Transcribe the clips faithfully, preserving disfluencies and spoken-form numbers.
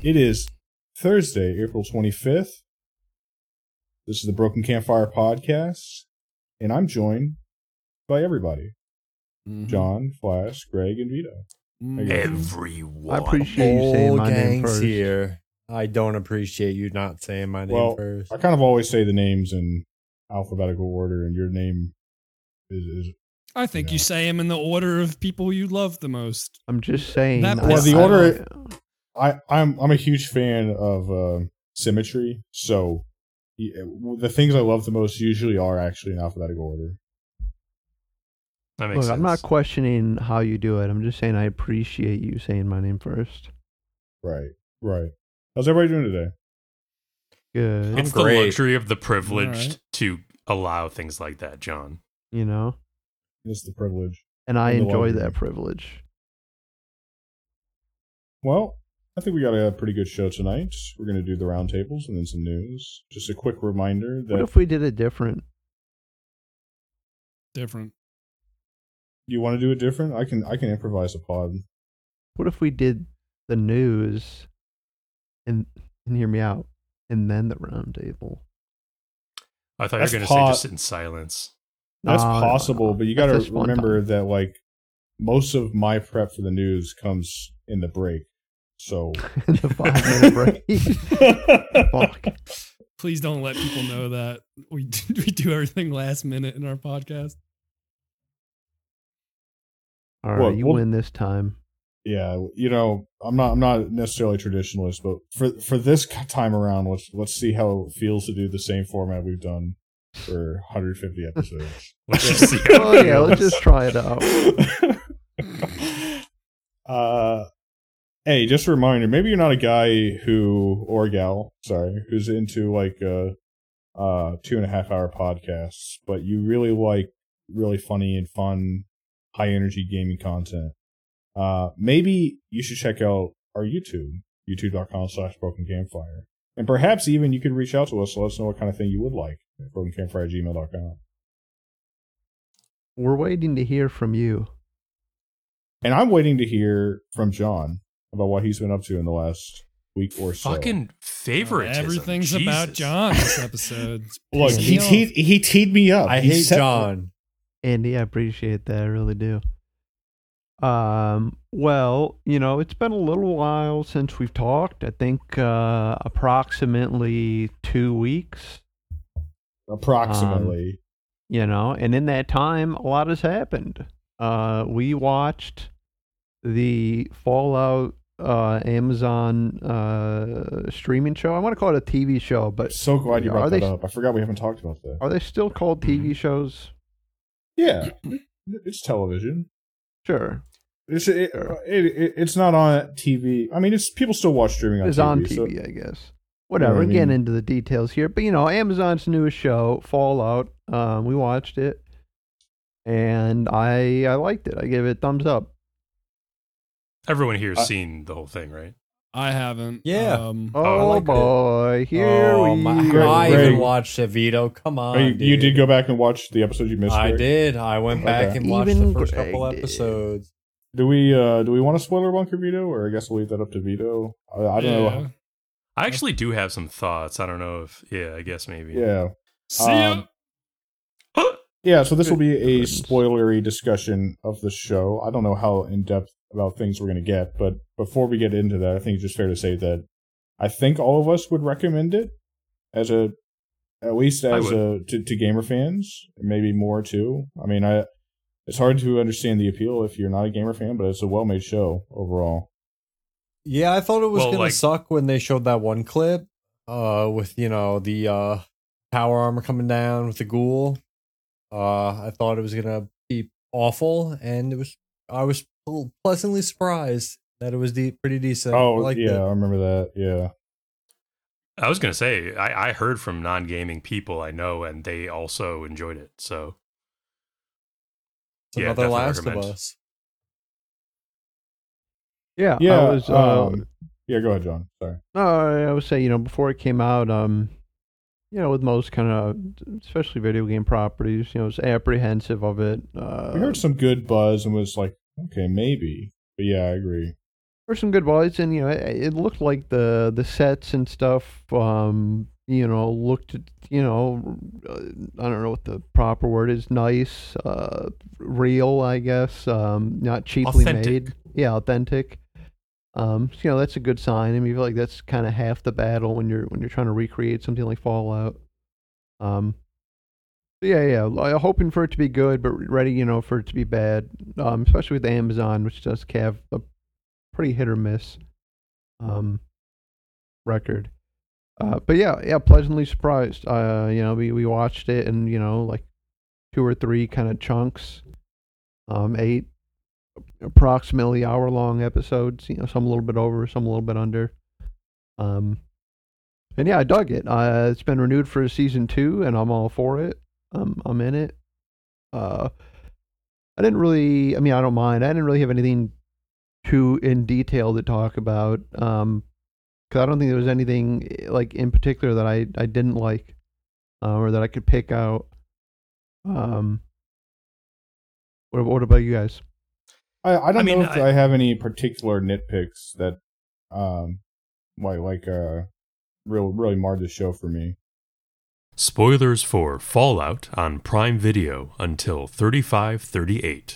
It is Thursday, April twenty-fifth. This is the Broken Campfire Podcast, and I'm joined by everybody. Mm-hmm. John, Flash, Greg, and Vito. Mm-hmm. Everyone. I appreciate you saying my name first. Here. I don't appreciate you not saying my name well, first. I kind of always say the names in alphabetical order, and your name is... is I think you, know. you say them in the order of people you love the most. I'm just saying. That well, the order... I, I'm I'm a huge fan of uh, symmetry, so the things I love the most usually are actually in alphabetical order. That makes Look, sense. I'm not questioning how you do it. I'm just saying I appreciate you saying my name first. Right, right. How's everybody doing today? Good. It's the luxury of the privileged right. to allow things like that, John. You know? It's the privilege. And I enjoy luxury. that privilege. Well, I think we got a pretty good show tonight. We're going to do the roundtables and then some news. Just a quick reminder that... What if we did it different? Different. You want to do it different? I can I can improvise a pod. What if we did the news and, and hear me out, and then the roundtable? I thought That's you were going to po- say just sit in silence. That's no, possible, no, no. but you got to remember time. that like most of my prep for the news comes in the break. So the five minute break. Fuck. Please don't let people know that we do, we do everything last minute in our podcast. All right, well, you well, win this time. Yeah, you know, I'm not I'm not necessarily a traditionalist, but for for this time around, let's let's see how it feels to do the same format we've done for one hundred fifty episodes. Let's just see how oh yeah, let's just try it out. uh. Hey, just a reminder, maybe you're not a guy who, or gal, sorry, who's into like uh, uh, two and a half hour podcasts, but you really like really funny and fun, high energy gaming content. Uh, maybe you should check out our YouTube, youtube.com slash broken campfire. And perhaps even you could reach out to us to let us know what kind of thing you would like at broken campfire at gmail dot com. We're waiting to hear from you. And I'm waiting to hear from John about what he's been up to in the last week or so. Fucking favoritism. Oh, everything's Jesus. about John this episode. Look, he teed, he teed me up. I he hate John. Andy, I appreciate that. I really do. Um. Well, you know, it's been a little while since we've talked. I think uh, approximately two weeks. Approximately. Um, you know, and in that time, a lot has happened. Uh, we watched the Fallout uh, Amazon uh, streaming show. I want to call it a T V show, but I'm so glad you brought are that they, up. I forgot we haven't talked about that. Are they still called T V shows? Yeah, it's television. Sure. It's it, sure. It, it, it's not on T V. I mean, it's people still watch streaming on it's T V. It's on T V, so, I guess. Whatever. You know what I mean? Getting into the details here, but you know, Amazon's newest show, Fallout. Um, we watched it, and I I liked it. I gave it a thumbs up. Everyone here's uh, seen the whole thing, right? I haven't. Yeah. Um, oh, boy. It. Here oh, we my, go. I even watched it, Vito. Come on. You, dude. you did go back and watch the episode you missed? I Greg? did. I went back okay. and watched even the first Greg couple did. episodes. Do we uh, do we want to spoiler bunker Vito, or I guess we'll leave that up to Vito? I, I don't yeah. know. I actually do have some thoughts. I don't know if, yeah, I guess maybe. Yeah. See ya. Um, yeah, so this will be a spoilery discussion of the show. I don't know how in-depth about things we're going to get, but before we get into that, I think it's just fair to say that I think all of us would recommend it as a, at least as a, to, to gamer fans, maybe more too. I mean, I it's hard to understand the appeal if you're not a gamer fan, but it's a well-made show overall. Yeah, I thought it was well, going like, to suck when they showed that one clip uh, with, you know, the uh, power armor coming down with the ghoul. Uh, I thought it was going to be awful, and it was. I was pleasantly surprised that it was de- pretty decent. Oh, I yeah, it. I remember that, yeah. I was going to say, I, I heard from non-gaming people I know, and they also enjoyed it, so. It's yeah, another Last recommend. of Us. Yeah, yeah. I was, uh, um, yeah, go ahead, John. Sorry. No, I would say, you know, before it came out, um, you know, with most kind of, especially video game properties, you know, I was apprehensive of it. Uh, we heard some good buzz and was like, okay, maybe. But yeah, I agree. There's some good bites, and you know, it, it looked like the the sets and stuff. Um, you know, looked you know, uh, I don't know what the proper word is. Nice, uh, real, I guess. Um, not cheaply Authentic. made. Yeah, authentic. Um, so, you know, that's a good sign. I mean, I feel like that's kind of half the battle when you're when you're trying to recreate something like Fallout. Um, but yeah, yeah, I'm hoping for it to be good, but ready, you know, for it to be bad. Um, especially with Amazon, which does have a pretty hit or miss um record. Uh, but yeah, yeah, pleasantly surprised. Uh, you know, we we watched it in, you know, like two or three kind of chunks. Um, eight approximately hour long episodes. You know, some a little bit over, some a little bit under. Um, and yeah, I dug it. Uh, it's been renewed for season two, and I'm all for it. Um, I'm in it. Uh, I didn't really. I mean, I don't mind. I didn't really have anything too in detail to talk about. Um, because I don't think there was anything like in particular that I I didn't like, uh, or that I could pick out. Um, what what about you guys? I, I don't I mean, know if I- I have any particular nitpicks that, um, like like uh, real really marred the show for me. Spoilers for Fallout on Prime Video until thirty-five thirty-eight.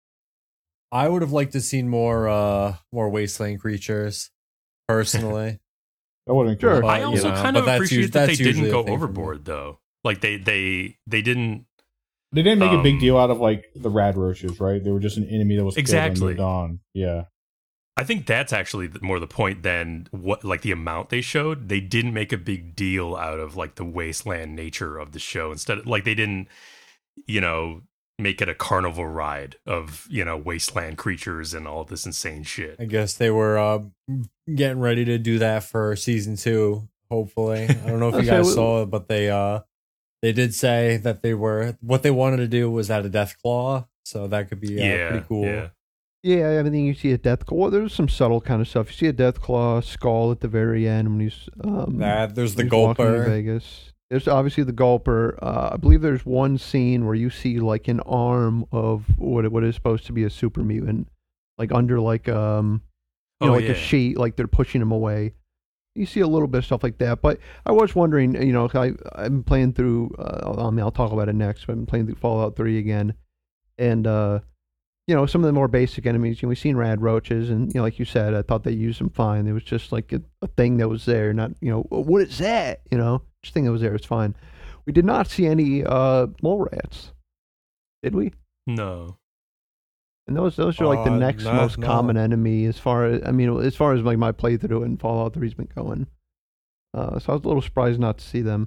I would have liked to seen more uh more wasteland creatures, personally. That would have been Sure. cool. I But, also you know, kind but of that's appreciate us- that they that's didn't usually go a thing for me. overboard, though. Like they they they didn't. They didn't make a big Um, deal out of like the rad roaches, right? They were just an enemy that was killed Exactly. and moved on. Yeah. I think that's actually the- more the point than what like the amount they showed. They didn't make a big deal out of like the wasteland nature of the show. Instead, of, like they didn't, you know, make it a carnival ride of you know wasteland creatures and all this insane shit. I guess they were uh, getting ready to do that for season two. Hopefully, I don't know if you Okay, guys well- saw it, but they uh they did say that they were what they wanted to do was add a death claw, so that could be uh, yeah, pretty cool. yeah. Yeah, everything you see a death claw. Well, there's some subtle kind of stuff. You see a death claw skull at the very end when he's um. That there's the he's walking into gulper. Vegas. There's obviously the gulper. Uh, I believe there's one scene where you see like an arm of what what is supposed to be a super mutant, like under like um, you know, Oh, like yeah. a sheet, like they're pushing him away. You see a little bit of stuff like that, but I was wondering, you know, 'cause I I'm playing through. Uh, I mean, I'll talk about it next. But I'm playing through Fallout three again, and uh, you know, some of the more basic enemies. You know, we've seen rad roaches, and you know, like you said, I thought they used them fine. It was just like a, a thing that was there, not you know, what is that? You know, just a thing that was there. It's fine. We did not see any uh, mole rats, did we? No. And those those are like the Uh, next no, most no. common enemy as far as I mean as far as like my playthrough in Fallout three's been going. Uh, so I was a little surprised not to see them.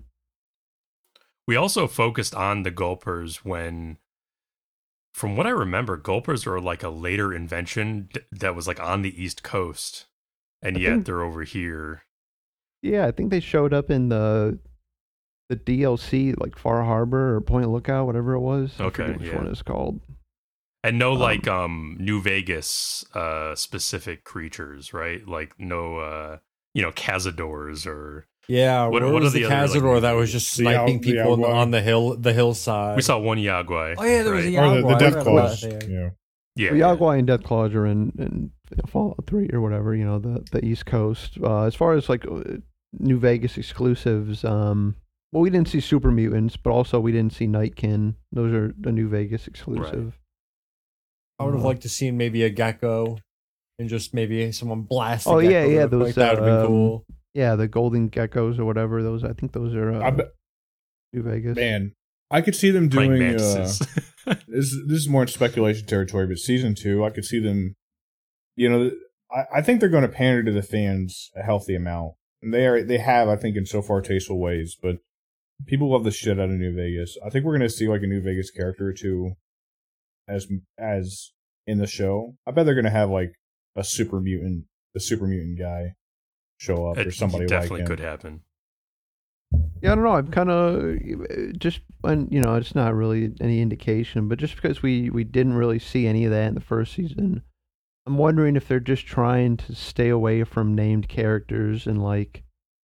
We also focused on the gulpers when, from what I remember, gulpers are like a later invention d- that was like on the East Coast, and I yet think- they're over here. Yeah, I think they showed up in the the D L C like Far Harbor or Point Lookout, whatever it was. I Okay, forget which yeah. one it's called. And no Um, like um New Vegas uh specific creatures, right? Like no uh you know cazadors or Yeah, What- where what was are the the other, like, Cazador that was just The Yao- sniping the people on the, Yaguai? on the hill, the hillside? we saw one Yaguai. Oh yeah, there was a right? Yaguai. Or the, the I death forgot claws. about that. Yeah. Yeah, Well, yeah. Yaguai and Death Claws are in, in Fallout three or whatever, you know, the, the East Coast. Uh, as far as like uh, New Vegas exclusives, um, well, we didn't see Super Mutants, but also we didn't see Nightkin. Those are the New Vegas exclusive. I would have Uh, liked to seen maybe a gecko and just maybe someone blast. a Oh, yeah, gecko yeah, real those, quick. That would have been um, cool. Yeah, the Golden Geckos or whatever. Those I think those are uh, I bet, New Vegas. man, I could see them Playing doing. Uh, mantises. this this is more in speculation territory, but season two, I could see them. You know, I, I think they're going to pander to the fans a healthy amount, and they are. They have, I think, in so far tasteful ways. But people love the shit out of New Vegas. I think we're going to see like a New Vegas character or two, as as in the show. I bet they're going to have like a super mutant, the super mutant guy, show up or It somebody like definitely him. could happen. Yeah, I don't know. I'm kind of just, and you know, it's not really any indication, but just because we we didn't really see any of that in the first season, I'm wondering if they're just trying to stay away from named characters and like.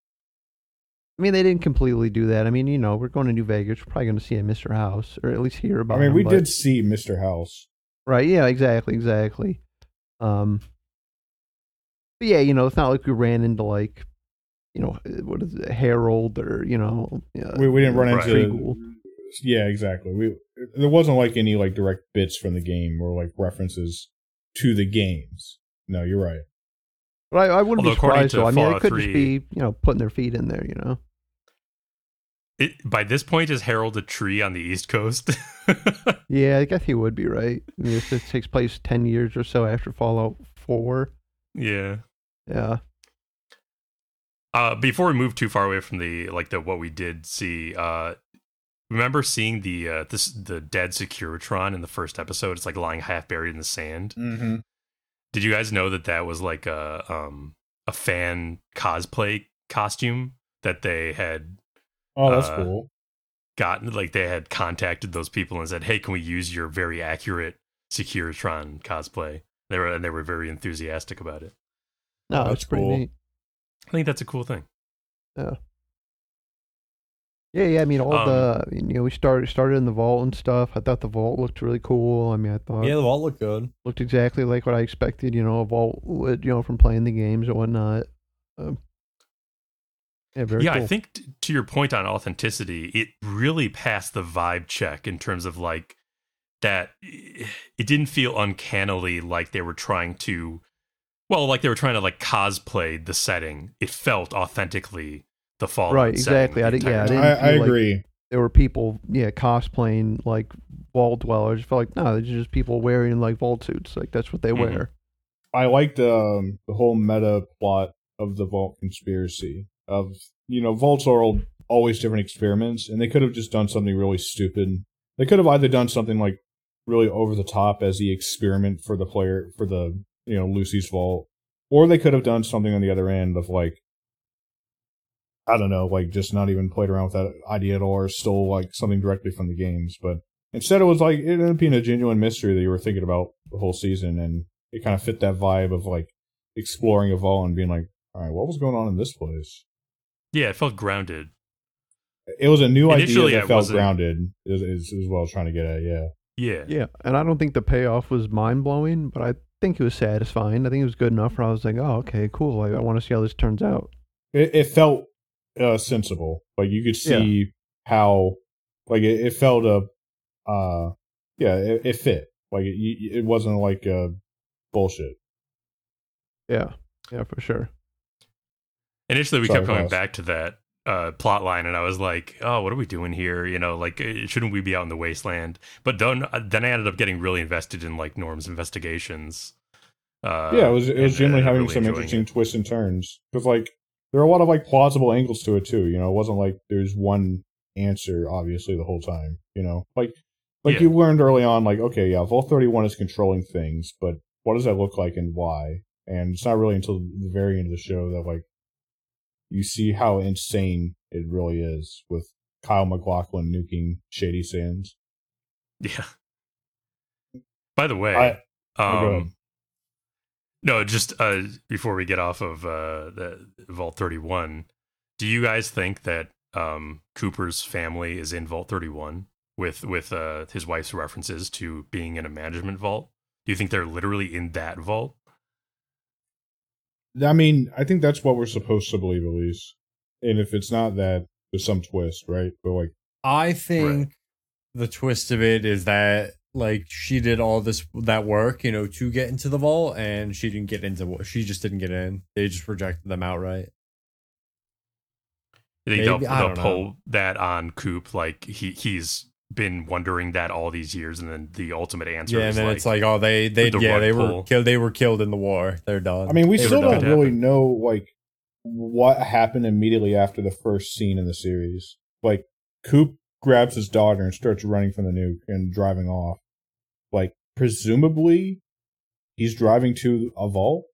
I mean, they didn't completely do that. I mean, you know, we're going to New Vegas. We're probably going to see a Mister House, or at least hear about. I mean, him, we but- did see Mister House. Right. Yeah. Exactly. Exactly. Um. But yeah, you know, it's not like we ran into like, you know, what is it, Harold or you know, uh, We we didn't run Right. into. Treagle. Yeah, exactly. We there wasn't like any like direct bits from the game or like references to the games. No, you're right. But I, I wouldn't Although be according surprised to though. I mean, it Fallout could three just be you know putting their feet in there. You know. It, by this point, is Harold a tree on the East Coast? Yeah, I guess he would be right. I mean, this, this takes place ten years or so after Fallout Four. Yeah. Yeah. Uh, before we move too far away from the like the what we did see, uh, remember seeing the uh, this the dead Securitron in the first episode? It's like lying half buried in the sand. Mm-hmm. Did you guys know that that was like a um a fan cosplay costume that they had Oh, that's Uh, cool. gotten? Like they had contacted those people and said, "Hey, can we use your very accurate Securitron cosplay?" They were and they were very enthusiastic about it. No, Oh, that's that's pretty cool. neat. I think that's a cool thing. Yeah. Yeah, yeah. I mean, all Um, the you know we started started in the vault and stuff. I thought the vault looked really cool. I mean, I thought Yeah, the vault looked good. looked exactly like what I expected. You know, a vault would you know from playing the games and whatnot. Um, yeah, very yeah, cool. I think t- to your point on authenticity, it really passed the vibe check in terms of like that. It didn't feel uncannily like they were trying to, well, like they were trying to like cosplay the setting. It felt authentically the Fallout Right, setting exactly. the I did- entire yeah, I time. didn't I, I feel like- agree. there were people, yeah, cosplaying like vault dwellers. I felt like no, they're just people wearing like vault suits. Like that's what they Mhm. wear. I liked um, the whole meta plot of the Vault conspiracy. Of you know, Vaults are all, always different experiments, and they could have just done something really stupid. They could have either done something like really over the top as the experiment for the player for the you know Lucy's Vault, or they could have done something on the other end of like I don't know, like just not even played around with that idea at all, or stole like something directly from the games. But instead, it was like it ended up being a genuine mystery that you were thinking about the whole season, and it kind of fit that vibe of like exploring a vault and being like, all right, what was going on in this place? Yeah, it felt grounded. It was a new Initially, idea I that felt wasn't- grounded. Is, is is what I was trying to get at. Yeah, Yeah. Yeah, and I don't think the payoff was mind blowing, but I think it was satisfying. I think it was good enough where I was like, oh, okay, cool. Like I want to see how this turns out. it, it felt uh, sensible. Like you could see how, like it, it felt a, uh, yeah, it, it fit. Like it, it wasn't like uh, bullshit. Yeah, yeah, for sure. Initially, we Sorry, kept coming Ross. back to that uh, plot line, and I was like, "Oh, what are we doing here? You know, like, uh, shouldn't we be out in the wasteland?" But then, then I ended up getting really invested in like Norm's investigations. Uh, yeah, it was it was and- generally and having really some enjoying interesting it. twists and turns because like there are a lot of like plausible angles to it too. You know, it wasn't like there's one answer obviously the whole time. You know, like like Yeah. you learned early on, like okay, yeah, Vault thirty-one is controlling things, but what does that look like and why? And it's not really until the very end of the show that like you see how insane it really is with Kyle MacLachlan nuking Shady Sands. Yeah. By the way, I- oh, go ahead. um, no, just uh, before we get off of uh, the Vault thirty-one, do you guys think that um, Cooper's family is in Vault thirty-one with with uh, his wife's references to being in a management vault? Do you think they're literally in that vault? I mean, I think that's what we're supposed to believe, at least. And if it's not that, there's some twist, right? But like, I think the twist of it is that like she did all this that work, you know, to get into the vault, and she didn't get into. She just didn't get in. They just rejected them outright. You think Maybe, they'll, I they'll don't know. pull that on Coop? Like he he's been wondering that all these years, and then the ultimate answer Yeah, and is then like, it's like, oh, they they the yeah rug they were pull. killed. They were killed in the war. They're done. I mean, we They were still done. don't really happen. know, like, what happened immediately after the first scene in the series. Like, Coop grabs his daughter and starts running from the nuke and driving off. Like, presumably, he's driving to a vault?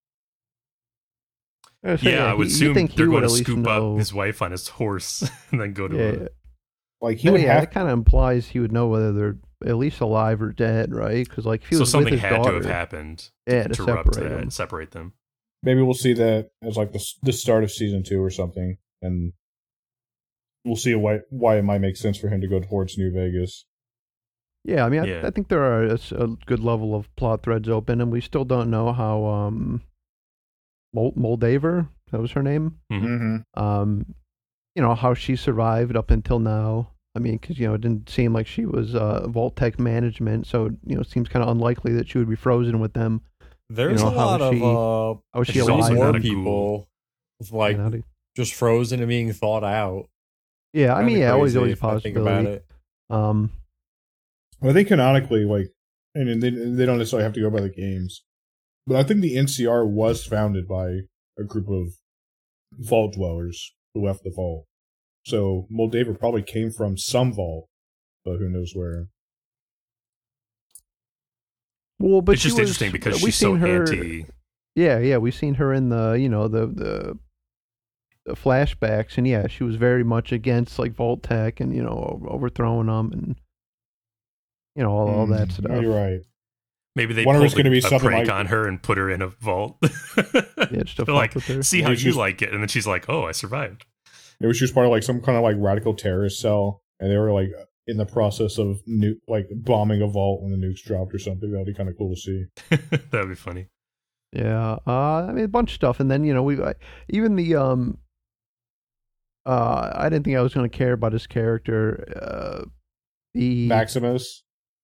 I was saying, yeah, I would he- you assume think he they're would going to at least scoop know- up his wife on his horse and then go to Yeah, a, yeah. Like, he Oh, would yeah, have that kind of implies he would know whether they're at least alive or dead, right? Because like if he so was something with his had daughter, to have happened yeah, to to interrupt separate that, them. separate them. Maybe we'll see that as like the the start of season two or something, and we'll see why why it might make sense for him to go towards New Vegas. Yeah, I mean, Yeah. I, I think there are a, s- a good level of plot threads open, and we still don't know how um Mol- Moldaver, that was her name. Mm-hmm. Um, you know, how she survived up until now. I mean, because, you know, it didn't seem like she was uh, Vault-Tec management, so, you know, it seems kind of unlikely that she would be frozen with them. There's You know, a how lot was of she- uh, How was she She's also alive? not more a ghoul. people like You know, just frozen and being thawed out. yeah, I mean, Kinda yeah, always, crazy always a if I think about possibility. it. Um, Well, I think canonically, like, and they they don't necessarily have to go by the games, but I think the N C R was founded by a group of vault dwellers who left the vault. So Moldaver probably came from some vault, but who knows where. well, but it's just she was, interesting because we've she's so seen her, anti. Yeah, yeah, we've seen her in the, you know, the, the the flashbacks, and yeah, she was very much against like Vault-Tec and, you know, overthrowing them and, you know, all, all that Mm, stuff. You're right. Maybe they Wonder if pulled it's gonna a, be a something prank like- on her and put her in a vault. Yeah, just to They're fuck like, with her. see how Maybe you she's- like it, and then she's like, "Oh, I survived." Maybe she was part of like some kind of like radical terrorist cell, and they were like in the process of nuke, like bombing a vault when the nukes dropped or something. That'd be kind of cool to see. That'd be funny. Yeah, uh, I mean a bunch of stuff, and then you know we I, even the um. Uh, I didn't think I was going to care about his character. Uh, the Maximus.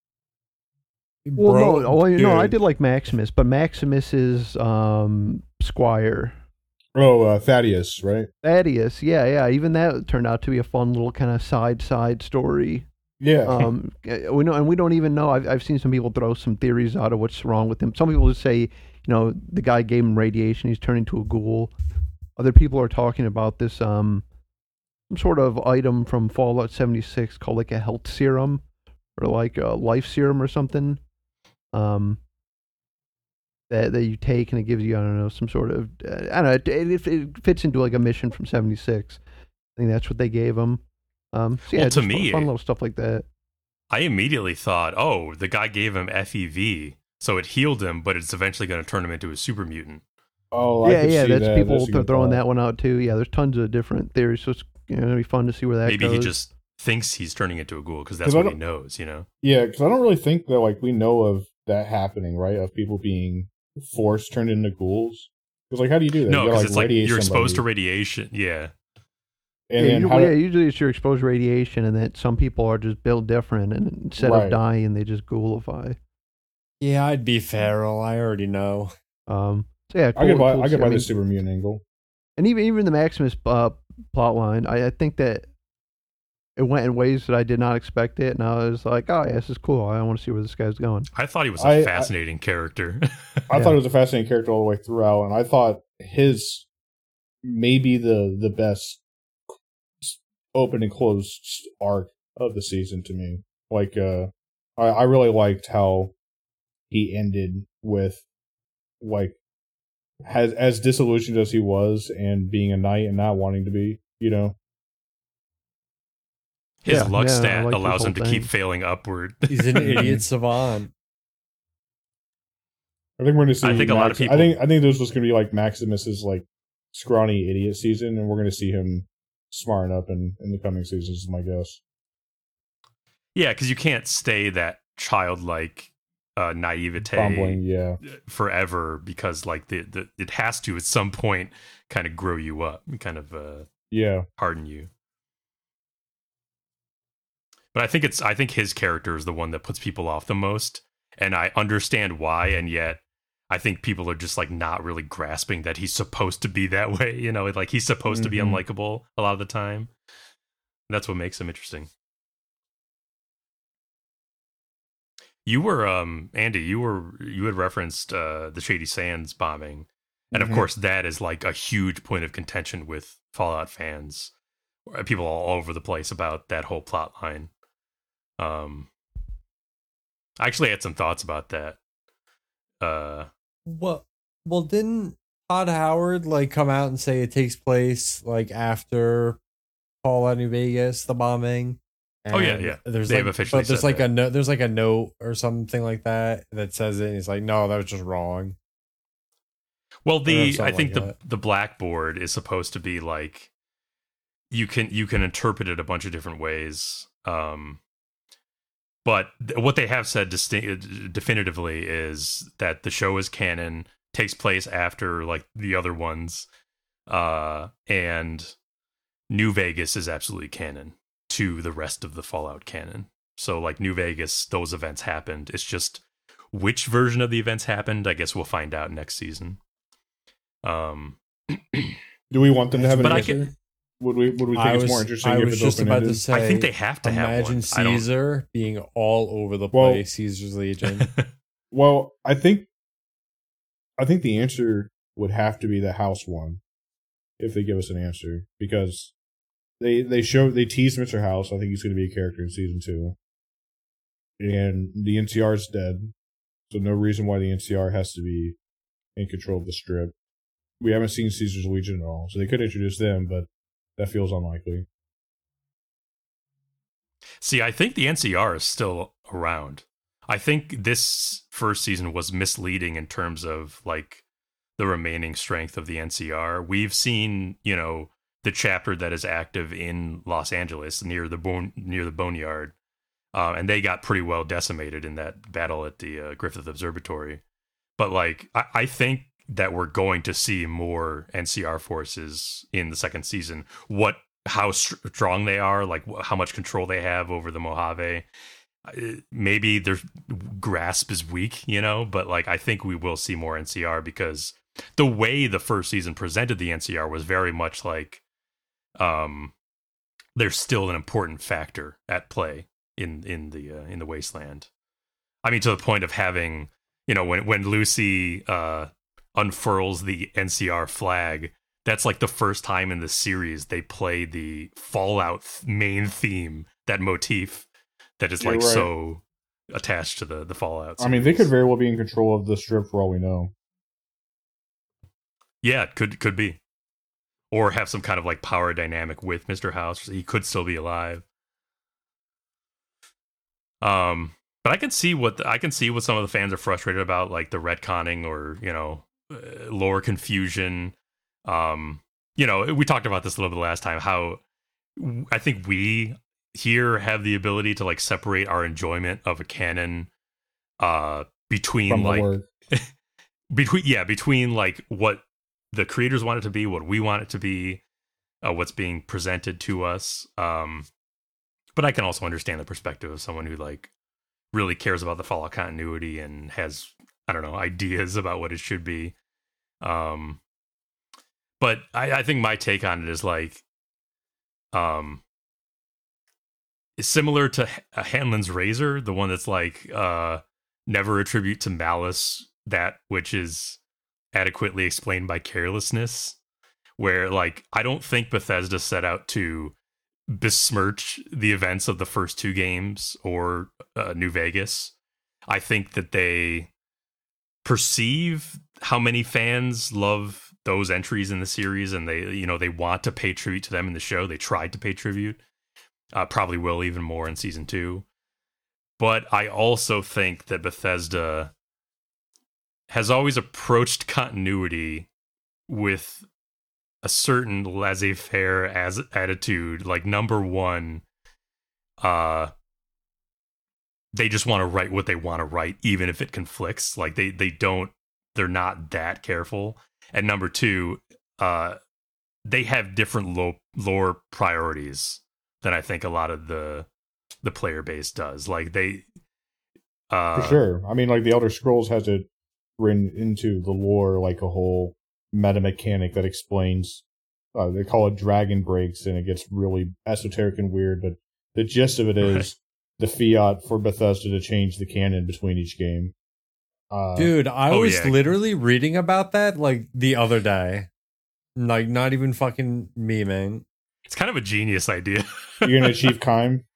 well, Bro, no, well, no, I dude. did like Maximus, but Maximus's um squire Oh, uh, Thaddeus, right? Thaddeus, yeah, yeah, even that turned out to be a fun little kind of side side story. Yeah. Um, we know, and we don't even know. I've I've seen some people throw some theories out of what's wrong with him. Some people just say, you know, the guy gave him radiation, he's turned into a ghoul. Other people are talking about this um, some sort of item from Fallout seventy-six called like a health serum or like a life serum or something. Um, that that you take and it gives you, I don't know, some sort of uh, I don't know. It, it, it fits into like a mission from seventy-six. I think that's what they gave him. Um, so yeah, Well, to just fun- me, fun little stuff like that. I immediately thought, "Oh, the guy gave him F E V, so it healed him, but it's eventually going to turn him into a super mutant." oh, I yeah, could yeah, see that's that. people That's a th- good throwing thought. that one out too. Yeah, there's tons of different theories, so it's you know, gonna be fun to see where that Maybe goes. he just thinks he's turning into a ghoul because that's 'Cause I what he don't- knows, you know. Yeah, because I don't really think that like we know of that happening, right? Of people being forced turned into ghouls. Because like, how do you do that? No, you because gotta, it's like radiate you're exposed to somebody. radiation. Yeah, And yeah, then you- how yeah, do- usually it's you're exposed to radiation, and that some people are just built different, and instead Right. of dying, they just ghoulify. Yeah, I'd be feral. I already know. Um, so yeah, I cool, get by. cool I to see. get by mean, the super mutant angle. and even even the Maximus uh, plot line, I, I think that it went in ways that I did not expect it, and I was like, oh yeah, this is cool. I want to see where this guy's going. I thought he was a I- I- fascinating character. I Yeah. thought it was a fascinating character all the way throughout, and I thought his maybe the the best open and closed arc of the season to me. Like, uh, I, I really liked how he ended with like as as disillusioned as he was and being a knight and not wanting to be, you know. His Yeah, luck yeah, I stat like this allows him whole to keep thing. failing upward. He's an idiot savant. I think we're gonna see. I think a lot of Max- people- I think I think this was gonna be like Maximus's like scrawny idiot season, and we're gonna see him smarten up in in the coming seasons. Is my guess. Yeah, because you can't stay that childlike uh, naivete Bumbling, yeah. forever because like the, the it has to at some point kind of grow you up and kind of uh, Yeah. harden you. But I think it's I think his character is the one that puts people off the most, and I understand why, and yet I think people are just like not really grasping that he's supposed to be that way. You know, like he's supposed to be Mhm. unlikable a lot of the time. That's what makes him interesting. You were um Andy, you were you had referenced uh the Shady Sands bombing. And of Mhm. course that is like a huge point of contention with Fallout fans. People all over the place about that whole plot line. Um I actually had some thoughts about that. Uh Well, well, didn't Todd Howard like come out and say it takes place like after Fallout New Vegas, the bombing? Oh, yeah, And yeah. There's They've like, officially but there's said like that. a note. There's like a note or something like that that says it. And he's like, no, that was just wrong. Well, Or the I something think like the the blackboard is supposed to be like you can you can interpret it a bunch of different ways. Um, but th- what they have said distin- definitively is that the show is canon. takes place after like the other ones, uh, and New Vegas is absolutely canon to the rest of the Fallout canon. So like New Vegas, those events happened. It's just which version of the events happened, I guess we'll find out next season. Um, Do we want them to have an but I answer? can, Would we? Would we think I it's was, more interesting I if was it's just about to open-ended? say. I think they have to have imagine one. I don't- Caesar being all over the Well- place. Caesar's Legion. Well, I think, I think the answer would have to be the house one, if they give us an answer, because they they show they tease Mister House. I think he's going to be a character in season two, and the N C R is dead, so no reason why the N C R has to be in control of the strip. We haven't seen Caesar's Legion at all, so they could introduce them, but that feels unlikely. See, I think the N C R is still around. I think this first season was misleading in terms of like the remaining strength of the N C R. We've seen, you know, the chapter that is active in Los Angeles near the bone near the Boneyard, uh, and they got pretty well decimated in that battle at the uh, Griffith Observatory. But like, I, I think that we're going to see more N C R forces in the second season. What, how st- strong they are, like wh- how much control they have over the Mojave. Uh, Maybe their grasp is weak, you know, but like I think we will see more N C R because the way the first season presented the N C R was very much like um, they're still an important factor at play in in the uh, in the Wasteland. I mean, to the point of having, you know, when when Lucy uh, unfurls the N C R flag, that's like the first time in the series they play the Fallout th- main theme, that motif that is like You're right. so attached to the the Fallout series. I mean, they could very well be in control of the strip for all we know. Yeah, it could could be. Or have some kind of like power dynamic with Mister House. He could still be alive. Um, but I can see what the, I can see what some of the fans are frustrated about, like the retconning or, you know, uh, lore confusion. Um, you know, we talked about this a little bit last time, how I think we here have the ability to like separate our enjoyment of a canon uh between From the like word. between yeah, between like what the creators want it to be, what we want it to be, uh, what's being presented to us. Um, but I can also understand the perspective of someone who like really cares about the Fallout continuity and has, I don't know, ideas about what it should be. Um, but I, I think my take on it is like, um, it's similar to H- Hanlon's Razor, the one that's like, uh, never attribute to malice that which is adequately explained by carelessness, where like I don't think Bethesda set out to besmirch the events of the first two games or uh, New Vegas. I think that they perceive how many fans love those entries in the series, and they, you know, they want to pay tribute to them in the show. They tried to pay tribute, uh, probably will even more in season two. But I also think that Bethesda has always approached continuity with a certain laissez-faire as attitude. Like, number one, uh, they just want to write what they want to write, even if it conflicts. Like, they they don't, they're not that careful. And number two, uh, they have different lo- lore priorities than I think a lot of the the player base does. Like, they, uh, For sure. I mean, like, the Elder Scrolls has it written into the lore like a whole meta mechanic that explains, uh, they call it dragon breaks, and it gets really esoteric and weird, but the gist of it is Right. the fiat for Bethesda to change the canon between each game. Uh, Dude, I Oh, was yeah. literally reading about that like the other day. Like, not even fucking memeing. it's kind of a genius idea. you're going to achieve Kime?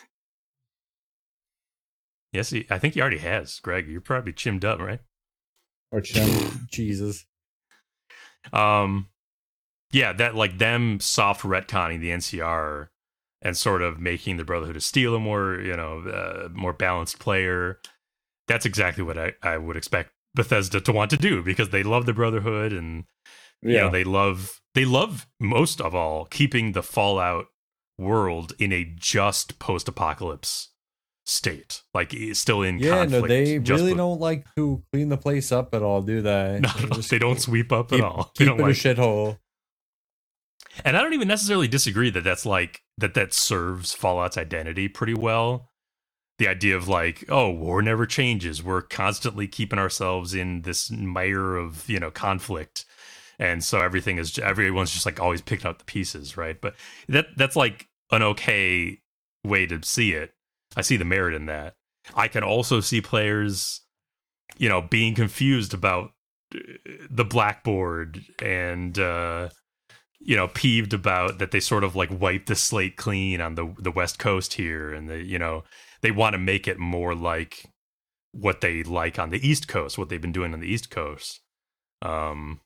Yes, he, I think he already has. Greg, you're probably chimmed up, right? Or Chem? Jesus. Um, yeah, that like them soft retconning the N C R and sort of making the Brotherhood of Steel a more, you know, uh, more balanced player. That's exactly what I, I would expect Bethesda to want to do, because they love the Brotherhood, and you know, they love they love most of all keeping the Fallout world in a just post-apocalypse state, like it's still in Yeah, conflict. no, they just really with- don't like to clean the place up at all, do they? No, They no, just they don't sweep up keep, at all. They Keep don't it like, a shithole. and I don't even necessarily disagree that that's like that that serves Fallout's identity pretty well. The idea of like, oh, war never changes. We're constantly keeping ourselves in this mire of, you know, conflict. And so everything is, everyone's just like always picking up the pieces, right? But that that's like an okay way to see it. I see the merit in that. I can also see players, you know, being confused about the blackboard and, uh, you know, peeved about that they sort of like wiped the slate clean on the the West Coast here, and the, you know, they want to make it more like what they like on the East Coast, what they've been doing on the East Coast, um,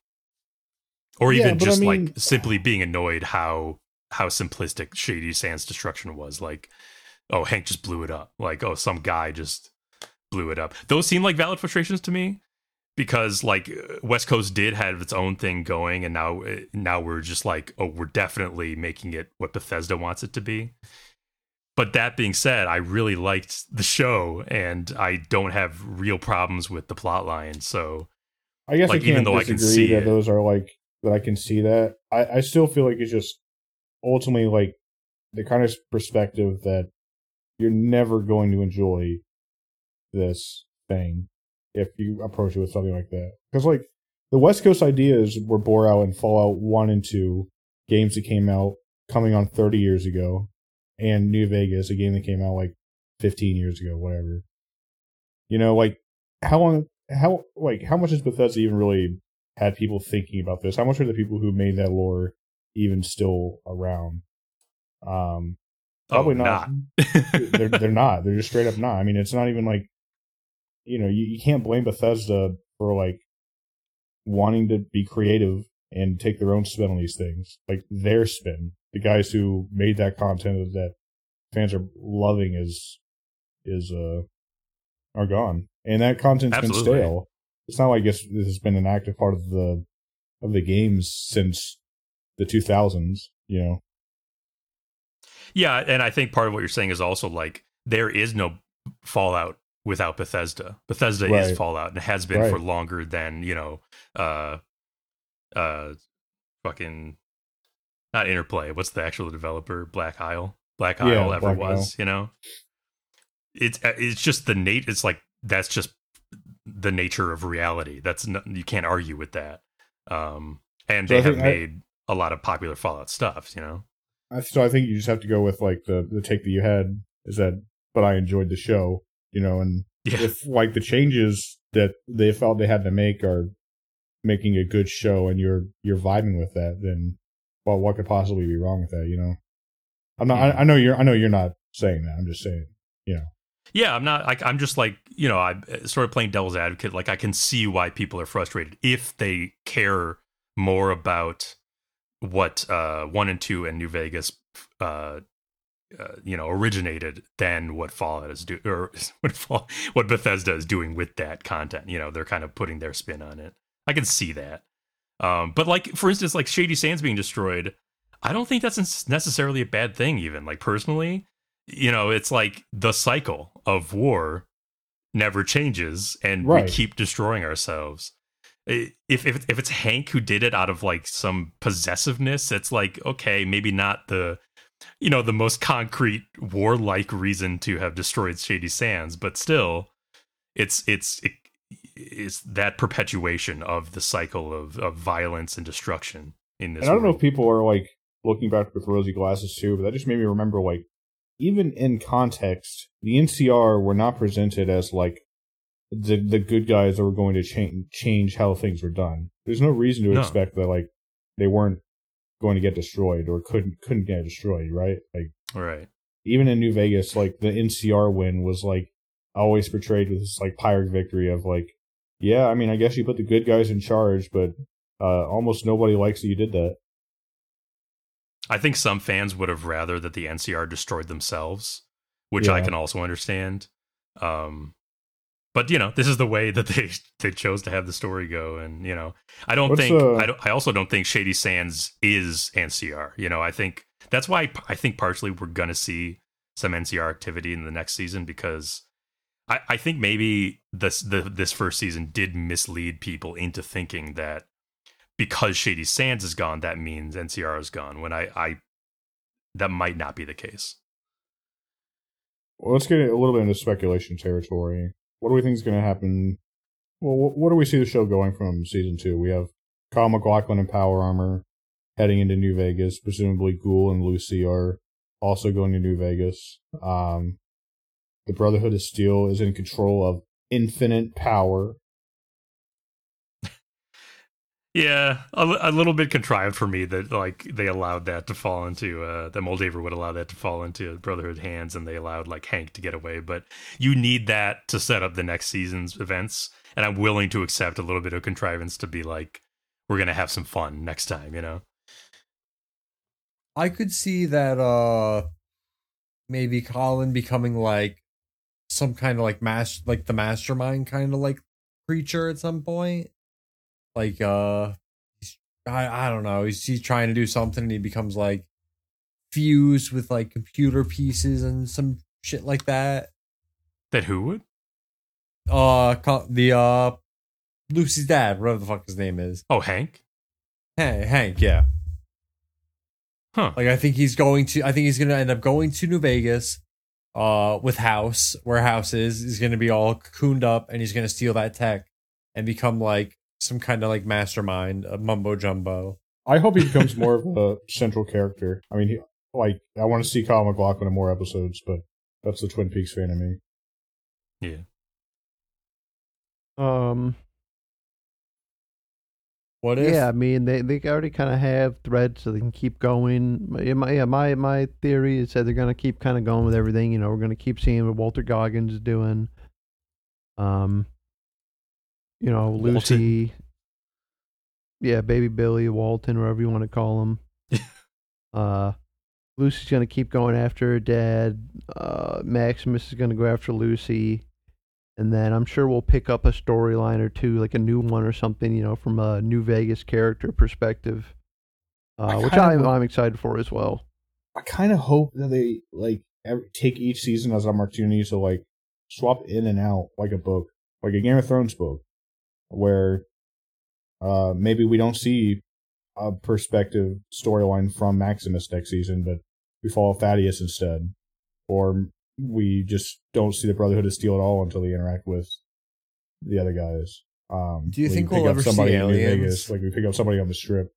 or Yeah, even but I just mean- like simply being annoyed how how simplistic Shady Sands destruction was. Like, oh, Hank just blew it up. Like, oh, some guy just blew it up. Those seem like valid frustrations to me. Because like West Coast did have its own thing going, and now now we're just like, oh, we're definitely making it what Bethesda wants it to be. But that being said, I really liked the show, and I don't have real problems with the plot line. So I guess Like, I even can't though I can disagree see that it. those are like that. I can see that. I, I still feel like it's just ultimately like the kind of perspective that you're never going to enjoy this thing if you approach it with something like that. Because like the West Coast ideas were bore out in Fallout one and two, games that came out coming on thirty years ago, and New Vegas, a game that came out like fifteen years ago, whatever. You know, like how long, how like how much has Bethesda even really had people thinking about this? How much are the people who made that lore even still around? Um, probably oh, not. they're they're not. They're just straight up not. I mean, it's not even like, you know, you, you can't blame Bethesda for like wanting to be creative and take their own spin on these things. Like their spin, the guys who made that content that fans are loving is is uh are gone, and that content's Absolutely. been stale. It's not like it's, this has been an active part of the of the games since the two thousands. You know. Yeah, and I think part of what you're saying is also like there is no Fallout without Bethesda. Bethesda Right. is Fallout and has been Right. for longer than, you know, uh uh fucking not Interplay. What's the actual developer? Black Isle. Black Isle Yeah, ever Black was, you know. It's it's just the nat it's like that's just the nature of reality. That's not, you can't argue with that. Um and So they I have think I- made a lot of popular Fallout stuff, you know. I, so I think you just have to go with like the the take that you had is that, but I enjoyed the show, you know, and Yeah. if like the changes that they felt they had to make are making a good show and you're you're vibing with that, then well, what could possibly be wrong with that, you know? I'm not. I, I know you're. I know you're not saying that. I'm just saying, you know. Yeah, I'm not. Like, I'm just like, you know, I'm sort of playing devil's advocate. Like, I can see why people are frustrated if they care more about what uh, one and two and New Vegas, uh, uh, you know, originated than what Fallout is doing, or what Fall- what Bethesda is doing with that content. You know, they're kind of putting their spin on it. I can see that. Um, but like, for instance, like Shady Sands being destroyed, I don't think that's necessarily a bad thing. Even like personally. You know, it's like the cycle of war never changes, and Right. we keep destroying ourselves. If if if it's Hank who did it out of like some possessiveness, it's like, okay, maybe not the, you know, the most concrete warlike reason to have destroyed Shady Sands, but still, it's it's it, it's that perpetuation of the cycle of of violence and destruction in this. And I don't know world. if people are like looking back with rosy glasses too, but that just made me remember like. Even in context, the N C R were not presented as like the the good guys that were going to change change how things were done. There's no reason to No. expect that like they weren't going to get destroyed or couldn't couldn't get destroyed, right? Like Right. even in New Vegas, like the N C R win was like always portrayed with this like Pyrrhic victory of like, yeah, I mean, I guess you put the good guys in charge, but uh, almost nobody likes that you did that. I think some fans would have rather that the N C R destroyed themselves, which I Yeah. can also understand. Um, but you know, this is the way that they they chose to have the story go, and you know, I don't What's, think uh, I don't. I also don't think Shady Sands is N C R. You know, I think that's why I think partially we're gonna see some N C R activity in the next season, because I, I think maybe this the this first season did mislead people into thinking that because Shady Sands is gone, that means N C R is gone. When I, I that might not be the case. Well, let's get a little bit into speculation territory. What do we think is going to happen? Well, what do we see the show going from season two? We have Kyle MacLachlan and Power Armor heading into New Vegas. Presumably, Ghoul and Lucy are also going to New Vegas. Um, the Brotherhood of Steel is in control of infinite power. Yeah, a, a little bit contrived for me that like they allowed that to fall into uh, that Moldaver would allow that to fall into Brotherhood hands, and they allowed like Hank to get away. But you need that to set up the next season's events, and I'm willing to accept a little bit of contrivance to be like, we're gonna have some fun next time, you know. I could see that uh maybe Colin becoming like some kind of like mas- like the mastermind kind of like creature at some point. Like uh he's, I I don't know, he's he's trying to do something and he becomes like fused with like computer pieces and some shit like that. That who would? Uh co- the uh Lucy's dad, whatever the fuck his name is. Oh, Hank? Hey, Hank, yeah. Huh. Like I think he's going to I think he's gonna end up going to New Vegas uh with House, where House is. He's gonna be all cocooned up and he's gonna steal that tech and become like some kind of like mastermind, a mumbo jumbo. I hope he becomes more of a central character. I mean, he, like I want to see Kyle MacLachlan in more episodes, but that's the Twin Peaks fan in me. Yeah. Um. What if? Yeah, I mean they, they already kind of have threads, so they can keep going. My, my yeah, my my theory is that they're gonna keep kind of going with everything. You know, we're gonna keep seeing what Walter Goggins is doing. Um. You know, Lucy. Walton. Yeah, Baby Billy, Walton, whatever you want to call him. uh, Lucy's gonna keep going after her dad. Uh, Maximus is gonna go after Lucy. And then I'm sure we'll pick up a storyline or two, like a new one or something, you know, from a New Vegas character perspective, uh, I which kinda I'm, hope- I'm excited for as well. I kind of hope that they like every, take each season as an opportunity to like swap in and out like a book, like a Game of Thrones book, where uh, maybe we don't see a perspective storyline from Maximus next season, but we follow Thaddeus instead, or we just don't see the Brotherhood of Steel at all until they interact with the other guys. Um, Do you we think pick we'll up ever see somebody in New aliens? Vegas, like we pick up somebody on the strip?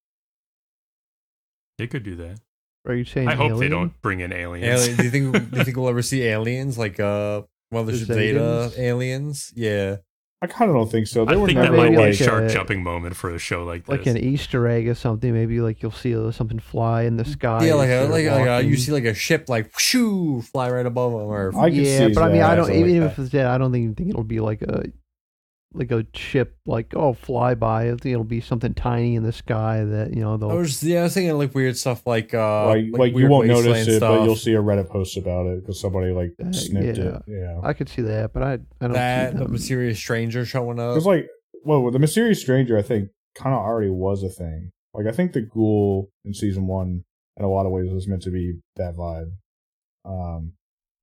They could do that. Are you saying I hope they alien? don't bring in aliens. Alien, do you think do you think we'll ever see aliens like uh Mothership The Zeta Zetans? aliens? Yeah. I kind of don't think so. They I were think never that might be a like shark a- jumping moment for a show like this. Like an Easter egg or something. Maybe like you'll see uh, something fly in the sky. Yeah, like as a, they're like, like a, you walking. see like a ship like shoo fly right above them or I could yeah, see but I mean, that. I don't Something even like if it's that, I don't even think it'll be like a like a ship, like oh, fly by. I think it'll be something tiny in the sky that you know I they'll. was yeah, I was thinking like weird stuff like uh like, like you weird won't wasteland notice it, stuff. but you'll see a Reddit post about it because somebody like Uh, snipped yeah. it. Yeah, I could see that, but I I don't that see the them. mysterious stranger showing up. because like, well, the mysterious stranger, I think, kind of already was a thing. Like, I think the ghoul in season one, in a lot of ways, was meant to be that vibe. Um,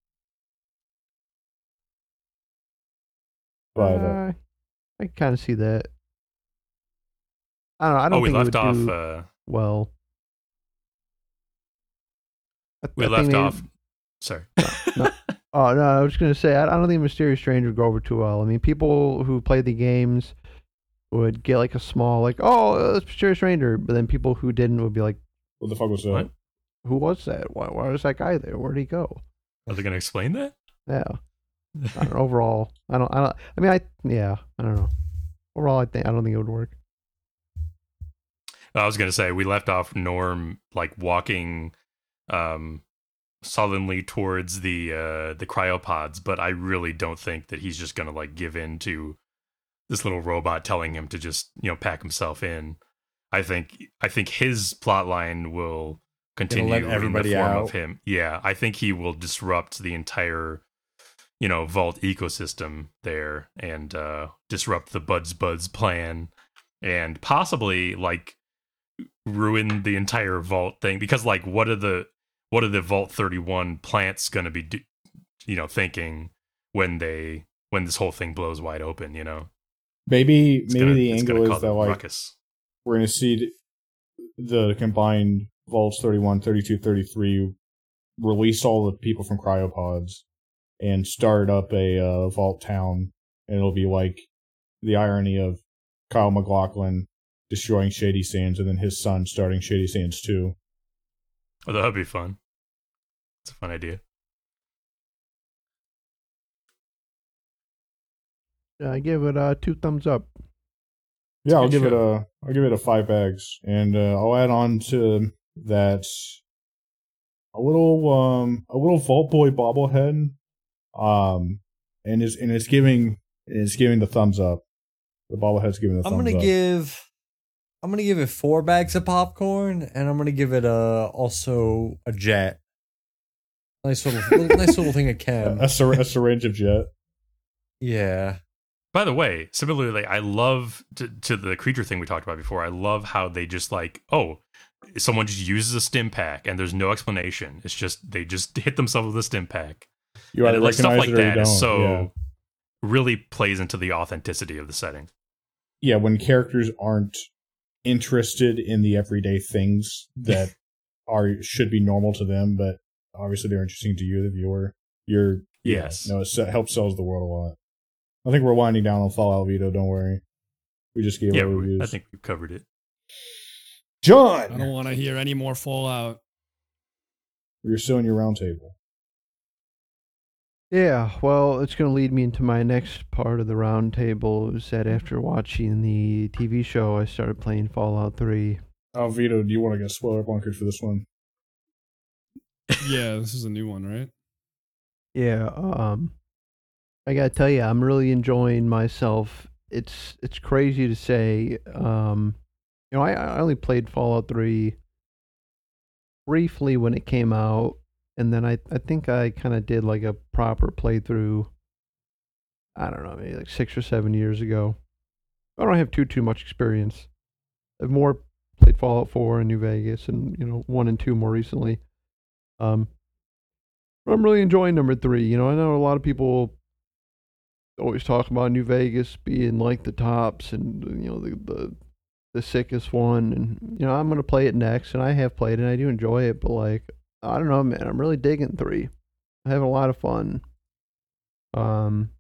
but uh, Uh, I kind of see that. I don't know. I don't oh, we think left it would off. do Uh, well. I- we I left think maybe- off. Sorry. Oh no, I was just gonna say I, I don't think Mysterious Stranger would go over too well. I mean, people who play the games would get like a small like, oh, uh, it's Mysterious Stranger, but then people who didn't would be like, what the fuck was that? What? who was that? Why, why was that guy there? Where'd he go? Are they going to explain that? Yeah. I don't know, overall, I don't. I don't. I mean, I yeah. I don't know. Overall, I think I don't think it would work. I was going to say we left off Norm like walking um sullenly towards the uh the cryopods, but I really don't think that he's just going to like give in to this little robot telling him to just, you know, pack himself in. I think I think his plot line will continue let in everybody the form out. of him. Yeah, I think he will disrupt the entire, you know, Vault ecosystem there and uh disrupt the Buds Buds plan and possibly like ruin the entire Vault thing, because like what are the what are the Vault thirty-one plants going to be, do, you know, thinking when they when this whole thing blows wide open? You know, maybe It's maybe gonna- the it's angle gonna is cause that a like ruckus. we're going to see the combined Vaults thirty-one, thirty-two, thirty-three release all the people from cryopods and start up a uh, Vault town, and it'll be like the irony of Kyle MacLachlan destroying Shady Sands and then his son starting Shady Sands two. Oh, that would be fun. It's a fun idea. I give it uh, two thumbs up. Yeah, I'll good give it show. a I'll give it a five bags, and uh, I'll add on to that a little um a little Vault Boy bobblehead, um, and is and it's giving it's giving the thumbs up. The bobblehead's giving the I'm thumbs gonna up. give I'm gonna give it four bags of popcorn, and I'm gonna give it a also a jet. Nice little nice little thing of a, chem. a, syr- a syringe of jet. Yeah. By the way, similarly, I love to, to the creature thing we talked about before. I love how they just like, oh, someone just uses a stim pack and there's no explanation. It's just they just hit themselves with a stim pack. You And either like stuff recognize like it or you that is don't. so yeah. really plays into the authenticity of the setting. yeah, when characters aren't interested in the everyday things that are should be normal to them, but obviously they're interesting to you, the viewer. You're yeah, Yes. no, it helps sells the world a lot. I think we're winding down on Fallout Vito. Don't worry, we just gave Yeah, our we- reviews. I think we've covered it. John, I don't want to hear any more Fallout. you're still in your round table. Yeah, well, it's going to lead me into my next part of the round table. Is that after watching the T V show, I started playing Fallout three. Oh, Vito, do you want to get spoiler bunkered for this one? Yeah, this is a new one, right? Yeah, um, I gotta tell you, I'm really enjoying myself. It's it's crazy to say. Um, you know, I, I only played Fallout three briefly when it came out, and then I, I think I kind of did like a proper playthrough. I don't know, maybe like six or seven years ago. I don't have too too much experience. I've more played Fallout four and New Vegas, and you know, one and two more recently. Um, but I'm really enjoying number three. You know, I know a lot of people always talk about New Vegas being like the tops and you know the the, the sickest one, and you know I'm gonna play it next, and I have played it, and I do enjoy it, but like I don't know, man, I'm really digging three. I'm having a lot of fun. Um,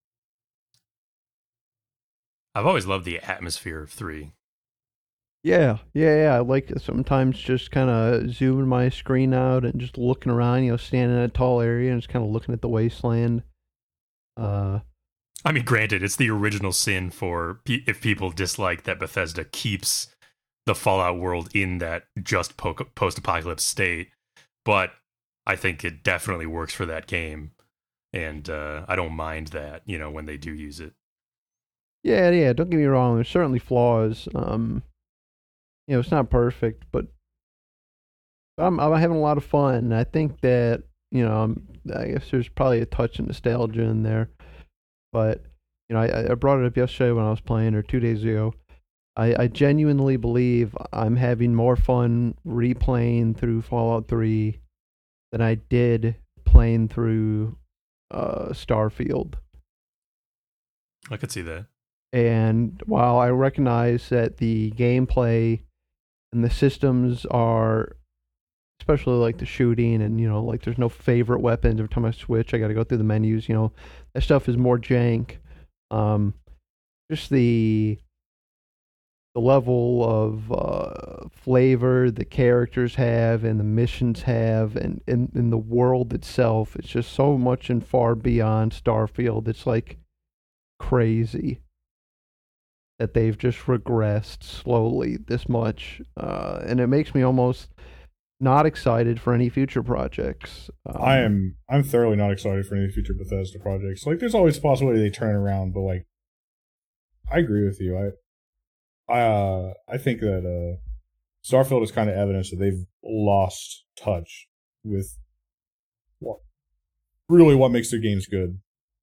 I've always loved the atmosphere of three. yeah, yeah, yeah. I like sometimes just kind of zooming my screen out and just looking around, you know, standing in a tall area and just kind of looking at the wasteland. Uh, I mean, granted, it's the original sin for pe- if people dislike that Bethesda keeps the Fallout world in that just po- post-apocalypse state, but I think it definitely works for that game, and uh, I don't mind that, you know, when they do use it. Yeah, yeah. Don't get me wrong. There's certainly flaws. Um, you know, it's not perfect, but I'm I'm having a lot of fun. And I think that you know, I'm, I guess there's probably a touch of nostalgia in there. But you know, I I brought it up yesterday when I was playing, or two days ago. I I genuinely believe I'm having more fun replaying through Fallout three than I did playing through uh Starfield. I could see that. And while I recognize that the gameplay and the systems are, especially like the shooting and, you know, like there's no favorite weapons. Every time I switch, I got to go through the menus, you know, that stuff is more jank. Um, just the, the level of uh, flavor the characters have and the missions have and in, in the world itself, it's just so much and far beyond Starfield. It's like crazy that they've just regressed slowly this much, uh, and it makes me almost not excited for any future projects. Um, I am I'm thoroughly not excited for any future Bethesda projects. Like, there's always a possibility they turn around, but like, I agree with you. I I uh, I think that uh, Starfield is kind of evidence that they've lost touch with what really what makes their games good.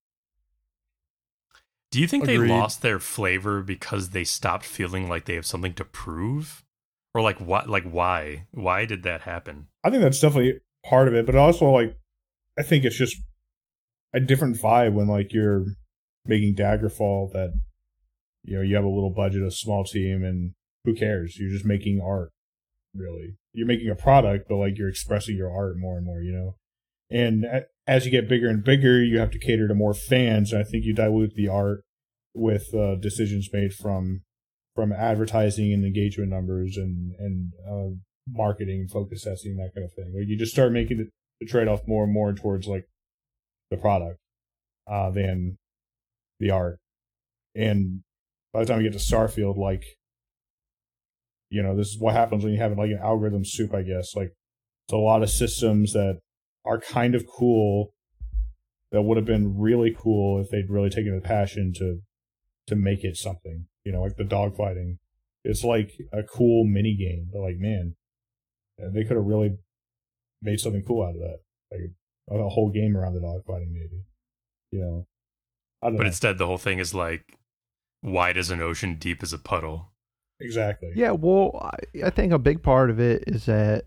Do you think Agreed. they lost their flavor because they stopped feeling like they have something to prove? Or like what like why? Why did that happen? I think that's definitely part of it, but also like I think it's just a different vibe when like you're making Daggerfall that you know you have a little budget, a small team, and who cares? You're just making art. Really, you're making a product, but like you're expressing your art more and more. You know, and as you get bigger and bigger, you have to cater to more fans. And I think you dilute the art with uh, decisions made from from advertising and engagement numbers and and uh, marketing, focus testing, that kind of thing. Like you just start making the, the trade off more and more towards like the product uh, than the art. And by the time you get to Starfield, like you know, this is what happens when you have like an algorithm soup. I guess like it's a lot of systems that are kind of cool that would have been really cool if they'd really taken the passion to to make it something, you know, like the dogfighting. It's like a cool mini game, but like, man, they could have really made something cool out of that. Like a whole game around the dogfighting, maybe, you know. I don't but know. instead, the whole thing is like wide as an ocean, deep as a puddle. Exactly. Yeah, well, I, I think a big part of it is that,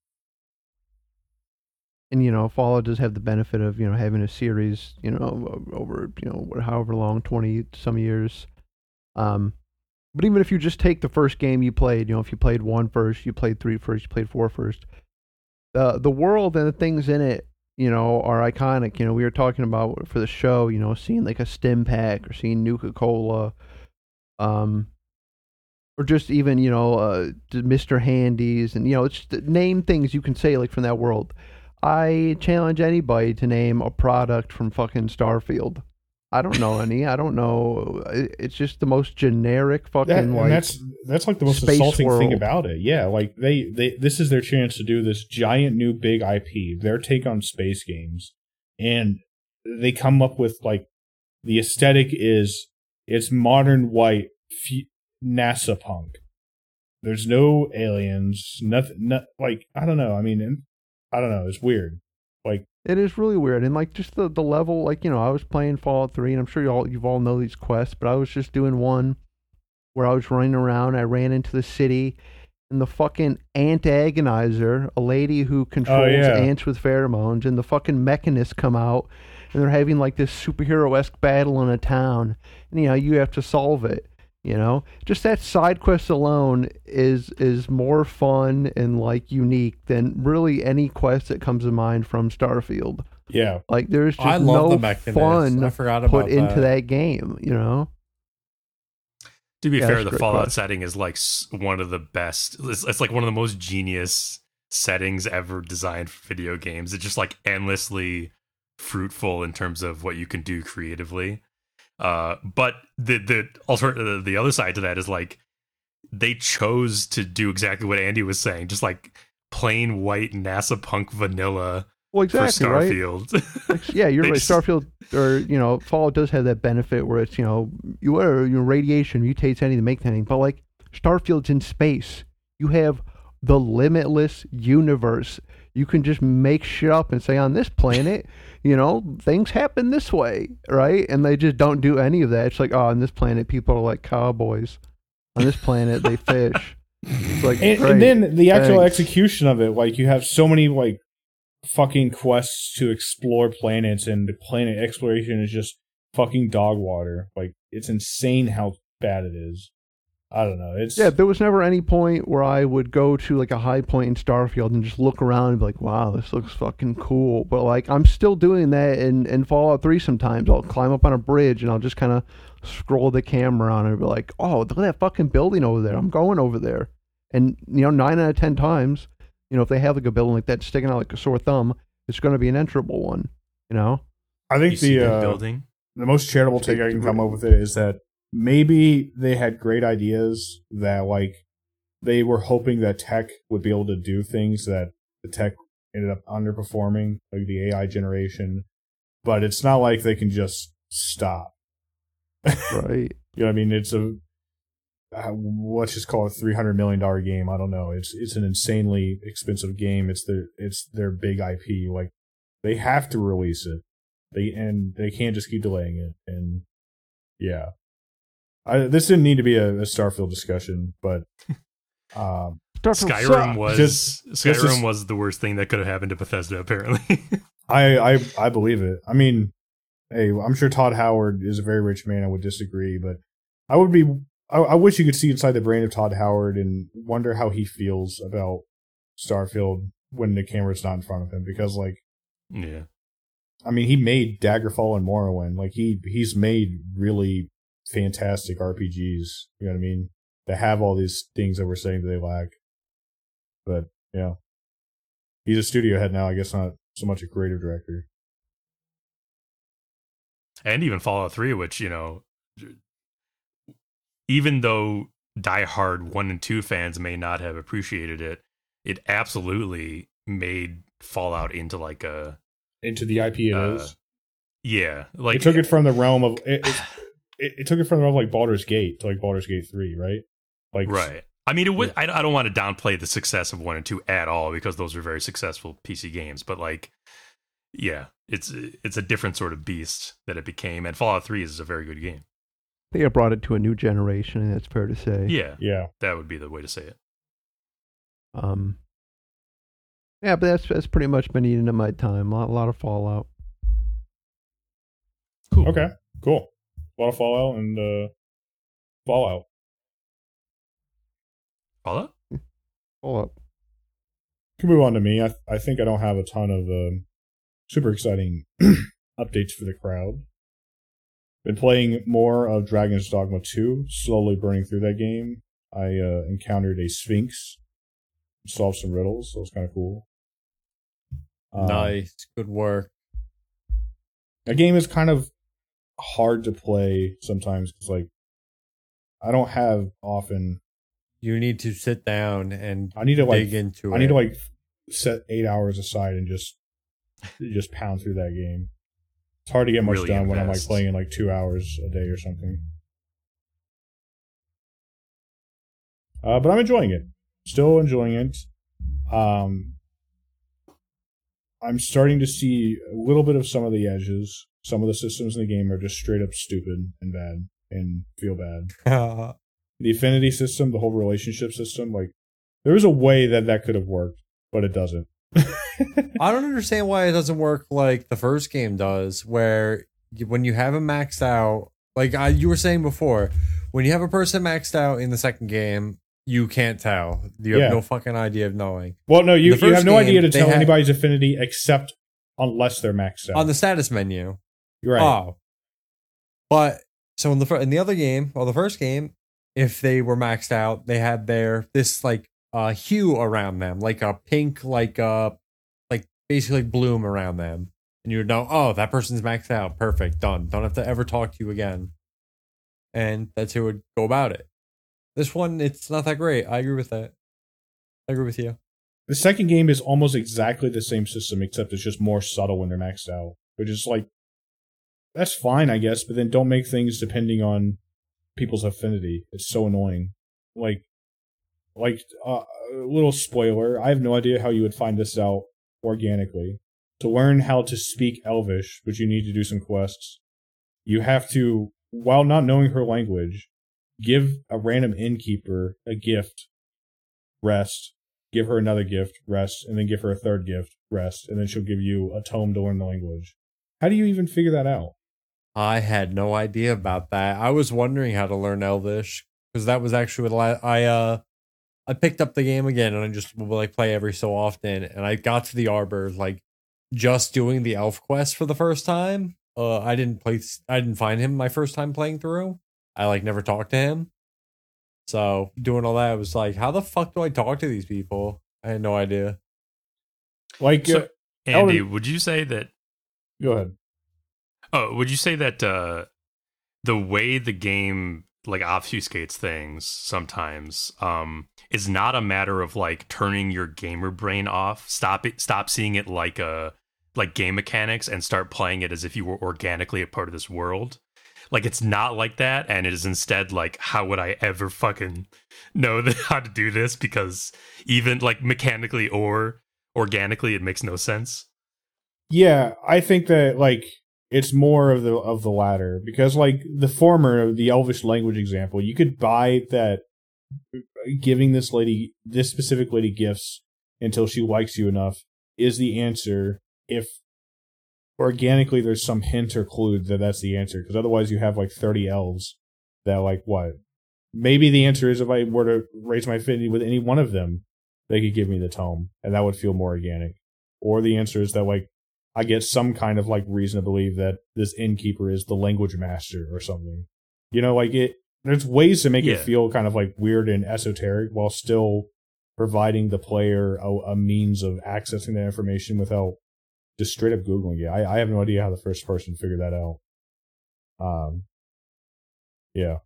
and you know, Fallout does have the benefit of you know having a series, you know, over you know however long, twenty some years. Um, but even if you just take the first game you played, you know, if you played one first, you played three first, you played four first, the the world and the things in it, you know, are iconic. You know, we were talking about for the show, you know, seeing like a stim pack or seeing Nuka-Cola, um, or just even you know, uh, Mister Handy's, and you know, it's just name things you can say like from that world. I challenge anybody to name a product from fucking Starfield. I don't know any. I don't know. It's just the most generic fucking That, and like. that's that's like the most space insulting thing world. about it. Yeah, like they, they this is their chance to do this giant new big I P, their take on space games, and they come up with like the aesthetic is it's modern white f- NASA punk. There's no aliens, nothing. No, like I don't know. I mean, I don't know. It's weird. Like It is really weird, and like just the, the level, like you know, I was playing Fallout three, and I'm sure you all you've all know these quests, but I was just doing one where I was running around. I ran into the city, and the fucking ant agonizer, a lady who controls yeah. ants with pheromones, and the fucking mechanists come out, and they're having like this superhero-esque battle in a town, and you know you have to solve it. You know, just that side quest alone is is more fun and like unique than really any quest that comes to mind from Starfield. yeah, Like there's just I love no the mechanists. fun I forgot about put into that. that game. You know, To be Yeah, fair, that's the great Fallout quest. setting is like s- one of the best. It's, it's like one of the most genius settings ever designed for video games. It's just like endlessly fruitful in terms of what you can do creatively. Uh, but the the alternative, the other side to that is like they chose to do exactly what Andy was saying, just like plain white NASA punk vanilla well, for exactly right. Starfield. Like, yeah, you're They right. just- Starfield, or you know, Fallout does have that benefit where it's you know, you are your radiation mutates anything to make anything, but like Starfield's in space. You have the limitless universe. You can just make shit up and say on this planet, you know, things happen this way, right? And they just don't do any of that. It's like, oh, on this planet, people are like cowboys. On this planet, they fish. It's like, and, great, and then the actual thanks. execution of it, like you have so many like fucking quests to explore planets, and the planet exploration is just fucking dog water. Like it's insane how bad it is. I don't know. It's Yeah, there was never any point where I would go to like a high point in Starfield and just look around and be like, wow, this looks fucking cool. But like, I'm still doing that in, in Fallout three sometimes. I'll climb up on a bridge and I'll just kind of scroll the camera on it and be like, oh, look at that fucking building over there. I'm going over there. And, you know, nine out of ten times, you know, if they have like a building like that sticking out like a sore thumb, it's going to be an enterable one, you know? I think You see the the uh, building. the most charitable take I can come up with it is that maybe they had great ideas that like they were hoping that tech would be able to do things that the tech ended up underperforming, like the A I generation. But it's not like they can just stop. Right. You know what I mean? It's a uh, let's just call it a three hundred million dollar game. I don't know. It's it's an insanely expensive game. It's their it's their big I P. Like they have to release it. They and they can't just keep delaying it. And yeah, I, this didn't need to be a, a Starfield discussion, but um, Skyrim was Just- Skyrim just- was the worst thing that could have happened to Bethesda. Apparently, I, I I believe it. I mean, hey, I'm sure Todd Howard is a very rich man. I would disagree, but I would be. I, I wish you could see inside the brain of Todd Howard and wonder how he feels about Starfield when the camera's not in front of him. Because, like, yeah, I mean, he made Daggerfall and Morrowind. Like, he he's made really fantastic R P Gs. You know what I mean? That have all these things that we're saying that they lack. But yeah, he's a studio head now. I guess not so much a creative director. and even Fallout three, which, you know, even though diehard one and two fans may not have appreciated it, it absolutely made Fallout into like a Into the I P it Uh, is. yeah, like It took it from the realm of it, it, it, it took it from the realm of like Baldur's Gate to like Baldur's Gate three, right? Like right. I mean, it would. I, I don't want to downplay the success of one and two at all because those were very successful P C games. But like, yeah, it's it's a different sort of beast that it became. And Fallout three is a very good game. They have brought it to a new generation, and that's fair to say. Yeah, Yeah. that would be the way to say it. Um. Yeah, but that's that's pretty much been eating into my time. A lot, a lot of Fallout. Cool. Okay. Cool. A lot of Fallout and uh, Fallout. Fallout. Fallout. Can move on to me. I I think I don't have a ton of um, super exciting updates for the crowd. Been playing more of Dragon's Dogma two, slowly burning through that game. I uh, encountered a Sphinx, solved some riddles, so it was kind of cool. Um, Nice, good work. That game is kind of hard to play sometimes because, like, I don't have often. You need to sit down and I need to like dig into I it. need to like set eight hours aside and just just pound through that game. It's hard to get much Really done when I'm like invest. playing in like two hours a day or something. Uh, but I'm enjoying it. Still enjoying it. Um, I'm starting to see a little bit of some of the edges. Some of the systems in the game are just straight up stupid and bad and feel bad. The affinity system, the whole relationship system, like there was a way that that could have worked, but it doesn't. I don't understand why it doesn't work like the first game does, where you, when you have them maxed out, like I, you were saying before, when you have a person maxed out in the second game, you can't tell. You have Yeah. no fucking idea of knowing. Well, no, you, The you have first no idea game, to they tell had- anybody's affinity except unless they're maxed out. On the status menu. You're right. Oh. But so in the fir- in the other game, well, the first game, if they were maxed out, they had their this like uh hue around them, like a pink, like uh like basically bloom around them. And you would know, oh, that person's maxed out. Perfect, done. Don't have to ever talk to you again. And that's who would go about it. This one, it's not that great. I agree with that. I agree with you. The second game is almost exactly the same system, except it's just more subtle when they're maxed out. Which is like, that's fine, I guess, but then don't make things depending on people's affinity. It's so annoying. Like, like uh, a little spoiler, I have no idea how you would find this out organically. To learn how to speak Elvish, which you need to do some quests, you have to, while not knowing her language, give a random innkeeper a gift, rest, give her another gift, rest, and then give her a third gift, rest, and then she'll give you a tome to learn the language. How do you even figure that out? I had no idea about that. I was wondering how to learn Elvish because that was actually what I uh I picked up the game again and I just would like play every so often, and I got to the Arbor like just doing the elf quest for the first time. Uh, I didn't play. I didn't find him my first time playing through. I like never talked to him. So doing all that was like, how the fuck do I talk to these people? I had no idea. Like, So, uh, Andy, Elden- would you say that? go ahead. Oh, would you say that uh, the way the game like obfuscates things sometimes um, is not a matter of like turning your gamer brain off, stop it, stop seeing it like a like game mechanics, and start playing it as if you were organically a part of this world. Like it's not like that, and it is instead like, how would I ever fucking know that how to do this? Because even like mechanically or organically, it makes no sense. Yeah, I think that like it's more of the of the latter because like the former, the Elvish language example, you could buy that giving this lady, this specific lady, gifts until she likes you enough is the answer. If organically there's some hint or clue that that's the answer, because otherwise you have like thirty elves that like what? Maybe the answer is if I were to raise my affinity with any one of them, they could give me the tome, and that would feel more organic. Or the answer is that like I get some kind of like reason to believe that this innkeeper is the language master or something. You know, like it. There's ways to make Yeah. it feel kind of like weird and esoteric while still providing the player a, a means of accessing that information without just straight up Googling it. I, I have no idea how the first person figured that out. Um, yeah.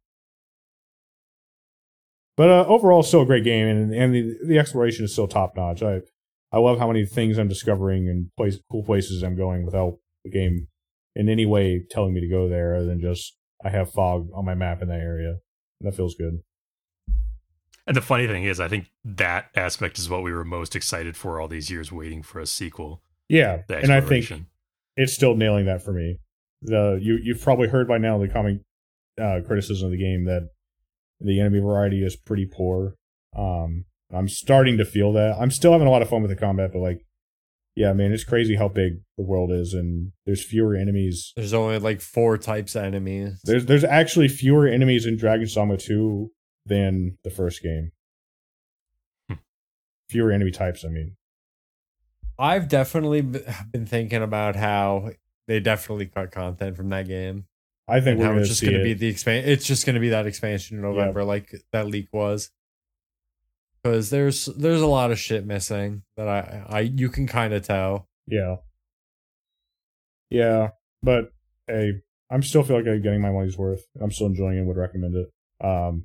But uh, overall, still a great game, and and the the exploration is still top notch. I I love how many things I'm discovering and place, cool places I'm going without the game in any way telling me to go there, other than just I have fog on my map in that area. And that feels good. And the funny thing is, I think that aspect is what we were most excited for all these years, waiting for a sequel. Yeah, The and I think exploration. it's still nailing that for me. The you you've probably heard by now the comic uh, criticism of the game that the enemy variety is pretty poor. Um, I'm starting to feel that. I'm still having a lot of fun with the combat, but like, yeah, man, it's crazy how big the world is, and there's fewer enemies. There's only like four types of enemies. There's there's actually fewer enemies in Dragon's Dogma two than the first game. Hmm. Fewer enemy types, I mean. I've definitely b- been thinking about how they definitely cut content from that game. I think And we're how going it's to just see going to it. be the expan- It's just going to be that expansion in November, like that leak was. Because there's there's a lot of shit missing that I I you can kind of tell. Yeah. Yeah, but hey, I'm still feel like I'm getting my money's worth. I'm still enjoying it and would recommend it. Um,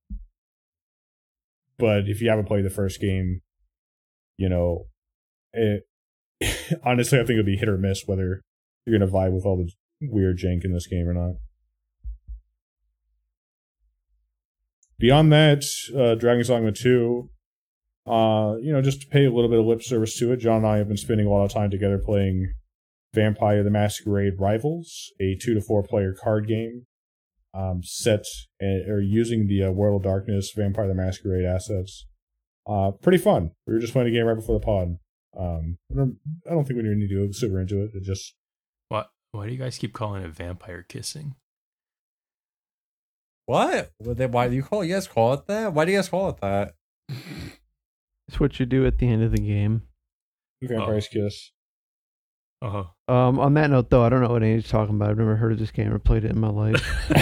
but if you haven't played the first game, you know, it honestly, I think it'll be hit or miss whether you're going to vibe with all the weird jank in this game or not. Beyond that, uh, Dragon's Dogma two, uh, you know, just to pay a little bit of lip service to it, John and I have been spending a lot of time together playing Vampire the Masquerade Rivals, a two to four player card game um, set uh, or using the uh, World of Darkness Vampire the Masquerade assets. Uh, pretty fun. We were just playing a game right before the pod. Um, I don't, I don't think we need to go super into it. It just What? Why do you guys keep calling it vampire kissing? What? Well, then why do you call you guys call it that? Why do you guys call it that? It's what you do at the end of the game. Vampire's Kiss. Uh-huh. Um, on that note, though, I don't know what Andy's talking about. I've never heard of this game or played it in my life,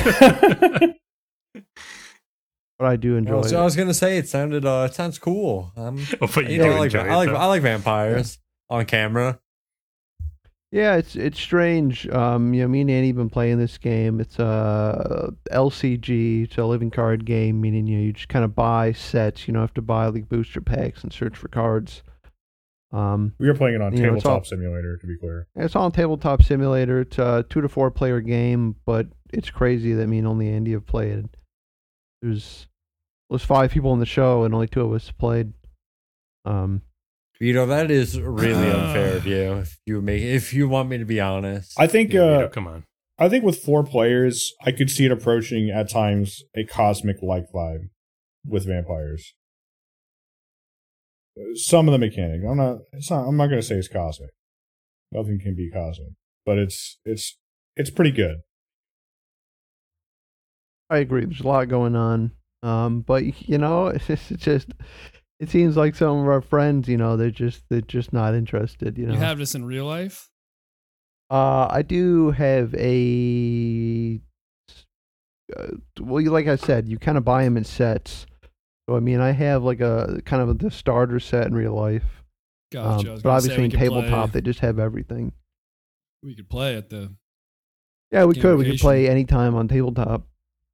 but I do enjoy Well, so I it. was gonna say it sounded uh it sounds cool. Um, Oh, but you you know, do I like enjoy I like it, though. I like vampires on camera. Yeah, it's it's strange. Um, you know, me and Andy have been playing this game. It's a L C G. It's a living card game, meaning you know, you just kind of buy sets. You don't have to buy like booster packs and search for cards. Um, We were playing it on You know, it's Tabletop all- Simulator, to be clear. It's on Tabletop Simulator. It's a two to four player game, but it's crazy that me and only Andy have played. There's there's five people in the show, and only two of us played. Um, You know that is really Uh. unfair of you. If you make if you want me to be honest, I think Yeah, uh, Vito, come on. I think with four players, I could see it approaching at times a cosmic-like vibe with vampires. Some of the mechanics, I'm not. It's not. I'm not going to say it's cosmic. Nothing can be cosmic, but it's it's it's pretty good. I agree. There's a lot going on. Um, but you know, it's just, it's just it seems like some of our friends, you know, they're just they're just not interested. You know, You have this in real life? uh, I do have a. Uh, well, you- like I said, you kind of buy them in sets. So I mean, I have like a kind of the starter set in real life. Gotcha. Um, I was but gonna say obviously we in could tabletop, play- they just have everything. we could play at the. Yeah, we Game could. We could location. play anytime on tabletop.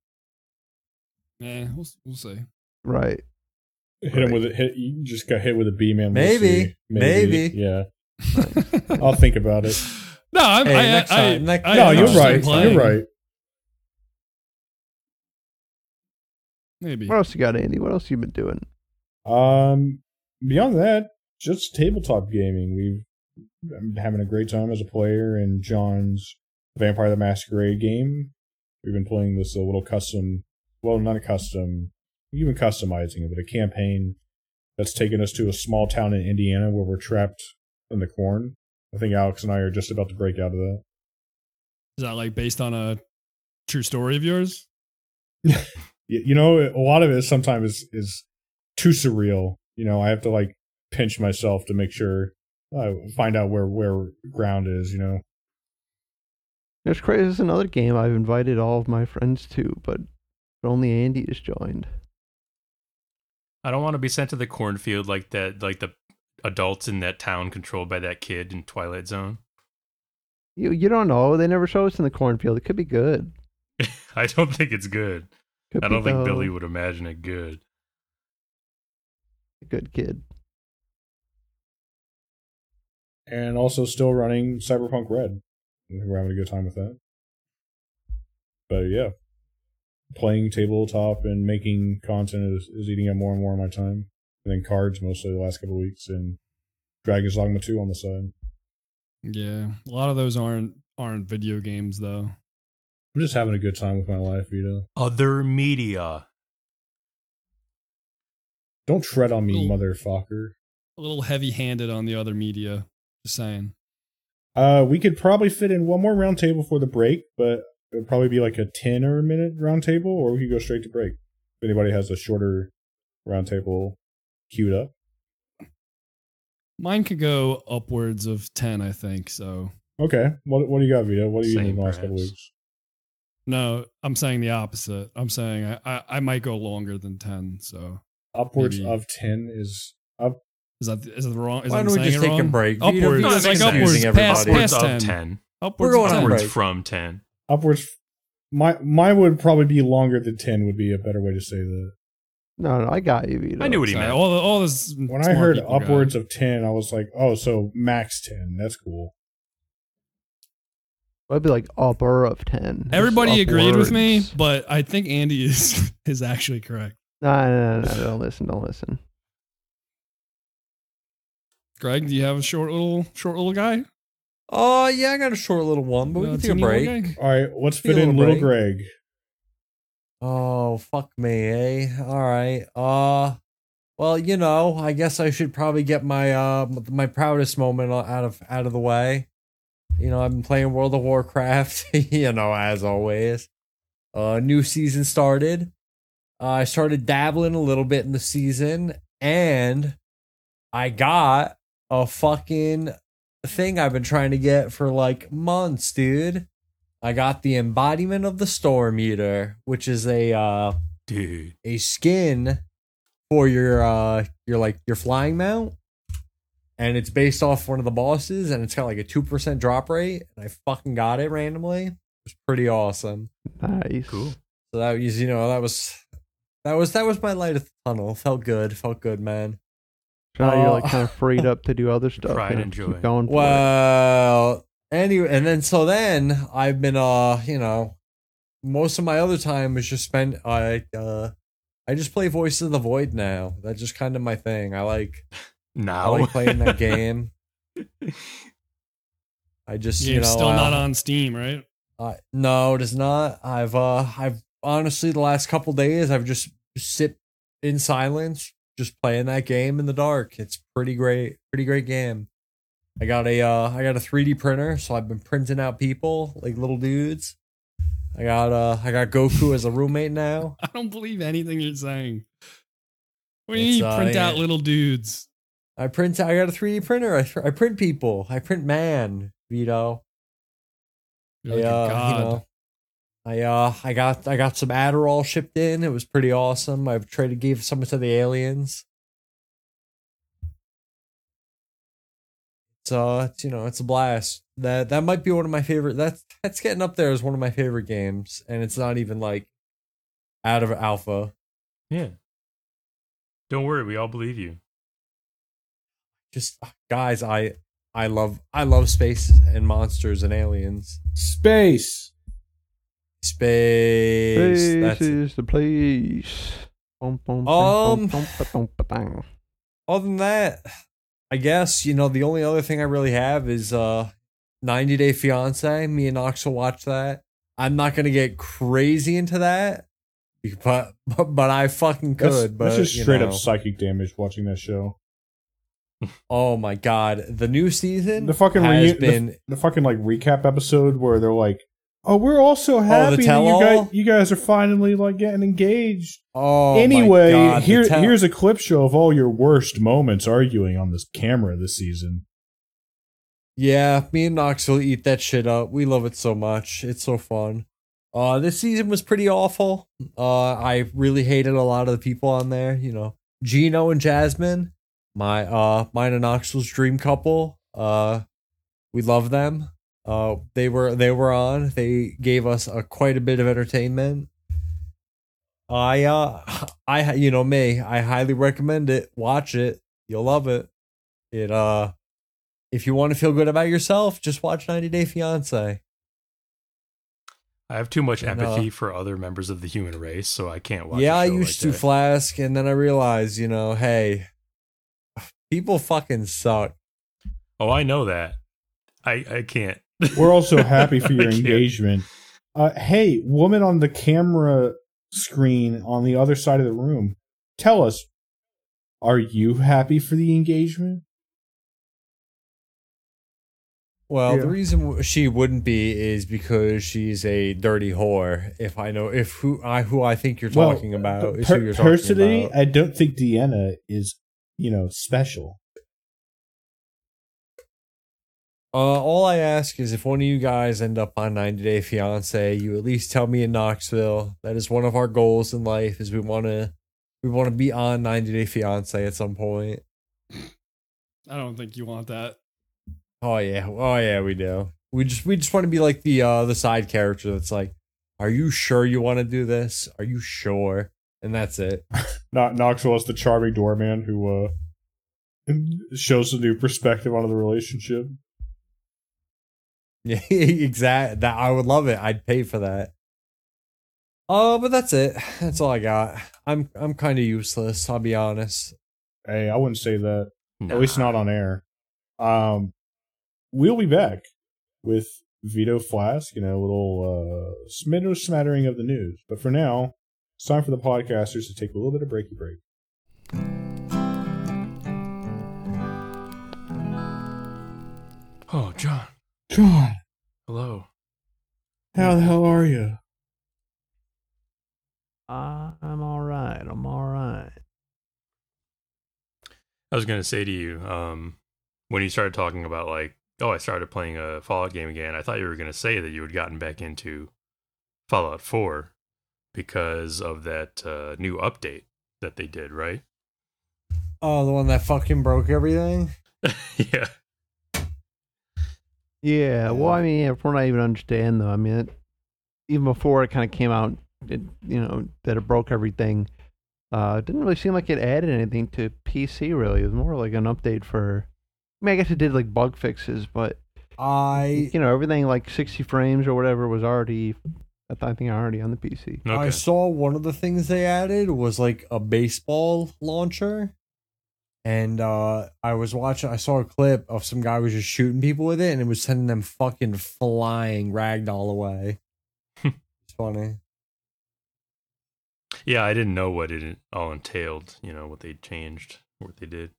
Eh, we'll we'll see. Right. Hit him Right. with a hit. You just got hit with a B, man. We'll Maybe. see. Maybe. Yeah. I'll think about it. No, I'm. Hey, I, next I, time, next- I, No, I'm you're interested in right. playing. You're right. Maybe. What else you got, Andy? What else you been doing? Um, beyond that, just tabletop gaming. We've I'm having a great time as a player in John's Vampire the Masquerade game. We've been playing this uh, little custom, well, not a custom, even customizing it, but a campaign that's taken us to a small town in Indiana where we're trapped in the corn. I think Alex and I are just about to break out of that. Is that like based on a true story of yours? You know, a lot of it sometimes is, is too surreal. You know, I have to like pinch myself to make sure I find out where, where ground is, you know. It's crazy. This is another game I've invited all of my friends to, but only Andy has joined. I don't want to be sent to the cornfield like that, like the adults in that town controlled by that kid in Twilight Zone. You you don't know. They never show us in the cornfield. It could be good. I don't think it's good. Could I be don't think the- Billy would imagine it good. a good kid. And also still running Cyberpunk Red. I think we're having a good time with that. But yeah, playing tabletop and making content is, is eating up more and more of my time. And then cards mostly the last couple of weeks, and Dragon's Dogma two on the side. Yeah, a lot of those aren't aren't video games though. I'm just having a good time with my life, Vito. Other media. Don't tread on me, Ooh. motherfucker. A little heavy-handed on the other media. Just saying. Uh, we could probably fit in one more round table for the break, but it would probably be like a ten or a minute round table, or we could go straight to break. If anybody has a shorter round table queued up. Mine could go upwards of ten, I think. So Okay. What what do you got, Vito? What are you Same, eating the last couple perhaps. weeks? no, I'm saying the opposite. I'm saying I I, I might go longer than ten. So Upwards Maybe. of ten is up. is that is that the wrong? Is Why that don't we saying just it take a wrong? break? Vito, Upwards, Vito's it's like confusing upwards, everybody. past, Upwards past of ten. ten. Upwards We're of going on ten. Upwards break. from ten. Upwards. My mine would probably be longer than ten. Would be a better way to say that. No, no, I got you, Vito. I knew what he Sorry, meant. all, all this When I smart heard people got it. upwards of ten, I was like, oh, so max ten. That's cool. I'd be like upper of ten. Just Everybody agreed with me, upwards. but I think Andy is is actually correct. No, no, no, no, don't listen, don't listen. Greg, do you have a short little short little guy? Oh, yeah, I got a short little one, but we Uh, can take a teeny little break. guy? All right, let's Be a fit in little little break. Greg. Oh, fuck me, eh? All right. Uh, well, you know, I guess I should probably get my uh my proudest moment out of out of the way. You know, I've been playing World of Warcraft, you know, as always. Uh, new season started. Uh, I started dabbling a little bit in the season, and I got a fucking thing I've been trying to get for like months, dude. I got the Embodiment of the Storm Eater, which is a uh Dude. a skin for your uh your like your flying mount, and it's based off one of the bosses, and it's got like a two percent drop rate, and I fucking got it randomly. It was pretty awesome. Nice. Cool. So that was, you know, that was that was that was my light at the tunnel. Felt good, felt good, man. So now you're like Oh. kind of freed up to do other stuff. Pride and and keep joy. going for it. Well, anyway, and then so then I've been uh, you know, most of my other time is just spent I uh I just play Voices of the Void now. That's just kind of my thing. I like I Now. like playing that game. I just, you know, Game's still uh, not on Steam, right? Uh, no, it is not. I've uh, I've honestly the last couple days I've just sit in silence, just playing that game in the dark. It's pretty great, pretty great game. I got a uh, I got a three D printer, so I've been printing out people like little dudes. I got uh, I got Goku as a roommate now. I don't believe anything you're saying. What do you It's, mean uh, print out yeah. little dudes? I print. I got a three D printer. I, I print people. I print man. Vito. You're like I, a uh, god. You know, I uh I got I got some Adderall shipped in. It was pretty awesome. I've traded gave some to the aliens. It's uh it's, you know, it's a blast. That that might be one of my favorite. That's that's getting up there as one of my favorite games, and it's not even like out of alpha. Yeah. Don't worry, we all believe you. Just guys, I I love I love space and monsters and aliens. Space. Space. This That's it. is the place. Bum, bum, Um, bum, bum, ba, dum, ba, dang. Other than that, I guess, you know, the only other thing I really have is uh ninety Day Fiance. Me and Knox will watch that. I'm not gonna get crazy into that, But but, but I fucking could. That's, but that's just you straight know. up psychic damage watching that show. Oh my god, the new season The fucking has reu- been. the, the fucking like recap episode where they're like, "Oh, we're all so happy that you tell-all? guys, you guys are finally like getting engaged." oh anyway, my god, the here tell- here's a clip show of all your worst moments arguing on this camera this season. Yeah, me and Knoxville eat that shit up. We love it so much. It's so fun. Uh, this season was pretty awful. Uh, I really hated a lot of the people on there. You know, Gino and Jasmine, my uh, mine and Knoxville's dream couple. Uh, we love them. Uh, they were they were on. They gave us a quite a bit of entertainment. I uh, I you know me. I highly recommend it. Watch it. You'll love it. It uh. If you want to feel good about yourself, just watch ninety Day Fiancé. I have too much And, empathy uh, for other members of the human race, so I can't watch. Yeah, a I show used like to that. Flask, and then I realized, you know, hey, people fucking suck. Oh, I know that. I I can't. We're also happy for your I can't. engagement. Uh, hey, woman on the camera screen on the other side of the room, tell us, are you happy for the engagement? Well, Yeah. the reason she wouldn't be is because she's a dirty whore. If I know, if who I who I think you're talking about is per- who you're talking personally, about. I don't think Deanna is, you know, special. Uh, all I ask is if one of you guys end up on ninety Day Fiance, you at least tell me in Knoxville. That is one of our goals in life. Is we want to we want to be on ninety Day Fiance at some point. I don't think you want that. Oh yeah, oh yeah, we do. We just we just want to be like the uh the side character that's like, are you sure you want to do this? Are you sure? And that's it. Not Knoxville is the charming doorman who uh shows a new perspective on the relationship. Yeah, exactly. That I would love it. I'd pay for that. Oh, but that's it. That's all I got. I'm I'm kind of useless. I'll be honest. Hey, I wouldn't say that. Nah. At least not on air. Um, we'll be back with Vito Flask, you know, a little uh, smitter smattering of the news. But for now, it's time for the podcasters to take a little bit of breaky break. Oh, John. John, Hello. how the hell are you? Uh, I'm all right. I'm all right. I was gonna say to you, um, when you started talking about like, oh, I started playing a Fallout game again. I thought you were gonna say that you had gotten back into Fallout four because of that uh, new update that they did, right? Oh, the one that fucking broke everything. Yeah. Yeah, well, I mean, yeah, from what I even understand, though, I mean, it, even before it kind of came out, it, you know, that it broke everything, uh, it didn't really seem like it added anything to P C, really. It was more like an update for, I mean, I guess it did, like, bug fixes, but, I you know, everything, like, sixty frames or whatever was already, I th- I think, already on the P C. Okay. I saw one of the things they added was like a baseball launcher. And uh, I was watching, I saw a clip of some guy was just shooting people with it and it was sending them fucking flying ragdoll away. It's funny. Yeah, I didn't know what it all entailed. You know what they changed, what they did.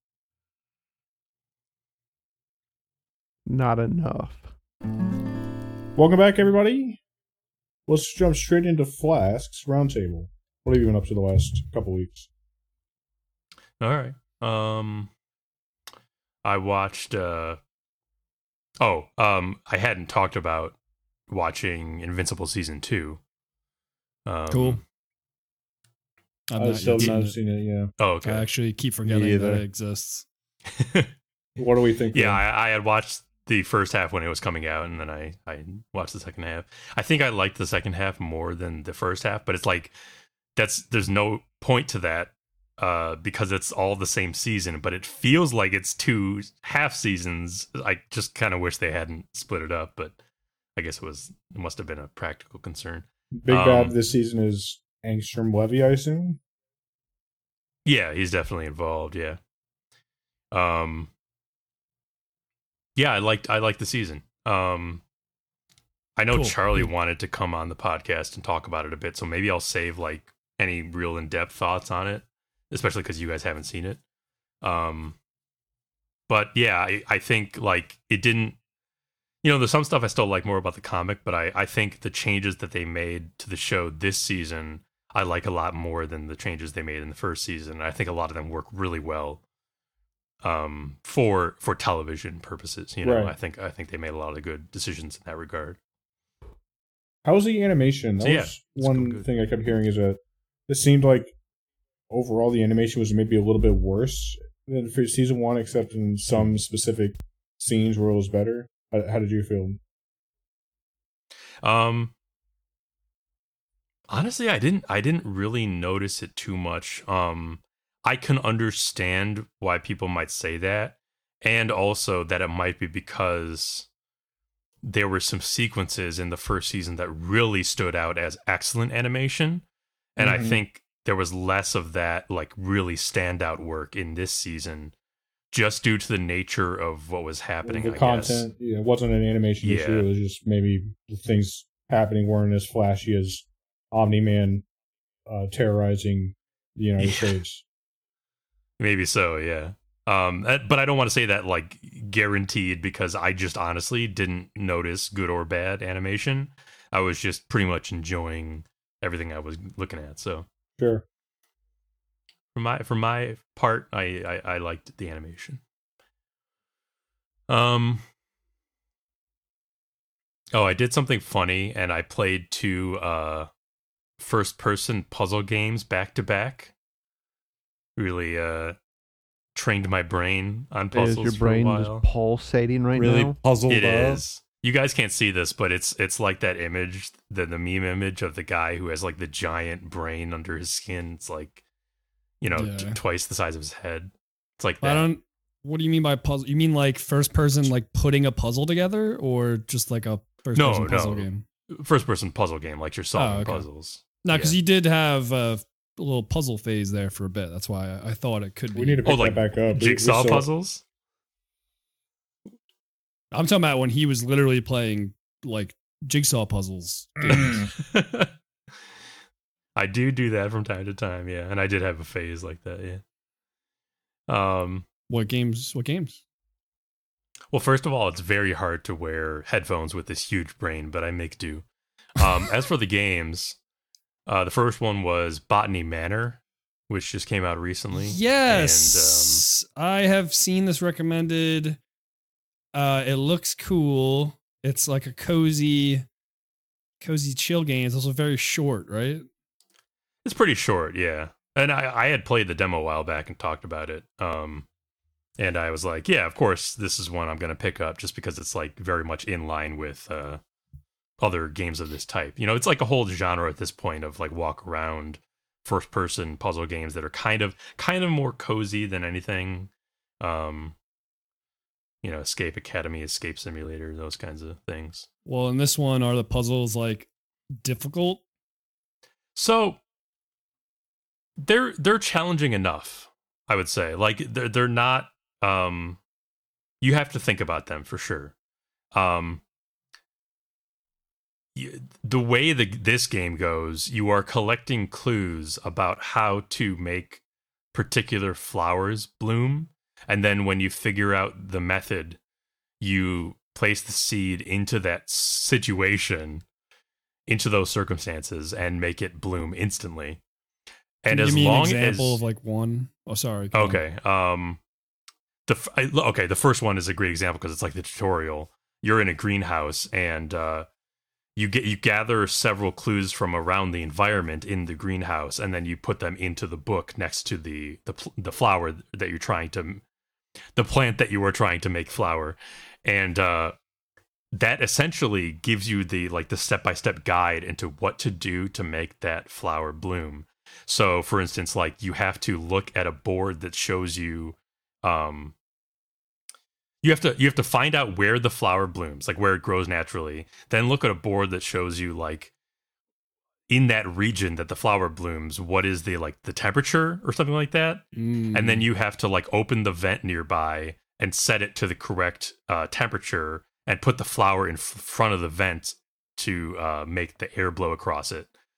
Not enough. Welcome back, everybody. Let's jump straight into Flask's Roundtable. What have you been up to the last couple weeks? All right. Um, I watched. Uh, oh, um, I hadn't talked about watching Invincible season two. Um, Cool. I've I not still yet have not seen seen it, yeah. Oh, it. okay. I actually keep forgetting either. that it exists. What do we think? Yeah, I, I had watched the first half when it was coming out, and then I, I watched the second half. I think I liked the second half more than the first half, but it's like that's there's no point to that uh, because it's all the same season. But it feels like it's two half seasons. I just kind of wish they hadn't split it up, but I guess it was it must have been a practical concern. Big um, Bad this season is Angstrom Levy, I assume? Yeah, he's definitely involved. Yeah. Um. Yeah, I liked I liked the season. Um, I know Cool. Charlie Good. wanted to come on the podcast and talk about it a bit, so maybe I'll save like any real in-depth thoughts on it, especially because you guys haven't seen it. Um, but yeah, I, I think like it didn't. You know, there's some stuff I still like more about the comic, but I, I think the changes that they made to the show this season, I like a lot more than the changes they made in the first season. I think a lot of them work really well um, for for television purposes. You know, Right. I think I think they made a lot of good decisions in that regard. How was the animation? That So, yeah, was it's one going good. thing I kept hearing is that it seemed like overall the animation was maybe a little bit worse than for season one, except in some specific scenes where it was better. How, how did you feel? Um, honestly, I didn't I didn't really notice it too much. Um, I can understand why people might say that, and also that it might be because there were some sequences in the first season that really stood out as excellent animation, and Mhm. I think there was less of that like really standout work in this season, just due to the nature of what was happening. The I guess. content, yeah, it wasn't an animation Yeah. issue. It was just maybe the things happening weren't as flashy as Omni-Man uh, terrorizing the United Yeah. States. Maybe so, yeah. Um, uh, but I don't want to say that like guaranteed because I just honestly didn't notice good or bad animation. I was just pretty much enjoying everything I was looking at. So Sure. for my for my part, I I, I liked the animation. Um. Oh, I did something funny, and I played two uh, first-person puzzle games back to back. Really uh, trained my brain on Is puzzles your for brain a just while. pulsating right Really now? puzzled It up. is. You guys can't see this, but it's it's like that image, the the meme image of the guy who has like the giant brain under his skin. It's like, you know, t- Yeah. twice the size of his head. It's like I that. don't. What do you mean by puzzle? You mean like first person, like putting a puzzle together, or just like a first No, person puzzle no. game? First person puzzle game, like you're solving Oh, okay. puzzles. No, because Yeah. you did have uh, a little puzzle phase there for a bit. That's why I, I thought it could be. We need to pick Oh, like that back up. We- we Jigsaw still- puzzles? I'm talking about when he was literally playing like jigsaw puzzles. games. I do do that from time to time, yeah. And I did have a phase like that, yeah. Um. What games? What games? Well, first of all, it's very hard to wear headphones with this huge brain, but I make do. Um, as for the games, uh, the first one was Botany Manor, which just came out recently. Yes, I have seen this recommended. Uh, it looks cool. It's like a cozy, cozy chill game. It's also very short, right? It's pretty short, yeah. And I, I had played the demo a while back and talked about it. Um, and I was like, yeah, of course, this is one I'm going to pick up just because it's like very much in line with uh, other games of this type. You know, it's like a whole genre at this point of like walk around first person puzzle games that are kind of kind of more cozy than anything. Um, you know, Escape Academy, Escape Simulator, those kinds of things. Well, in this one, are the puzzles like difficult? So they're they're challenging enough, I would say. Like they're they're not um you have to think about them for sure. Um you, the way the this game goes, you are collecting clues about how to make particular flowers bloom, and then when you figure out the method, you place the seed into that situation, into those circumstances, and make it bloom instantly. And Can you as give me long an example as of like one? Oh, sorry. go on. okay, um, the f- I- okay, the first one is a great example because it's like the tutorial. You're in a greenhouse and uh, you get you gather several clues from around the environment in the greenhouse, and then you put them into the book next to the the pl- the flower that you're trying to, the plant that you are trying to make flower, and uh, that essentially gives you the like the step by step guide into what to do to make that flower bloom. So, for instance, like you have to look at a board that shows you, um, you have to you have to find out where the flower blooms, like where it grows naturally. Then look at a board that shows you like in that region that the flower blooms, what is the like the temperature or something like that. Mm. And then you have to like open the vent nearby and set it to the correct uh, temperature and put the flower in f- front of the vent to uh, make the air blow across it.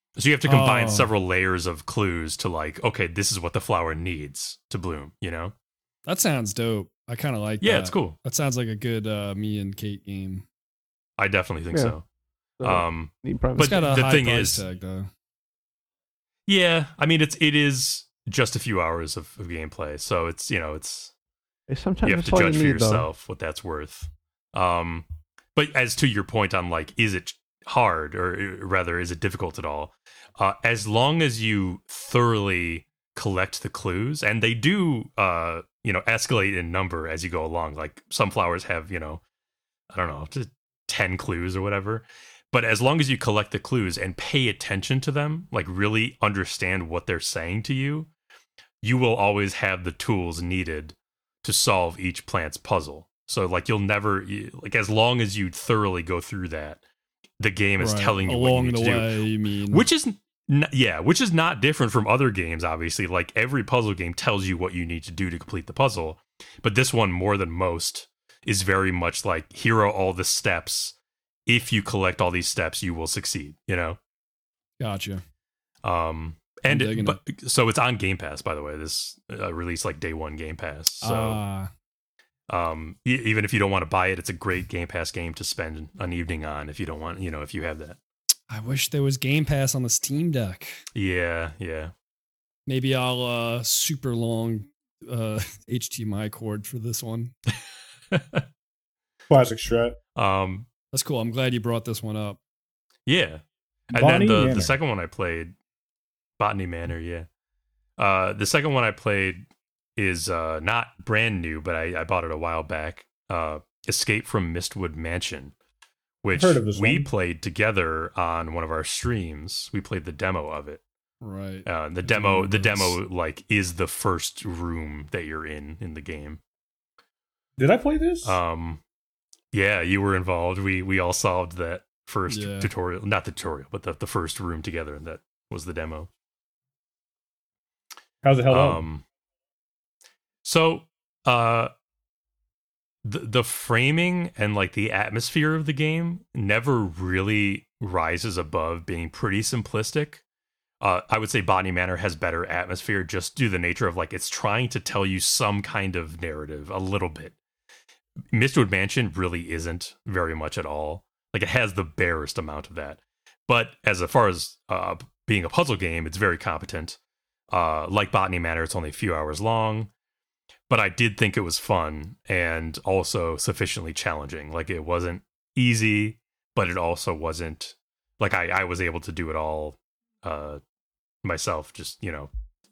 So you have to combine Oh. several layers of clues to like, okay, this is what the flower needs to bloom, you know? That sounds dope. I kind of like Yeah, that. it's cool. That sounds like a good uh, me and Kate game. I definitely think Yeah. so. So, Um, need probably but It's got a the high thing price is- tag, though. yeah, I mean, it's it is just a few hours of, of gameplay, so it's you know it's sometimes you have that's to all judge you for need, yourself what that's worth. Um, but as to your point on like, is it hard or uh, rather is it difficult at all? Uh, as long as you thoroughly collect the clues, and they do, uh, you know, escalate in number as you go along. Like some flowers have, you know, I don't know, just ten clues or whatever. But as long as you collect the clues and pay attention to them, like really understand what they're saying to you, you will always have the tools needed to solve each plant's puzzle. So like you'll never like as long as you thoroughly go through that, the game is Right. telling you along what you need the to way. do. You mean Which is n- yeah, which is not different from other games obviously. Like every puzzle game tells you what you need to do to complete the puzzle. But this one more than most is very much like here are all the steps. If you collect all these steps, you will succeed, you know? Gotcha. Um, and I'm it, digging but so it's on Game Pass, by the way. This uh, released like day one Game Pass. So Ah, um, e- even if you don't want to buy it, it's a great Game Pass game to spend an evening on. If you don't want, you know, if you have that. I wish there was Game Pass on the Steam Deck. Yeah, yeah. Maybe I'll uh super long uh H D M I cord for this one. Classic strat. um, That's cool. I'm glad you brought this one up. yeah. And Bonnie then the, Manor. the second one I played, Botany Manor, yeah. Uh, the second one I played is uh, not brand new, but I, I bought it a while back. Uh, Escape from Mistwood Mansion, which heard of this we one. played together on one of our streams. We played the demo of it. Right. Uh, the I demo, remember the this. demo, like is the first room that you're in in the game. Did I play this? Um, yeah, you were involved. We we all solved that first Yeah. tutorial, not the tutorial, but the, the first room together, and that was the demo. How's it held up? Um, so, uh, the the framing and like the atmosphere of the game never really rises above being pretty simplistic. Uh, I would say Botany Manor has better atmosphere just due to the nature of like it's trying to tell you some kind of narrative a little bit. Mistwood Mansion really isn't very much at all. Like it has the barest amount of that. But as far as uh, being a puzzle game, it's very competent. Uh, like Botany Manor, it's only a few hours long. But I did think it was fun and also sufficiently challenging. Like it wasn't easy, but it also wasn't like I, I was able to do it all uh, myself. Just, you know,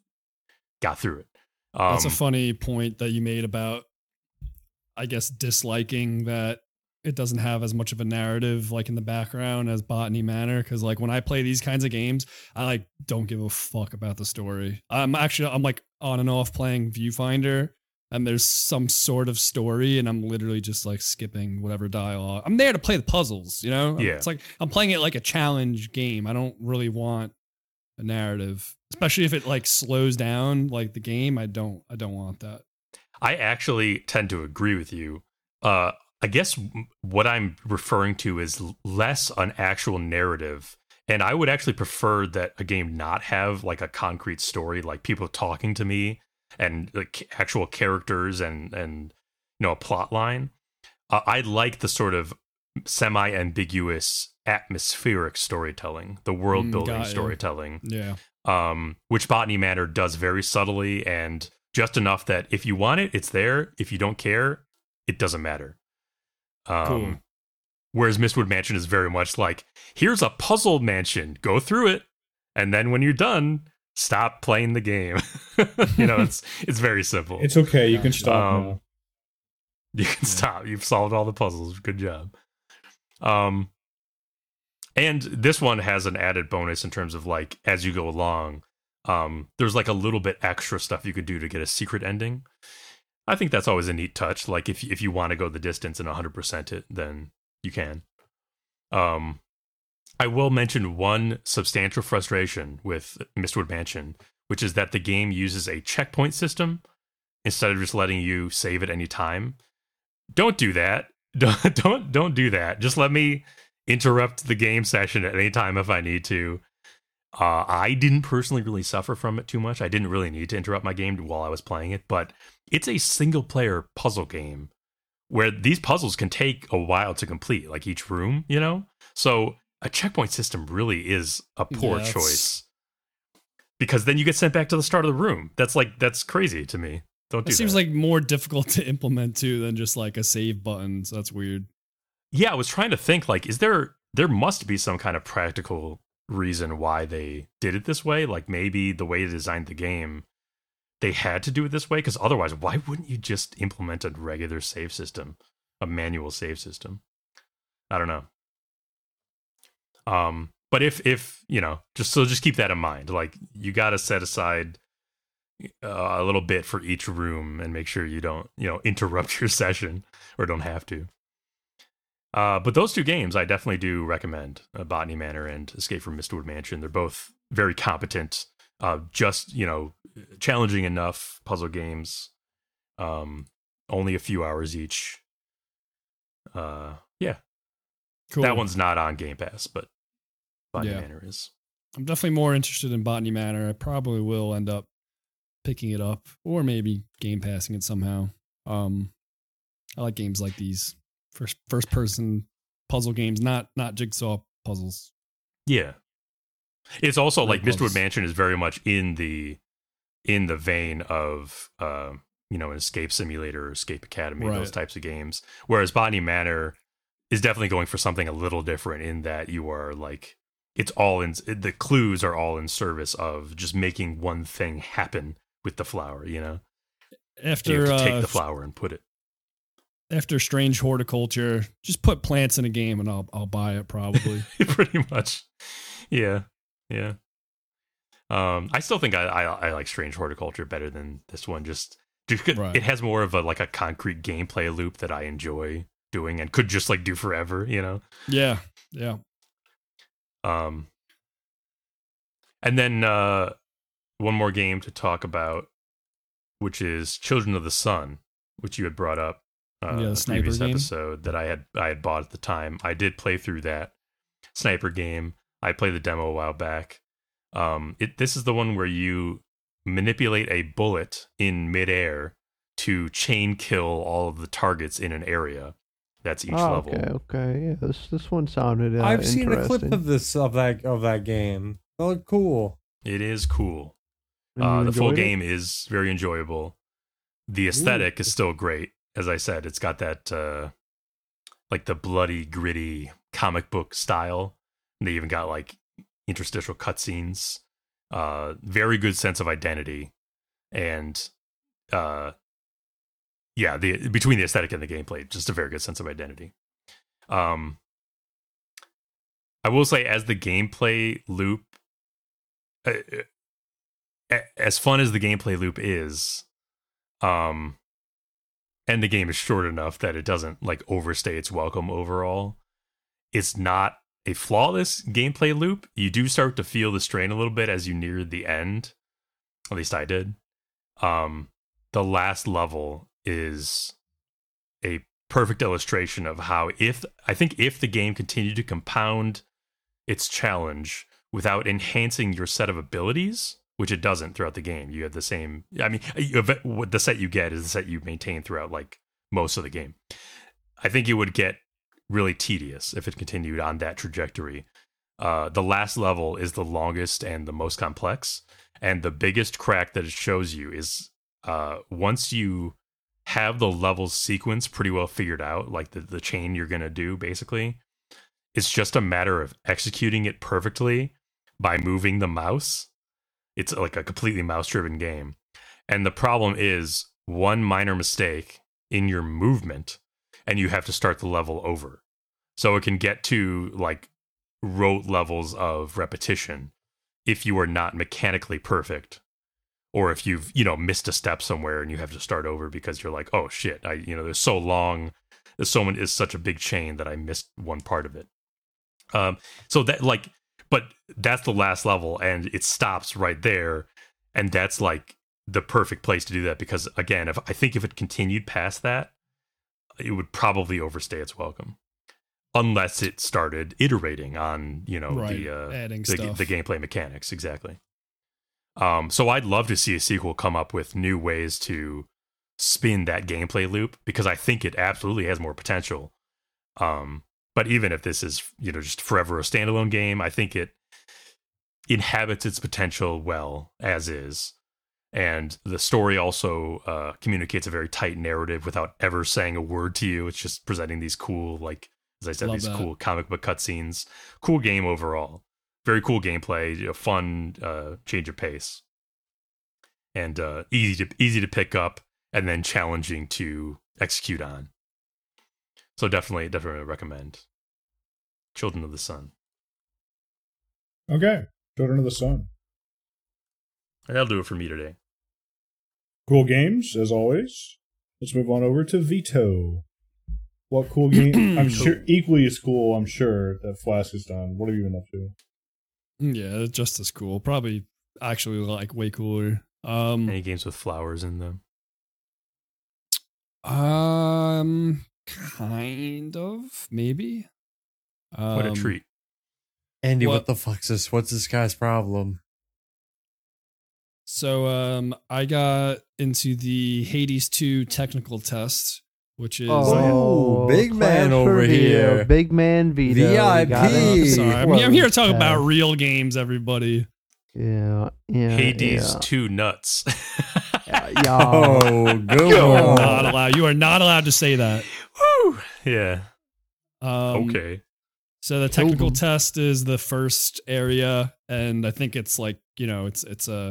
got through it. Um, That's a funny point that you made about, I guess, disliking that it doesn't have as much of a narrative like in the background as Botany Manor. Because like when I play these kinds of games, I like don't give a fuck about the story. I'm actually I'm like on and off playing Viewfinder, and there's some sort of story, and I'm literally just like skipping whatever dialogue. I'm there to play the puzzles, you know. Yeah. It's like I'm playing it like a challenge game. I don't really want a narrative, especially if it like slows down like the game. I don't I don't want that. I actually tend to agree with you. Uh, I guess w- what I'm referring to is l- less an actual narrative. And I would actually prefer that a game not have like a concrete story, like people talking to me and like actual characters and, and you know, a plot line. Uh, I like the sort of semi-ambiguous atmospheric storytelling, the world Mm, building got ya. storytelling. Yeah. Um, which Botany Manor does very subtly and just enough that if you want it, it's there. If you don't care, it doesn't matter. Um, Cool. Whereas Mistwood Mansion is very much like, here's a puzzle mansion, go through it, and then when you're done, stop playing the game. You know, it's it's very simple. It's okay. You can Gotcha. stop Um, now. You can stop. You've solved all the puzzles. Good job. Um, and this one has an added bonus in terms of like as you go along, um, there's like a little bit extra stuff you could do to get a secret ending. I think that's always a neat touch. Like if if you want to go the distance and one hundred percent it, then you can. Um, I will mention one substantial frustration with Mistwood Mansion, which is that the game uses a checkpoint system instead of just letting you save at any time. Don't do that. Don't don't don't do that. Just let me interrupt the game session at any time if I need to. Uh, I didn't personally really suffer from it too much. I didn't really need to interrupt my game while I was playing it, but it's a single player puzzle game where these puzzles can take a while to complete, like each room, you know? So a checkpoint system really is a poor Yeah, that's- choice because then you get sent back to the start of the room. That's like, that's crazy to me. Don't do It seems that. like more difficult to implement too than just like a save button. So that's weird. Yeah, I was trying to think, like, is there, there must be some kind of practical reason why they did it this way. Like maybe the way they designed the game, they had to do it this way, because otherwise, why wouldn't you just implement a regular save system, a manual save system? I don't know. Um, but if if you know, just so just keep that in mind. Like you got to set aside uh, a little bit for each room and make sure you don't you know interrupt your session or don't have to. Uh, but those two games I definitely do recommend, uh, Botany Manor and Escape from Mistwood Mansion. They're both very competent, uh, just, you know, challenging enough puzzle games, um, only a few hours each. Uh, yeah, Cool. that one's not on Game Pass, but Botany Yeah. Manor is. I'm definitely more interested in Botany Manor. I probably will end up picking it up or maybe game passing it somehow. Um, I like games like these. First first person puzzle games, not not jigsaw puzzles. Yeah, it's also Great like Mistwood puzzles. Mansion is very much in the in the vein of uh, you know an escape simulator, escape academy, those Right. types of games. Whereas Botany Manor is definitely going for something a little different in that you are like it's all in the clues are all in service of just making one thing happen with the flower. You know, After you have to take uh, the flower and put it. after Strange Horticulture, just put plants in a game and I'll I'll buy it probably. Pretty much, yeah, yeah. Um, I still think I, I I like Strange Horticulture better than this one. Just because Right. it has more of a like a concrete gameplay loop that I enjoy doing and could just like do forever. You know. yeah, yeah. Um, and then uh, one more game to talk about, which is Children of the Sun, which you had brought up. Uh, Yeah, the a sniper previous game. episode that I had I had bought at the time. I did play through that sniper game. I played the demo a while back. Um, it this is the one where you manipulate a bullet in midair to chain kill all of the targets in an area. That's each Oh, level. okay, okay. Yeah, this this one sounded uh, I've seen a clip interesting. of this of that of that game. It looked cool. It is cool. And you Uh, the full enjoyed it? game is very enjoyable. The aesthetic is still great. As I said, it's got that uh, like the bloody, gritty comic book style. And they even got like interstitial cutscenes. Uh, very good sense of identity, and uh, yeah, the between the aesthetic and the gameplay, just a very good sense of identity. Um, I will say, as the gameplay loop, uh, uh, as fun as the gameplay loop is, um, and the game is short enough that it doesn't like overstay its welcome overall. It's not a flawless gameplay loop. You do start to feel the strain a little bit as you near the end. At least I did. Um, the last level is a perfect illustration of how if I think if the game continued to compound its challenge without enhancing your set of abilities, which it doesn't throughout the game. You have the same. I mean, you have, what the set you get is the set you maintain throughout like most of the game. I think it would get really tedious if it continued on that trajectory. Uh, the last level is the longest and the most complex, and the biggest crack that it shows you is uh, once you have the levels sequence pretty well figured out, like the, the chain you're gonna do, basically, it's just a matter of executing it perfectly by moving the mouse. It's like a completely mouse-driven game. And the problem is one minor mistake in your movement, and you have to start the level over. So it can get to like rote levels of repetition if you are not mechanically perfect, or if you've, you know, missed a step somewhere and you have to start over because you're like, oh shit, I, you know, there's so long, there's so many, is such a big chain that I missed one part of it. Um, so that like, but that's the last level and it stops right there. And that's like the perfect place to do that because again, if I think if it continued past that, it would probably overstay its welcome. unless it started iterating on, you know, Right, the, uh, adding the stuff. the gameplay mechanics. Exactly. Um, so I'd love to see a sequel come up with new ways to spin that gameplay loop, because I think it absolutely has more potential. Um, but even if this is, you know, just forever a standalone game, I think it inhabits its potential well as is. And the story also uh, communicates a very tight narrative without ever saying a word to you. It's just presenting these cool, like, as I said, Love these that. cool comic book cutscenes. Cool game overall. Very cool gameplay, a fun uh, change of pace. And uh, easy to easy to pick up, and then challenging to execute on. So definitely, definitely recommend Children of the Sun. Okay, Children of the Sun. And that'll do it for me today. Cool games, as always. Let's move on over to Vito. What cool game? I'm sure equally as cool. I'm sure that Flask has done. What have you been up to? Yeah, just as cool. Probably actually like way cooler. Um, Any games with flowers in them? um, kind of, maybe. Um, What a treat. Andy, what, what- the fuck's this? What's this guy's problem? So, um, I got into the Hades two technical test, which is Oh, big man claps over for Vito. here. Big man Vito. V I We got P. him. sorry, I'm, Close I'm here to talk about test. real games, everybody. Yeah, yeah. Hades yeah. two nuts. Yeah, yeah. Oh, good You are one. not allowed. You are not allowed to say that. Woo! Yeah. Um, Okay. So the technical Boom. test is the first area, and I think it's like, you know, it's it's a,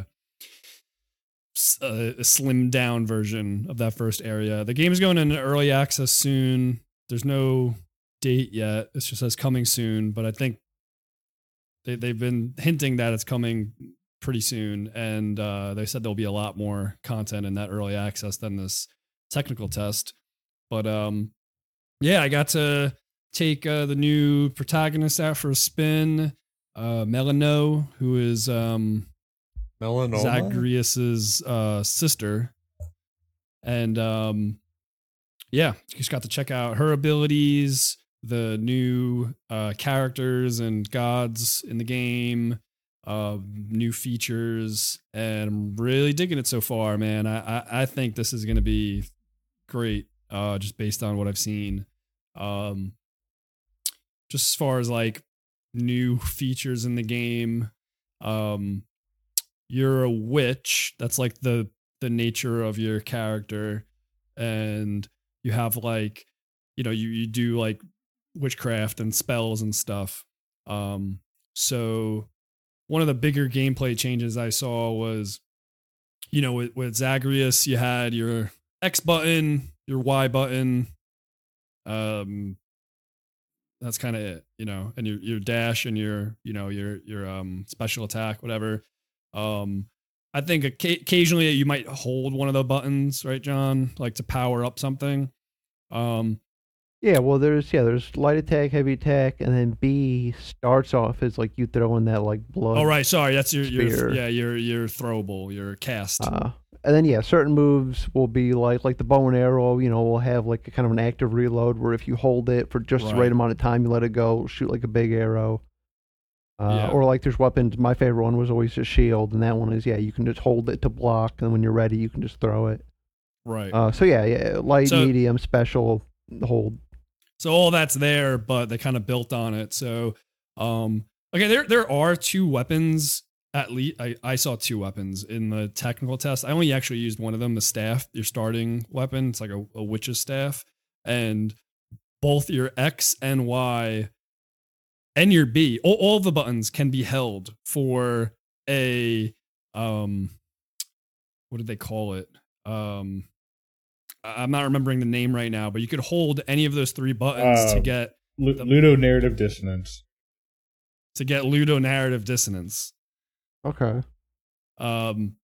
a, a slimmed down version of that first area. The game is going into early access soon. There's no date yet. It just says coming soon, but I think they they've been hinting that it's coming pretty soon, and uh, they said there'll be a lot more content in that early access than this technical test. But um, yeah, I got to take uh, the new protagonist out for a spin, uh, Melano, who is um, Melanoma? Zagreus's uh, sister, and um, yeah, just got to check out her abilities, the new uh, characters and gods in the game, uh, new features, and I'm really digging it so far, man. I I, I think this is going to be great, uh, just based on what I've seen. Um, just as far as like new features in the game, um, you're a witch. That's like the the nature of your character, and you have like, you know, you you do like witchcraft and spells and stuff. Um, so one of the bigger gameplay changes I saw was, you know, with, with Zagreus, you had your X button, your Y button. Um, that's kind of it, you know, and your your dash and your, you know, your your um special attack, whatever. Um, I think occa- occasionally you might hold one of the buttons, right, John, like to power up something. Um, Yeah, well, there's yeah, there's light attack, heavy attack, and then B starts off as like you throw in that like blood. oh right, sorry, that's your your Spear. yeah your your throwable, your cast. Uh, and then yeah, certain moves will be like like the bow and arrow. You know, will have like a kind of an active reload where if you hold it for just the Right. right amount of time, you let it go, it'll shoot like a big arrow. Uh, Yeah. Or like there's weapons. My favorite one was always a shield, and that one is yeah, you can just hold it to block, and when you're ready, you can just throw it. Right. Uh, so yeah, yeah, light, So- medium, special, hold. So all that's there, but they kind of built on it. So, um, okay, there there are two weapons at least. I, I saw two weapons in the technical test. I only actually used one of them, the staff, your starting weapon. It's like a, a witch's staff, and both your X and Y and your B, all, all of the buttons can be held for a um, what did they call it? Um. I'm not remembering the name right now, but you could hold any of those three buttons Uh, to get Lu- The- Ludo narrative dissonance. to get ludonarrative dissonance. Okay. Um,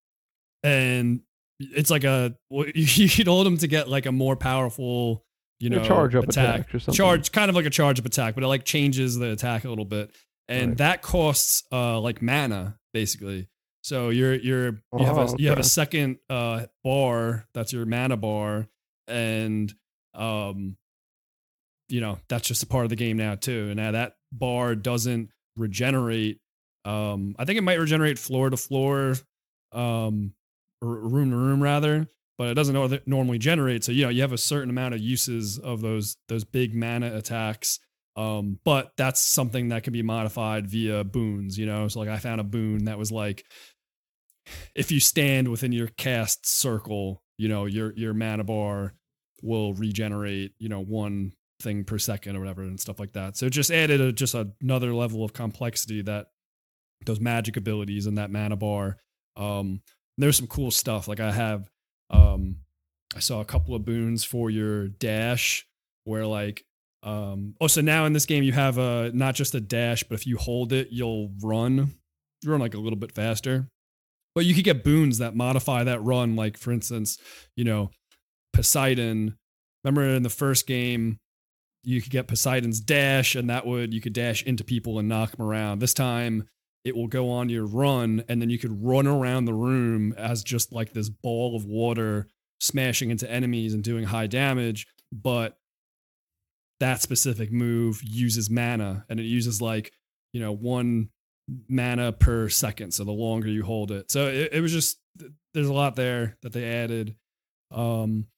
and it's like a well, you could hold them to get like a more powerful, you Yeah, know, charge up attack or something. Charge, kind of like a charge up attack, but it like changes the attack a little bit, and Right. that costs uh like mana basically. So you're you're you have a Oh, you have a okay. second uh bar that's your mana bar, and um you know, that's just a part of the game now too. And now that bar doesn't regenerate. Um, I think it might regenerate floor to floor, um, or room to room rather, but it doesn't nor- normally generate. So, you know, you have a certain amount of uses of those, those big mana attacks. Um, but that's something that can be modified via boons, you know? So like I found a boon that was like, if you stand within your cast circle, you know, your, your mana bar will regenerate, you know, one thing per second or whatever and stuff like that. So it just added a, just another level of complexity that those magic abilities and that mana bar. Um, there's some cool stuff. Like I have, um, I saw a couple of boons for your dash where like, um, oh, so now in this game you have a, not just a dash, but if you hold it, you'll run, you run like a little bit faster, but you could get boons that modify that run. Like for instance, you know, Poseidon, remember in the first game, you could get Poseidon's dash and that would, you could dash into people and knock them around. This time it will go on your run and then you could run around the room as just like this ball of water smashing into enemies and doing high damage. But that specific move uses mana and it uses like, you know, one mana per second. So the longer you hold it. So it, it was just, there's a lot there that they added. Um,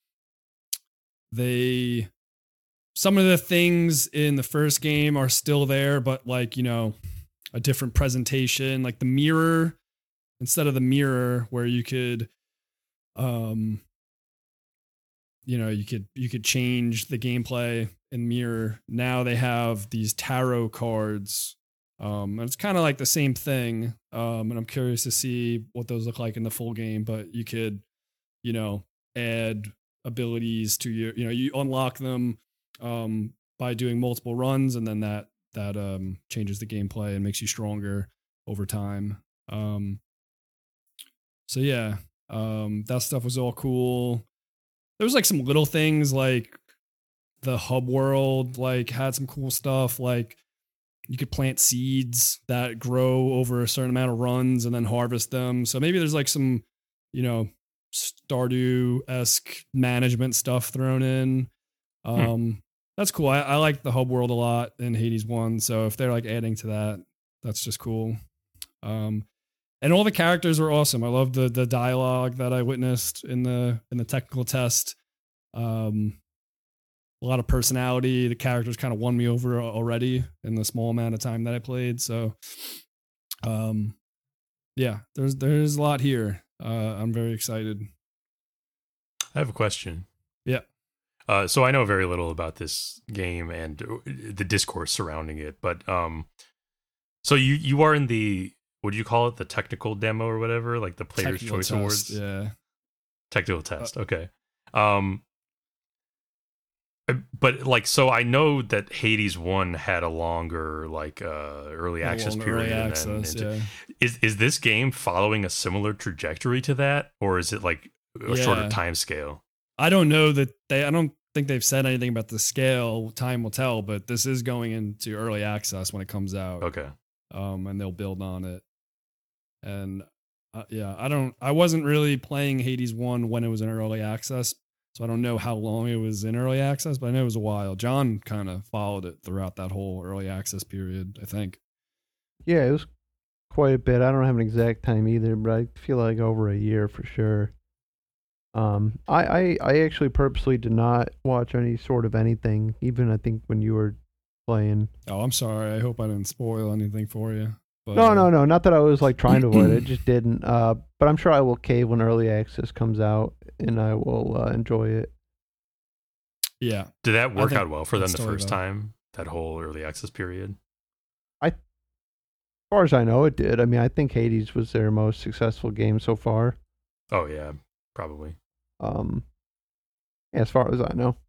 they, some of the things in the first game are still there, but like, you know, a different presentation, like the mirror, instead of the mirror where you could, um, you know, you could, you could change the gameplay in mirror. Now they have these tarot cards. Um, and it's kind of like the same thing. Um, and I'm curious to see what those look like in the full game, but you could, you know, add abilities to your, you know, you unlock them, um, by doing multiple runs. And then that, that, um, changes the gameplay and makes you stronger over time. Um, so yeah, um, that stuff was all cool. There was like some little things like the hub world, like had some cool stuff. Like you could plant seeds that grow over a certain amount of runs and then harvest them. So maybe there's like some, you know, Stardew-esque management stuff thrown in. Um, hmm. That's cool. I, I like the hub world a lot in Hades one. So if they're like adding to that, that's just cool. Um, and all the characters were awesome. I love the the dialogue that I witnessed in the in the technical test. Um, a lot of personality. The characters kind of won me over already in the small amount of time that I played. So, um, yeah, there's there's a lot here. Uh, I'm very excited. I have a question. Yeah. Uh, so I know very little about this game and the discourse surrounding it, but um, so you you are in the, what do you call it, the technical demo or whatever, like the Player's Technical Choice test, Awards? Yeah. Technical test. Uh, okay. Um, but like, so I know that Hades one had a longer like uh, early access period. Early access, and, and yeah. Is is this game following a similar trajectory to that, or is it like a Yeah. shorter time scale? I don't know that they, I don't think they've said anything about the scale. Time will tell, but this is going into early access when it comes out. Okay. Um, and they'll build on it. And uh, yeah, I don't, I wasn't really playing Hades one when it was in early access. So I don't know how long it was in early access, but I know it was a while. John kind of followed it throughout that whole early access period, I think. Yeah, it was quite a bit. I don't have an exact time either, but I feel like over a year for sure. Um, I, I, I actually purposely did not watch any sort of anything, even I think when you were playing. Oh, I'm sorry. I hope I didn't spoil anything for you. But, no, no, no. Not that I was like trying to avoid it. Just didn't. Uh, but I'm sure I will cave when early access comes out, and I will uh, enjoy it. Yeah. Did that work out well for them the totally first well. time? That whole early access period? As far as I know, it did. I mean, I think Hades was their most successful game so far. Oh yeah, probably. Um, yeah, as far as I know.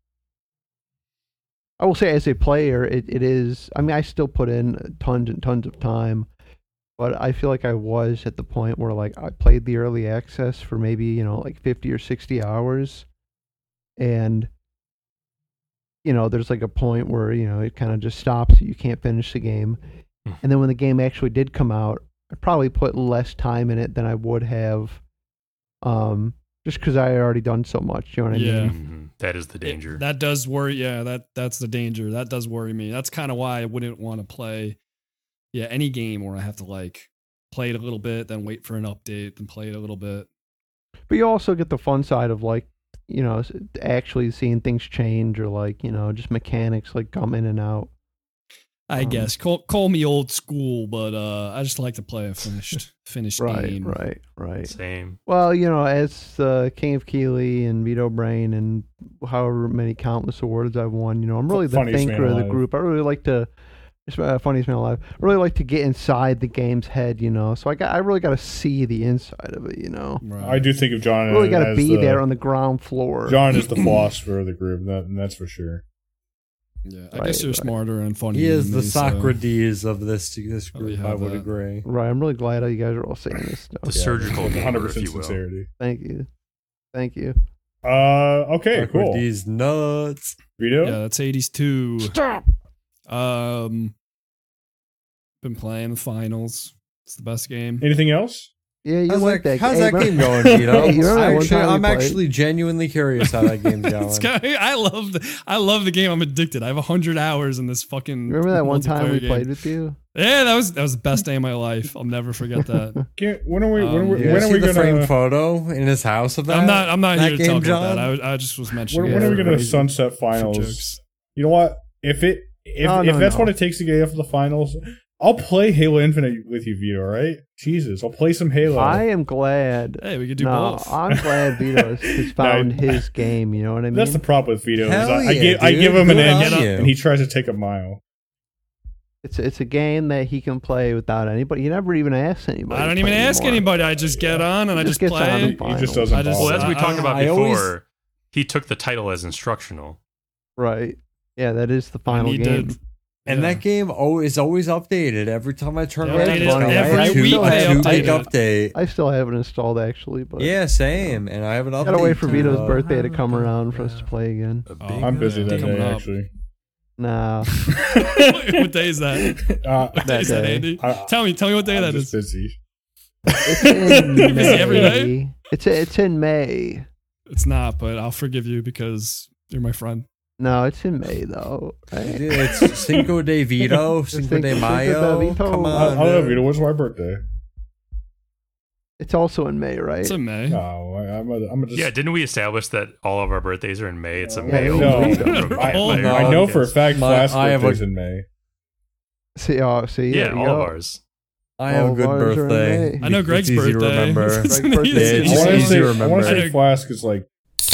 I will say, as a player, it, it is. I mean, I still put in tons and tons of time, but I feel like I was at the point where, like, I played the early access for maybe, you know, like fifty or sixty hours, and you know, there's like a point where, you know, it kind of just stops. You can't finish the game, and then when the game actually did come out, I probably put less time in it than I would have, um, just because I had already done so much. You know what I Yeah. mean? Mhm. That is the danger. It- that does worry. Yeah, that that's the danger. That does worry me. That's kind of why I wouldn't want to play. Yeah, any game where I have to like play it a little bit, then wait for an update, then play it a little bit. But you also get the fun side of like, you know, s- actually seeing things change or like, you know, just mechanics like come in and out. I Um, guess call call me old school, but uh, I just like to play a finished finished Right, game. right, right. Same. Well, you know, as uh, King of Keeley and Vito Brain and however many countless awards I've won, you know, I'm really the Funniest thinker man of the alive. group. I really like to, it's, uh, funniest man alive. I really like to get inside the game's head, you know. So I got, I really got to see the inside of it, you know. Right. I do think of John I really got to as be the, there on the ground floor. John is the philosopher of the group, that, and that's for sure. Yeah, I Right, guess you're right. smarter and funnier. He is than the me, so- Socrates of this this Oh, we group. I have would that. agree. Right. I'm really glad you guys are all saying this stuff. The surgical with gamer, one hundred if percent you will. sincerity. Thank you. Thank you. Uh, okay, cool. Socrates nuts. Vito? Yeah, that's eighties too. Stop. Um, been playing the finals. It's the best game. Anything else? Yeah, you How's like that, that, how's hey, that remember- game going, Vito? Hey, you remember that one Actually, time we I'm played? actually genuinely curious how that game's going. It's got- I love the, I love the game. I'm addicted. I have a hundred hours in this fucking. Remember that one time multiplayer we game. played with you? Yeah, that was that was the best day of my life. I'll never forget that. Can't, when are we? when are Um, we, You when see are we the gonna? framed photo in his house of that? I'm not. I'm not that here to game, talk about John? that. I, I just was mentioning. When, it when are we for- gonna crazy. sunset for finals? jokes. You know what? If it if No, if no, that's no. what it takes to get up for the finals, I'll play Halo Infinite with you, Vito. All right? Jesus, I'll play some Halo. I am glad. Hey, we could do no, both. I'm glad Vito has, has found No, his game. You know what I mean? That's the problem with Vito. is Hell I, I yeah, give I dude. give him an Good inch, on you. and he tries to take a mile. It's it's a game that he can play without anybody. He never even asks anybody. I don't to even play ask anymore. anybody. I just get on and I Just just gets on play. and He, he Finals. just doesn't. I just- bother. Well, as we I- talked about I before, always- he took the title as instructional. Right. Yeah, that is the final I need game. to- And yeah. that game oh, is always updated. Every time I turn They around, update it's it on every a two- week a they two update gig it. update. I still have it installed actually, but Yeah, same. And I have an update. gotta wait for to, Vito's uh, birthday to come around for us to play again. A Oh, big I'm busy that Coming day, up. actually. Nah, What day is that? Uh, What day is that, day. Andy? I- Tell me. Tell me what day I'm that just is. busy. it's in You're busy every May. day? It's it's in May. It's not, but I'll forgive you because you're my friend. No, it's in May though. Right? Dude, it's Cinco de Vito, Cinco Cinco de de Mayo. Vito. Come I, on. I don't know, dude. Vito. What's my birthday? It's also in May, right? It's in May. No, I, I'm a, I'm a just. Yeah, didn't we establish that all of our birthdays are in May? It's a Yeah, May. no, only I, Oh, I, no. I know for a fact My- Flask I have a- birthday's in May. See, oh, see, Yeah, there you all go. of ours. I have a All good ours are in birthday. May. I know Greg's it's easy birthday. to remember. It's Greg's birthday easy- is I It's want to easy say, to I want remember. to say I know- Flask is like.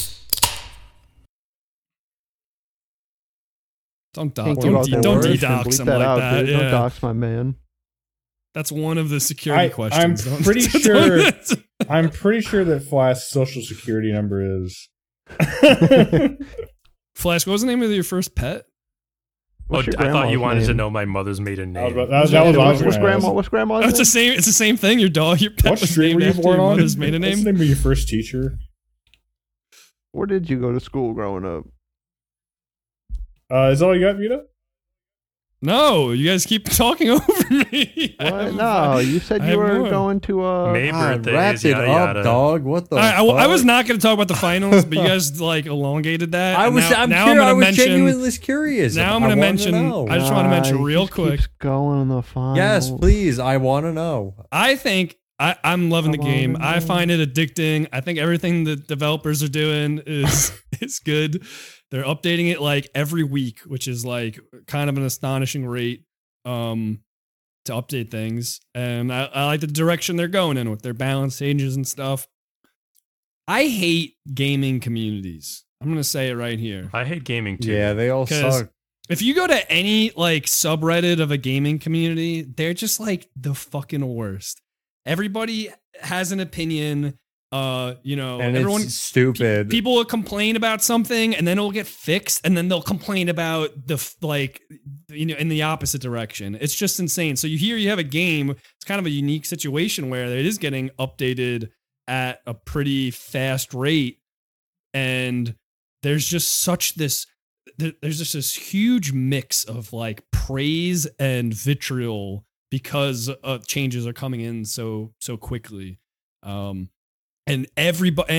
Don't dox. Can't Don't give out Don't, that de- don't word. de-dox Bleep him that like out, that. dude. Don't Yeah. dox my man. That's one of the security I- questions. I'm Don't- pretty don't- sure- I'm pretty sure that Flask's social security number is. Flash, what was the name of your first pet? Oh, What's your I thought you grandma's wanted to name? know my mother's maiden I was name. about- that, that was what I was What's gonna grandma? ask. What's grandma's Oh, it's the name? same. It's the same thing. Your dog, your pet What was street named were you after born your on? mother's maiden What's name. the name of your first teacher? Where did you go to school growing up? Uh, is that all you got, Vito? No, you guys keep talking over me. I What? have- No, you said I you have were more. going to uh May God, birthdays, wrap it yada up, yada. dog. What the? All right, I, I was fuck? not going to talk about the finals, but you guys like elongated that. I and was. Now, I'm, now curious, I'm I going to was mention. genuinely curious. Now I'm I going to wanna mention. know. I just want to mention Nah, he real just quick. keeps going on the finals. Yes, please. I want to know. I think I, I'm loving the Come on, game. I man. find it addicting. I think everything the developers are doing is is good. They're updating it like every week, which is like kind of an astonishing rate um, to update things. And I, I like the direction they're going in with their balance changes and stuff. I hate gaming communities. I'm gonna say it right here. I hate gaming too. Yeah, they all 'Cause- suck. If you go to any like subreddit of a gaming community, they're just like the fucking worst. Everybody has an opinion. Uh, you know, And everyone it's stupid. people will complain about something and then it'll get fixed and then they'll complain about the f- like you know in the opposite direction. It's just insane. So you hear you have a game, it's kind of a unique situation where it is getting updated at a pretty fast rate and there's just such this there- there's just this huge mix of like praise and vitriol because uh, changes are coming in so so quickly. Um and everybody and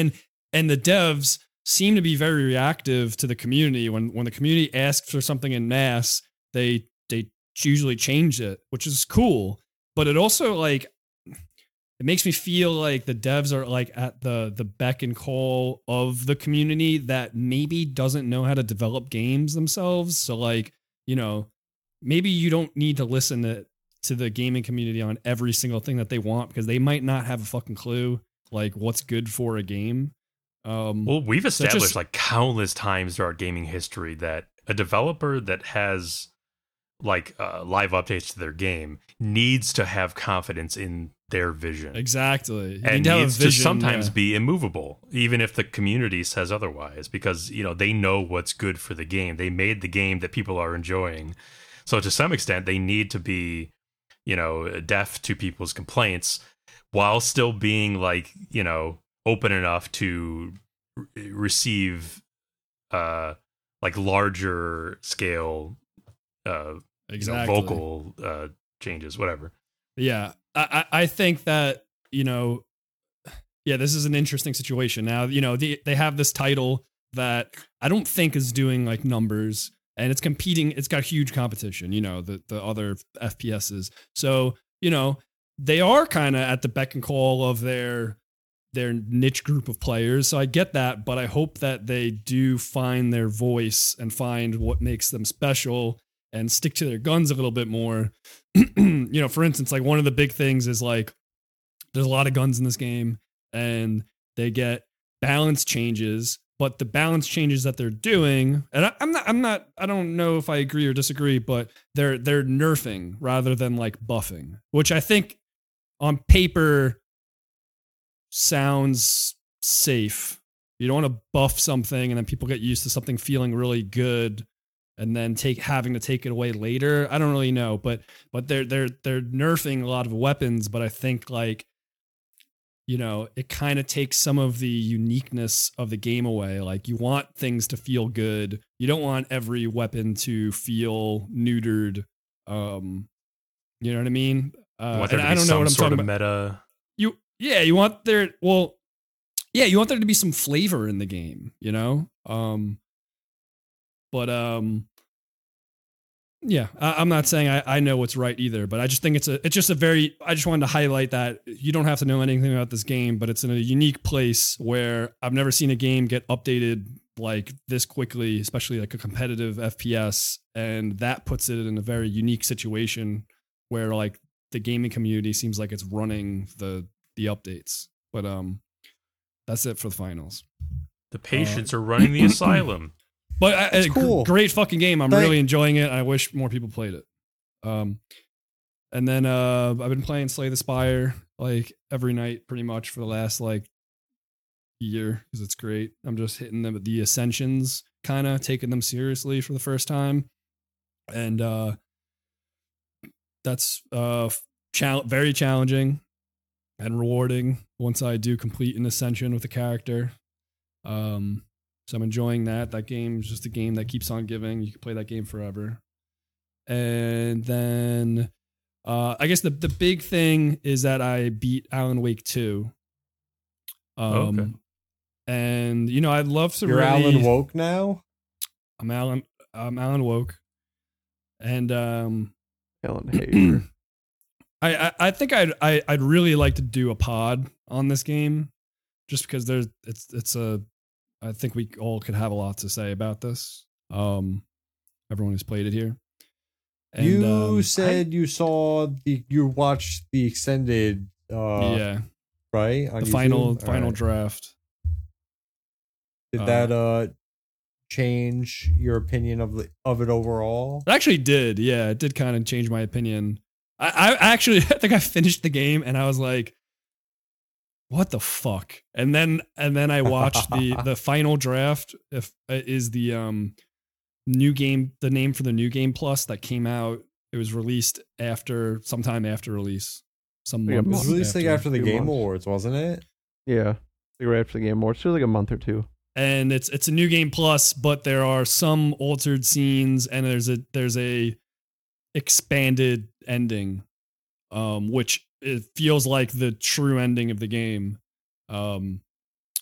and the devs seem to be very reactive to the community. When when the community asks for something in mass, they they usually change it, which is cool. But it also like it makes me feel like the devs are like at the the beck and call of the community that maybe doesn't know how to develop games themselves. So like, you know, maybe you don't need to listen to, to the gaming community on every single thing that they want, because they might not have a fucking clue like what's good for a game. Um, Well, we've so established just- like countless times through our gaming history that a developer that has like uh, live updates to their game needs to have confidence in their vision. Exactly. You And need to have a needs vision, to sometimes yeah. be immovable, even if the community says otherwise, because, you know, they know what's good for the game. They made the game that people are enjoying. So to some extent, they need to be, you know, deaf to people's complaints while still being like, you know, open enough to re- receive uh like larger scale uh exactly. you know, vocal uh changes, whatever. Yeah, I, I I think that, you know, yeah, this is an interesting situation. Now, you know, the, they have this title that I don't think is doing like numbers, and it's competing. It's got huge competition, you know, the, the other F P S's. So, you know, they are kind of at the beck and call of their their niche group of players. So I get that, but I hope that they do find their voice and find what makes them special and stick to their guns a little bit more. You know, for instance, like one of the big things is like there's a lot of guns in this game, and they get balance changes, but the balance changes that they're doing, and I, I'm not, I'm not, I don't know if I agree or disagree, but they're they're nerfing rather than like buffing, which I think on paper sounds safe. You don't want to buff something and then people get used to something feeling really good and then take having to take it away later. I don't really know, but but they're they're they're nerfing a lot of weapons, but I think like, you know, it kind of takes some of the uniqueness of the game away. Like you want things to feel good. You don't want every weapon to feel neutered. Um, you know what I mean? Uh, Want there and to I be don't know some what I'm sort talking of about. meta. You yeah, you want there well, yeah, you want there to be some flavor in the game, you know? Um, but um, yeah, I, I'm not saying I, I know what's right either, but I just think it's a it's just a very I just wanted to highlight that you don't have to know anything about this game, but it's in a unique place where I've never seen a game get updated like this quickly, especially like a competitive F P S, and that puts it in a very unique situation where like the gaming community seems like it's running the the updates. But um, that's it for the finals. The patients are running the asylum. But I, It's a cool. great fucking game. I'm Thank- really enjoying it. I wish more people played it. Um, and then uh, I've been playing Slay the Spire like every night, pretty much for the last like year because it's great. I'm just hitting them with the Ascensions, kind of taking them seriously for the first time, and uh, that's uh, chal- very challenging and rewarding once I do complete an Ascension with a character. Um, so I'm enjoying that. That game is just a game that keeps on giving. You can play that game forever. And then uh, I guess the, the big thing is that I beat Alan Wake two. Um, Oh, okay. And, you know, I'd love to You're really... Alan Woke now? I'm Alan, I'm Alan Woke. And um, Alan Hager. I, I, I think I'd, I, I'd really like to do a pod on this game just because there's, it's, it's a, I think we all could have a lot to say about this. Um, everyone who's played it here. And, you um, said you saw the you watched the extended uh yeah, right on the YouTube? final All final right. draft. Did uh, that uh change your opinion of the of it overall? It actually did. Yeah, it did kind of change my opinion. I, I actually, I think I finished the game and I was like, what the fuck? And then, and then I watched the, the final draft if uh, is the, um, new game, the name for the new game plus that came out. It was released after sometime after release. Some Like a It months was released like after the Two Game months. Awards, wasn't it? Yeah, they were after the Game Awards. It was like a month or two. and it's it's a new game plus, but there are some altered scenes and there's a there's a expanded ending, um, which it feels like the true ending of the game. Um,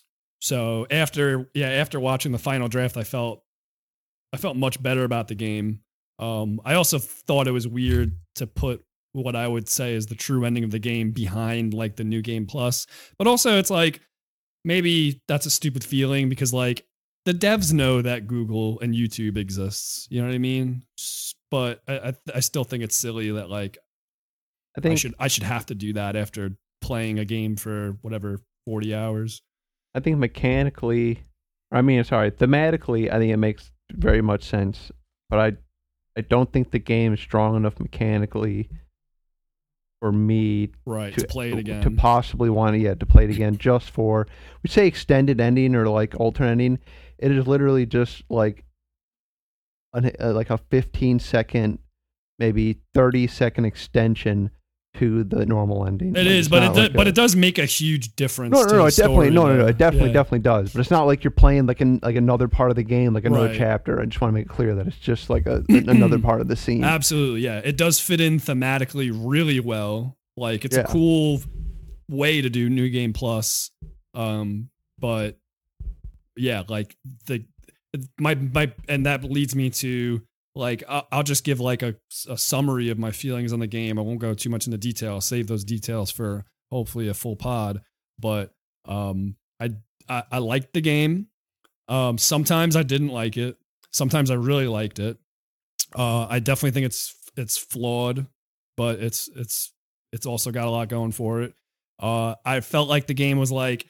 So after yeah, after watching the final draft, I felt I felt much better about the game. Um, I also thought it was weird to put what I would say is the true ending of the game behind like the new game plus. But also it's like maybe that's a stupid feeling because like the devs know that Google and YouTube exists. You know what I mean? But I I, I still think it's silly that like I think I should I should have to do that after playing a game for whatever forty hours. I think mechanically, I mean, sorry, thematically, I think it makes very much sense. But I, I don't think the game is strong enough mechanically for me Right, to, to play it again. to possibly want to, yeah, to play it again just for, we say extended ending or like alternate ending. It is literally just like, an, uh, like a fifteen second, maybe thirty second extension to the normal ending. It Like, is, it's but it not do, like but a- it does make a huge difference. No, no, to no, the it definitely, story, no, no, no, though. it definitely, Yeah. definitely does. But it's not like you're playing like an like another part of the game, like another Right. chapter. I just want to make it clear that it's just like a another part of the scene. Absolutely, yeah. It does fit in thematically really well. Like it's Yeah. a cool way to do New Game Plus. Um, but yeah, like the my my and that leads me to like I'll, I'll just give like a, a summary of my feelings on the game. I won't go too much into detail. I'll save those details for hopefully a full pod. But um, I I, I liked the game. Um, sometimes I didn't like it. Sometimes I really liked it. Uh, I definitely think it's it's flawed, but it's it's it's also got a lot going for it. Uh, I felt like the game was like,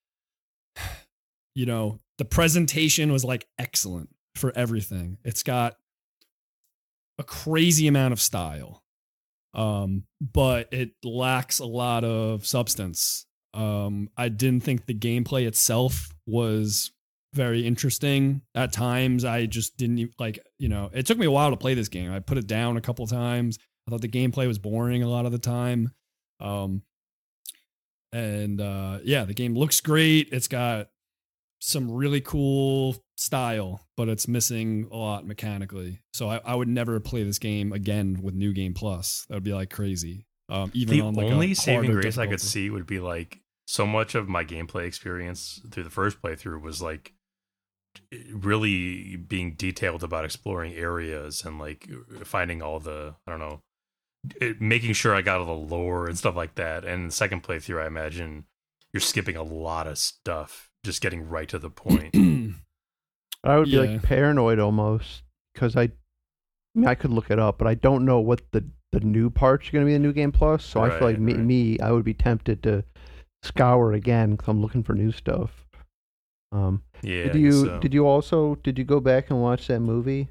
you know, the presentation was like excellent for everything. It's got a crazy amount of style, um, but it lacks a lot of substance. Um, I didn't think the gameplay itself was very interesting. At times, I just didn't e- like, you know, it took me a while to play this game. I put it down a couple times. I thought the gameplay was boring a lot of the time. Um, and uh, yeah, the game looks great. It's got some really cool style, but it's missing a lot mechanically. So I, I would never play this game again with New Game Plus. That would be like crazy. Um, even The on like only a saving harder grace I could difficulty. see would be like so much of my gameplay experience through the first playthrough was like really being detailed about exploring areas and like finding all the, I don't know, it, making sure I got all the lore and stuff like that. And the second playthrough, I imagine you're skipping a lot of stuff, just getting right to the point. I would be Yeah. like paranoid almost because I, I mean, I could look it up, but I don't know what the, the new parts are going to be in New Game Plus. So I feel like Right, me, right. me, I would be tempted to scour again because I'm looking for new stuff. Um, Yeah. did I you guess so. did you also did you go back and watch that movie?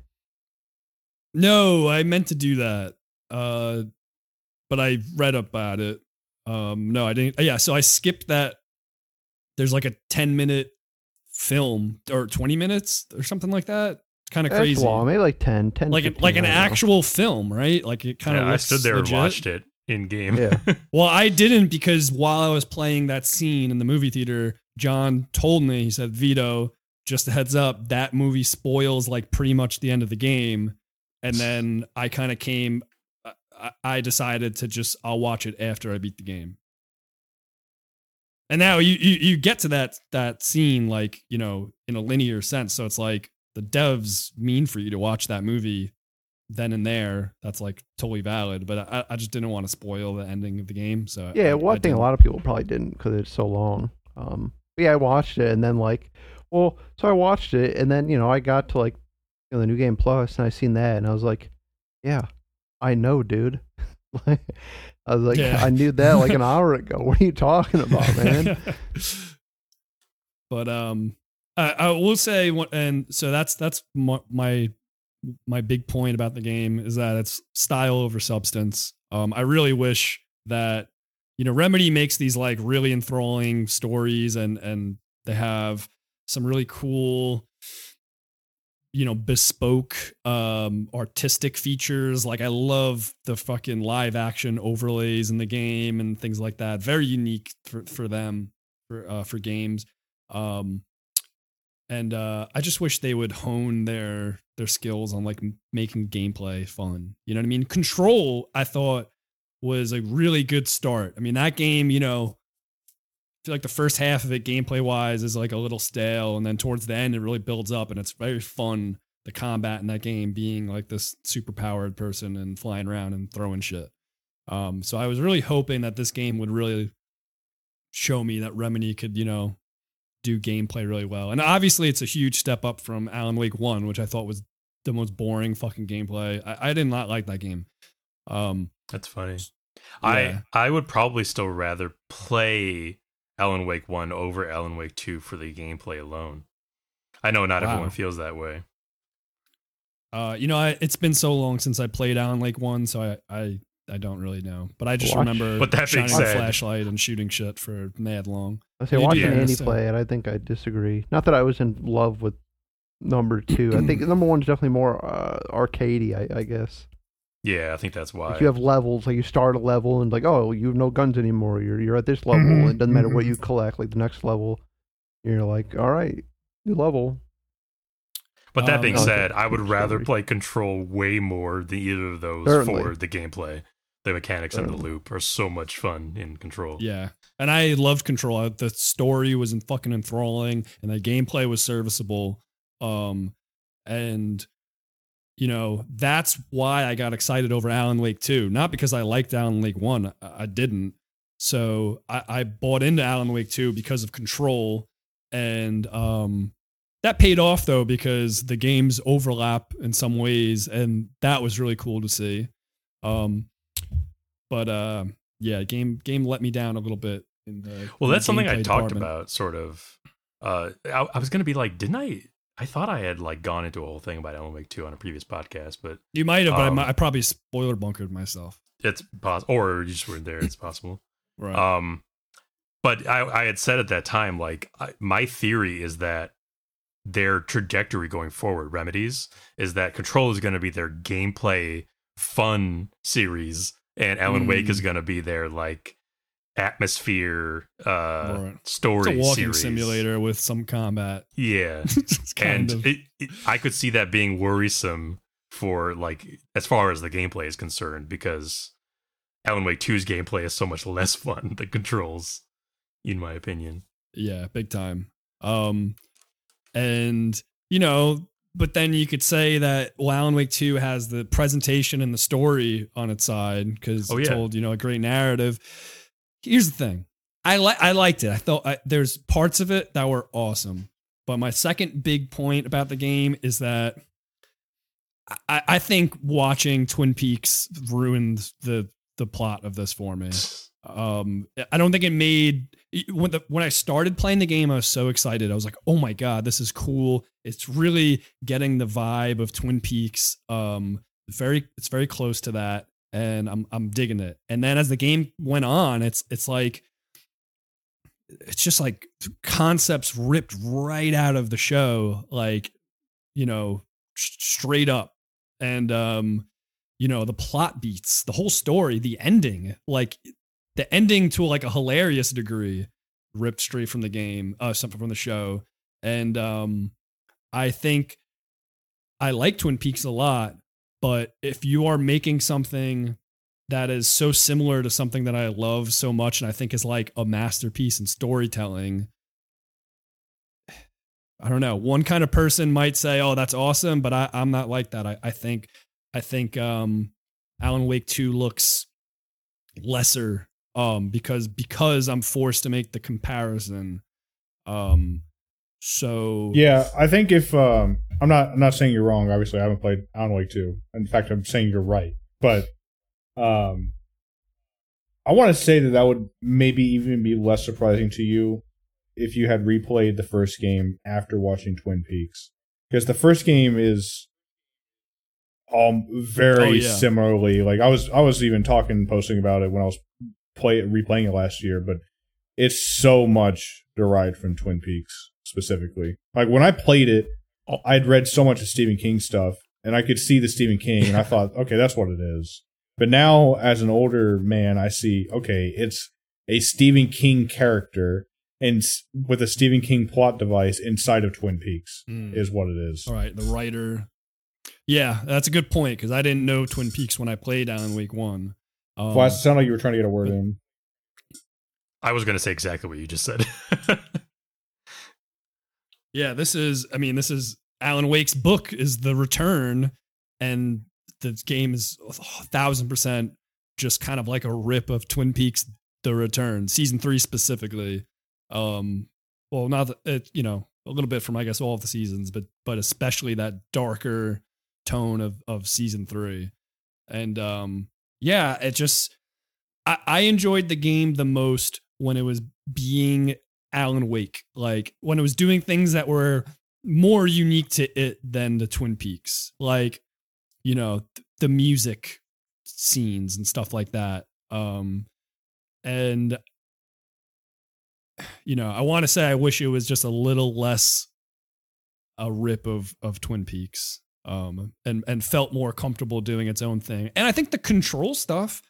No, I meant to do that. Uh, but I read about it. Um, no, I didn't. Yeah, so I skipped that. There's like a ten minute film or twenty minutes or something like that. It's kind of That's crazy. long, maybe like ten, ten, Like fifteen, like an I don't know. actual film, right? Like it kind of. Yeah, I stood there and watched it in game. Yeah. Well, I didn't because while I was playing that scene in the movie theater, John told me, he said, Vito, just a heads up, that movie spoils like pretty much the end of the game. And then I kind of came, I, I decided to just, I'll watch it after I beat the game. And now you, you, you get to that, that scene, like, you know, in a linear sense. So it's like the devs mean for you to watch that movie then and there. That's like totally valid, but I, I just didn't want to spoil the ending of the game. So Yeah, I, well, I, I think a didn't. lot of people probably didn't because it's so long. Um, but yeah, I watched it and then like, well, so I watched it and then you know I got to like you know, the New Game Plus and I seen that and I was like, yeah, I know, dude. Like, I was like, Yeah. I knew that like an hour ago. What are you talking about, man? But um, I, I will say, one- and so that's that's my, my my big point about the game is that it's style over substance. Um, I really wish that you know Remedy makes these like really enthralling stories, and and they have some really cool, you know, bespoke um artistic features. Like I love the fucking live action overlays in the game and things like that. Very unique for for them for uh, for games. Um, and uh, I just wish they would hone their their skills on like m- making gameplay fun. You know what I mean? Control, I thought, was a really good start. I mean, that game, you know, feel like the first half of it, gameplay wise, is like a little stale, and then towards the end, it really builds up, and it's very fun. The combat in that game, being like this super powered person and flying around and throwing shit. Um, so I was really hoping that this game would really show me that Remedy could, you know, do gameplay really well. And obviously, it's a huge step up from Alan Wake one, which I thought was the most boring fucking gameplay. I, I did not like that game. Um, That's funny. Yeah. I I would probably still rather play Alan Wake one over Alan Wake two for the gameplay alone. I know not Wow. everyone feels that way. Uh, you know, I, it's been so long since I played Alan Wake one, so I, I, I don't really know. But I just Watch. remember But that being shining a said- flashlight and shooting shit for mad long. I say You watching do Andy understand. play it, I think I disagree. Not that I was in love with number two. I think number one's definitely more uh, arcadey, I, I guess. Yeah, I think that's why. Like you have levels, like you start a level and like, oh, you have no guns anymore. You're you're at this level. Mhm, It doesn't matter what mhm. you collect. Like the next level, you're like, all right, new level. But that Um, being Okay. said, I would Good rather story. play Control way more than either of those Certainly. for the gameplay. The mechanics and the Certainly. loop are so much fun in Control. Yeah. And I loved Control. The story was in fucking enthralling, and the gameplay was serviceable. Um, and you know, that's why I got excited over Alan Wake two. Not because I liked Alan Wake one. I, I didn't. So I, I bought into Alan Wake two because of Control. And um that paid off though, because the games overlap in some ways, and that was really cool to see. Um but uh yeah, game game let me down a little bit in the Well, in that's the something I gameplay talked department. about, sort of. Uh, I, I was going to be like, didn't I? I thought I had like gone into a whole thing about Alan Wake two on a previous podcast, but You might have, but I, Um, might, I probably spoiler bunkered myself. it's possible, or you just weren't there. It's possible. Right. Um, but I, I had said at that time, like, I, my theory is that their trajectory going forward, Remedies, is that Control is going to be their gameplay fun series, and Alan Wake Mm. is going to be their like atmosphere uh Right. story It's a walking series. simulator with some combat. Yeah, It's kind and of. it, it, I could see that being worrisome for like as far as the gameplay is concerned, because Alan Wake two's gameplay is so much less fun than Control's, in my opinion. Yeah, big time. Um, and you know, but then you could say that well, Alan Wake two has the presentation and the story on its side because Oh, it yeah. told you know a great narrative. Here's the thing, I like I liked it. I thought I, there's parts of it that were awesome, but my second big point about the game is that I, I think watching Twin Peaks ruined the the plot of this for me. Um, I don't think it made when the when I started playing the game, I was so excited. I was like, "Oh my god, this is cool! It's really getting the vibe of Twin Peaks. Um, very, it's very close to that, and I'm I'm digging it." And then as the game went on, it's it's like it's just like concepts ripped right out of the show, like you know, sh- straight up, and um, you know, the plot beats, the whole story, the ending, like. The ending to like a hilarious degree, ripped straight from the game, uh, something from the show, and um, I think I like Twin Peaks a lot. But if you are making something that is so similar to something that I love so much, and I think is like a masterpiece in storytelling, I don't know. One kind of person might say, "Oh, that's awesome," but I, I'm not like that. I, I think, I think um, Alan Wake two looks lesser. Um, because because I'm forced to make the comparison. Um, so Yeah, I think if um, I'm not, I'm not saying you're wrong. Obviously, I haven't played Alan Wake two. In fact, I'm saying you're right. But um, I want to say that that would maybe even be less surprising to you if you had replayed the first game after watching Twin Peaks, because the first game is um very Oh, yeah. similarly. Like I was, I was even talking, posting about it when I was play replaying it last year, but it's so much derived from Twin Peaks specifically. Like when I played it, I'd read so much of Stephen King stuff, and I could see the Stephen King, and I thought, okay, that's what it is. But now, as an older man, I see, okay, it's a Stephen King character and s- with a Stephen King plot device inside of Twin Peaks Mm. is what it is. All right, the writer. Yeah, that's a good point because I didn't know Twin Peaks when I played Alan Wake one. Um, Well, it sounded like you were trying to get a word in. I was going to say exactly what you just said. Yeah, this is, I mean, this is Alan Wake's book is The Return, and the game is a thousand percent just kind of like a rip of Twin Peaks The Return, season three specifically. Um, well, not that it, you know, a little bit from, I guess, all of the seasons, but but especially that darker tone of of season three. And um, yeah, it just I, I enjoyed the game the most when it was being Alan Wake, like when it was doing things that were more unique to it than the Twin Peaks, like, you know, th- the music scenes and stuff like that. Um, and, you know, I want to say I wish it was just a little less a rip of, of Twin Peaks, um, and, and felt more comfortable doing its own thing. And I think the control stuff,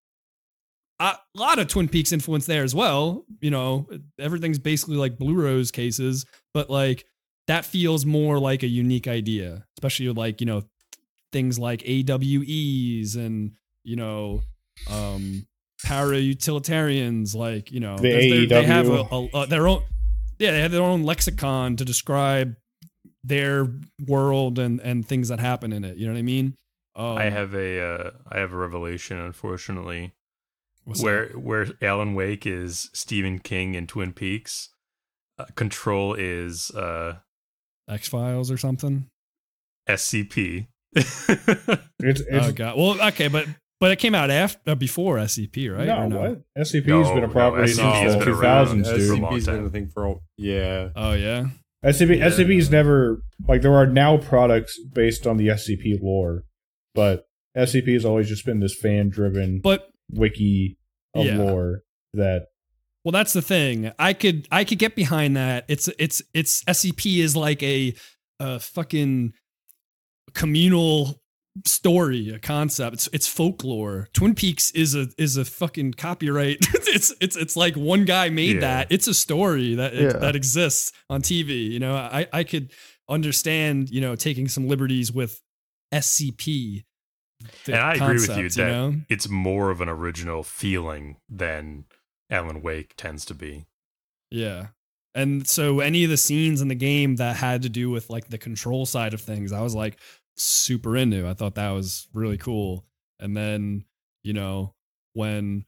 a lot of Twin Peaks influence there as well. You know, everything's basically like Blue Rose cases, but like that feels more like a unique idea, especially with like, you know, things like A W Es and, you know, um, para utilitarians, like, you know, The there's- A E W. they have a, a, a, their own, yeah, they have their own lexicon to describe their world and, and things that happen in it. You know what I mean? Um, I have a uh, I have a revelation, unfortunately. what's Where that? where Alan Wake is Stephen King in Twin Peaks, uh, Control is uh, X-Files or something. S C P. It's, it's Oh god. Well, okay, but but it came out after uh, before S C P, right? no, Or what? S C P's No, been a no, property S C P has since the been two around. thousands, S C P dude. a long S C P's been time. a thing for a, yeah. Oh yeah. S C P, Yeah. S C P's never, like, there are now products based on the S C P lore, but S C P has always just been this fan-driven But wiki of Yeah. lore that well, that's the thing. I could I could get behind that. It's it's it's S C P is like a a fucking communal story, a concept. It's it's folklore. Twin Peaks is a is a fucking copyright. it's it's it's like one guy made Yeah. that. It's a story that Yeah. that exists on T V. You know, I I could understand, you know, taking some liberties with S C P. the And I agree with you concept, that know? it's more of an original feeling than Alan Wake tends to be. Yeah. And so any of the scenes in the game that had to do with like the control side of things, I was like super into. I thought that was really cool. And then, you know, when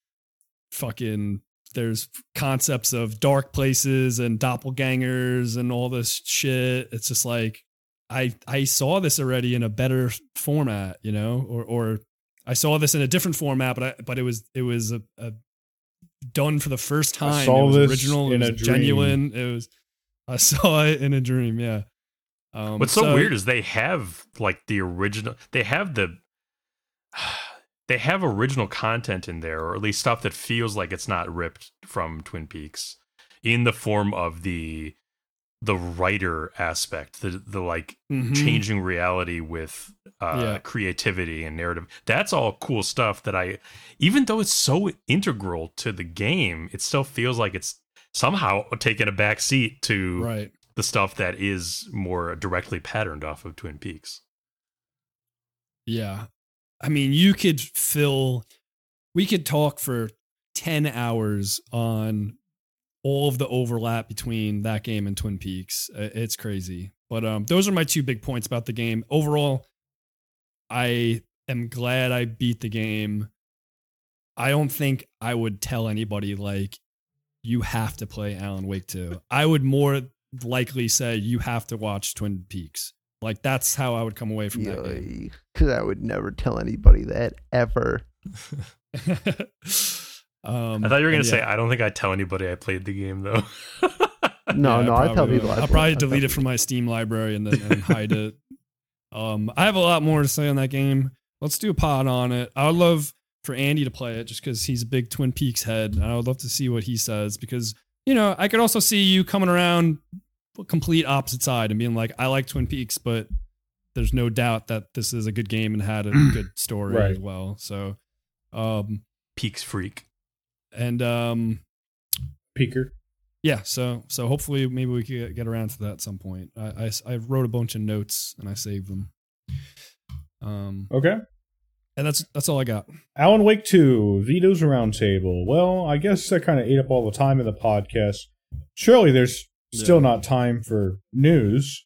fucking there's concepts of dark places and doppelgangers and all this shit, it's just like I I saw this already in a better format, you know, or or I saw this in a different format, but I, but it was it was a, a done for the first time. saw it was this original. in it a was dream. genuine. It was. I saw it in a dream. Yeah. Um, What's so, weird is they have like the original. They have the. They have original content in there, or at least stuff that feels like it's not ripped from Twin Peaks, in the form of the the writer aspect, the the like mhm. changing reality with uh, Yeah. creativity and narrative. That's all cool stuff that I, even though it's so integral to the game, it still feels like it's somehow taken a back seat to Right. the stuff that is more directly patterned off of Twin Peaks. Yeah. I mean, you could fill. We could talk for ten hours on all of the overlap between that game and Twin Peaks. Uh, It's crazy. But um, those are my two big points about the game. Overall, I am glad I beat the game. I don't think I would tell anybody like you have to play Alan Wake two. I would more likely say you have to watch Twin Peaks. Like that's how I would come away from that game. Because I would never tell anybody that ever. um, I thought you were going and to say, yeah. I don't think I'd tell anybody I played the game, though. No, Yeah, no, I tell probably people. will. I I'll play- probably I tell delete it people. from my Steam library and then and hide it. Um, I have a lot more to say on that game. Let's do a pod on it. I would love for Andy to play it just because he's a big Twin Peaks head. And I would love to see what he says because, you know, I could also see you coming around complete opposite side and being like, I like Twin Peaks, but there's no doubt that this is a good game and had a good story Right. as well. So, um, Peaks freak. and um, peaker. yeah, so so hopefully maybe we could get around to that at some point. I, I, I wrote a bunch of notes and I saved them. Um, Okay. And that's that's all I got. Alan Wake two, Vito's Roundtable. Well, I guess that kind of ate up all the time in the podcast. Surely there's still Yeah. not time for news.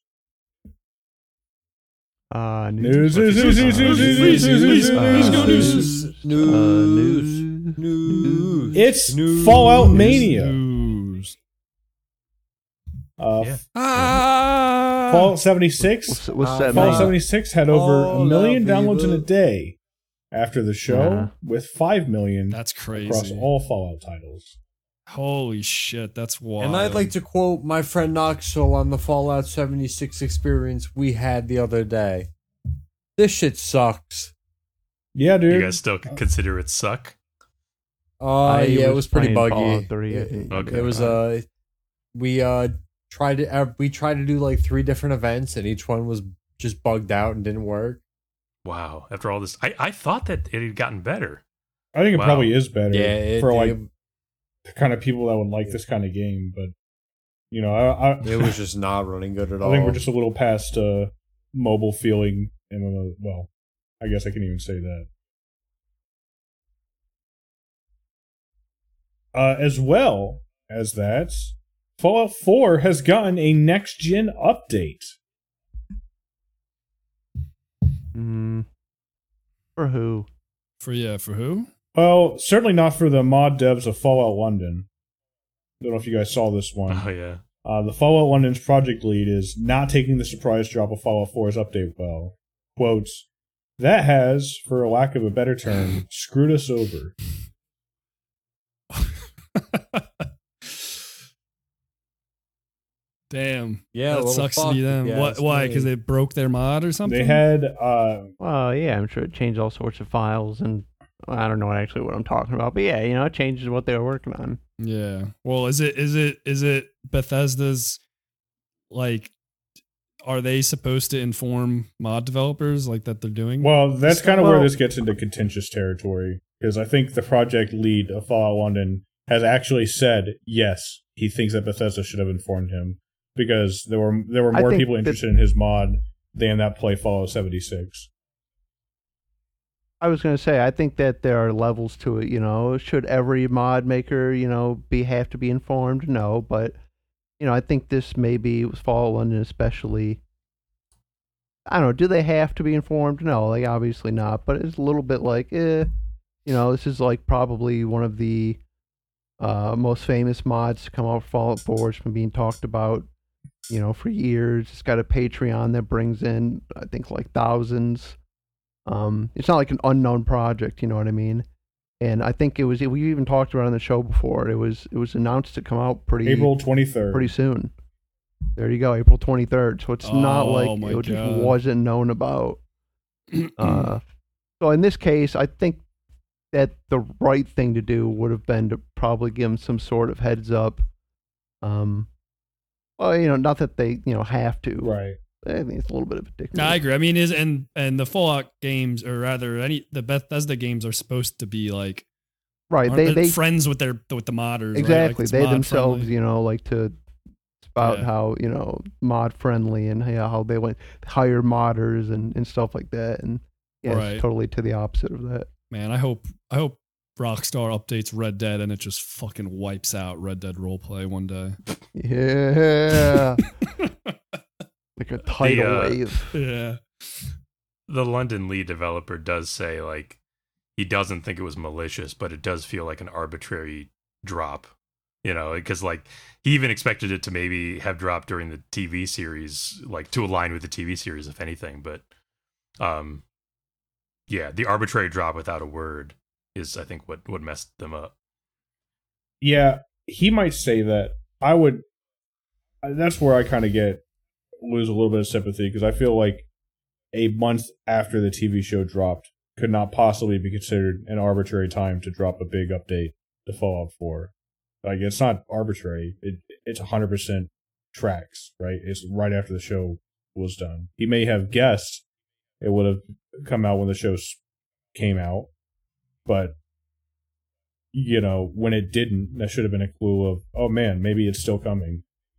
Uh, News, news, news, news, news, news, news, news, Uh, news, news, uh, news, news. news. It's News. Fallout Mania. News. Uh, Yeah. Ah! Fallout seventy-six. What's, what's Uh, that Fallout mean? seventy-six had over a Fallout million downloads in a Viva. day after the show, Yeah. with five million That's crazy. across all Fallout titles. Holy shit, that's wild. And I'd like to quote my friend Knoxville on the Fallout seventy-six experience we had the other day. This shit sucks. Yeah, dude. You guys still consider it suck? Uh, I yeah, it was was pretty playing buggy. Fallout three, It, I- Okay. it was uh, we uh tried to uh, we tried to do like three different events, and each one was just bugged out and didn't work. Wow. After all this, I, I thought that it had gotten better. I think it Wow. probably is better Yeah, it, for like it, the kind of people that would like this kind of game, but you know, I I, it was just not running good at I all. think we're just a little past uh, mobile feeling M M O. Well, I guess I can even say that. Uh, as well as that, Fallout four has gotten a next gen update. Mm, for who? For yeah, for who? Well, certainly not for the mod devs of Fallout London. Don't know if you guys saw this one. Oh, yeah. Uh, the Fallout London's project lead is not taking the surprise drop of Fallout four's update well. Quotes, that has, for lack of a better term, screwed us over. Damn. Yeah, that well, sucks to fuck, be them. yeah, what? it's Why? me. Because they broke their mod or something? They had, uh, Well, yeah, I'm sure it changed all sorts of files, and I don't know actually what I'm talking about, but yeah, you know, it changes what they were working on. Yeah. Well, is it is it is it Bethesda's like? Are they supposed to inform mod developers like that they're doing? well, that's kind of where Well- this gets into contentious territory. Because I think the project lead of Fallout London has actually said, yes, he thinks that Bethesda should have informed him. Because there were there were I more think people that- interested in his mod than that play Fallout seventy-six. I was going to say, I think that there are levels to it. You know, should every mod maker, you know, be have to be informed? No, but you know, I think this maybe was Fallout London especially. I don't know. Do they have to be informed? No, like obviously not. But it's a little bit like, eh, you know, this is like probably one of the uh, most famous mods to come out for Fallout four. It's been being talked about, you know, for years. It's got a Patreon that brings in, I think, like thousands. Um, it's not like an unknown project, you know what I mean? And I think it was. We even talked about it on the show before. It was. It was announced to come out pretty April twenty-third. pretty soon. There you go, April twenty-third. So it's not Oh, like my it just God. wasn't known about. Uh, so in this case, I think that the right thing to do would have been to probably give them some sort of heads up. Um, well, you know, not that they you know have to. Right. I think it's a little bit of a dick. No, I move. agree. I mean, is and and the Fallout games, or rather, any the Bethesda games are supposed to be like Right. aren't They they they friends with their with the modders. right? Like, exactly. it's they mod themselves, friendly. you know, like to spout Yeah. how you know mod friendly and how, how they went hire modders and, and stuff like that. And yeah, Right. it's totally to the opposite of that. Man, I hope I hope Rockstar updates Red Dead and it just fucking wipes out Red Dead roleplay one day. Yeah, like a tidal uh, wave. Yeah. The London lead developer does say, like, he doesn't think it was malicious, but it does feel like an arbitrary drop. You know, because, like, he even expected it to maybe have dropped during the T V series, like, to align with the T V series, if anything. But, um, yeah, the arbitrary drop without a word is, I think, what, what messed them up. Yeah, he might say that. I would. That's where I kind of get lose a little bit of sympathy because I feel like a month after the T V show dropped could not possibly be considered an arbitrary time to drop a big update to Fallout four. Like, it's not arbitrary. It it's one hundred percent tracks, right? It's right after the show was done. He may have guessed it would have come out when the show s- came out, but you know, when it didn't, that should have been a clue of, oh man, maybe it's still coming.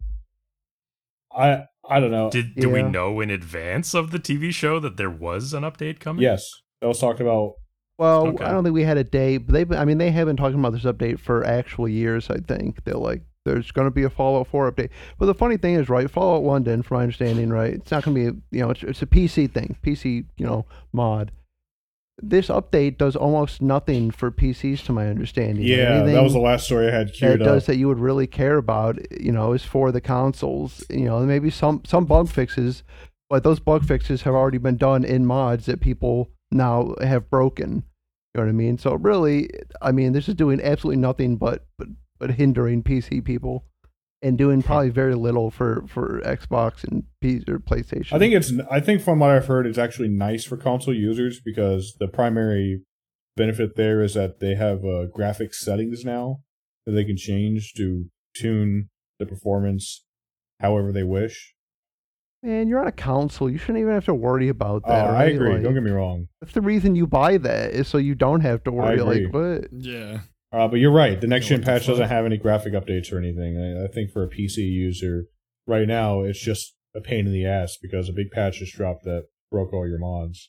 I I don't know. Did do we Yeah. know in advance of the T V show that there was an update coming? Yes, that was talked about Well, Okay. I don't think we had a date, but they I mean they have been talking about this update for actual years, I think. They're like there's going to be a Fallout four update. But the funny thing is, right, Fallout one didn't, from my understanding, right? It's not going to be, you know, it's, it's a P C thing, P C, you know, mod. This update does almost nothing for P Cs, to my understanding. Yeah, Anything that was the last story I had that queued it does up. that you would really care about, you know, is for the consoles. You know, maybe some some bug fixes, but those bug fixes have already been done in mods that people now have broken. You know what I mean? So really, I mean, this is doing absolutely nothing but but, but hindering P C people, and doing probably very little for, for Xbox and P or PlayStation. I think it's. I think from what I've heard, it's actually nice for console users because the primary benefit there is that they have uh, graphics settings now that they can change to tune the performance however they wish. Man, you're on a console. You shouldn't even have to worry about Oh, that. I right? agree. Like, Don't get me wrong. that's the reason you buy that, is so you don't have to worry. agree. Like, what? Yeah. Uh, but you're right. The next Yeah, gen what the patch doesn't fuck? have any graphic updates or anything. I, I think for a P C user, right now, it's just a pain in the ass because a big patch just dropped that broke all your mods.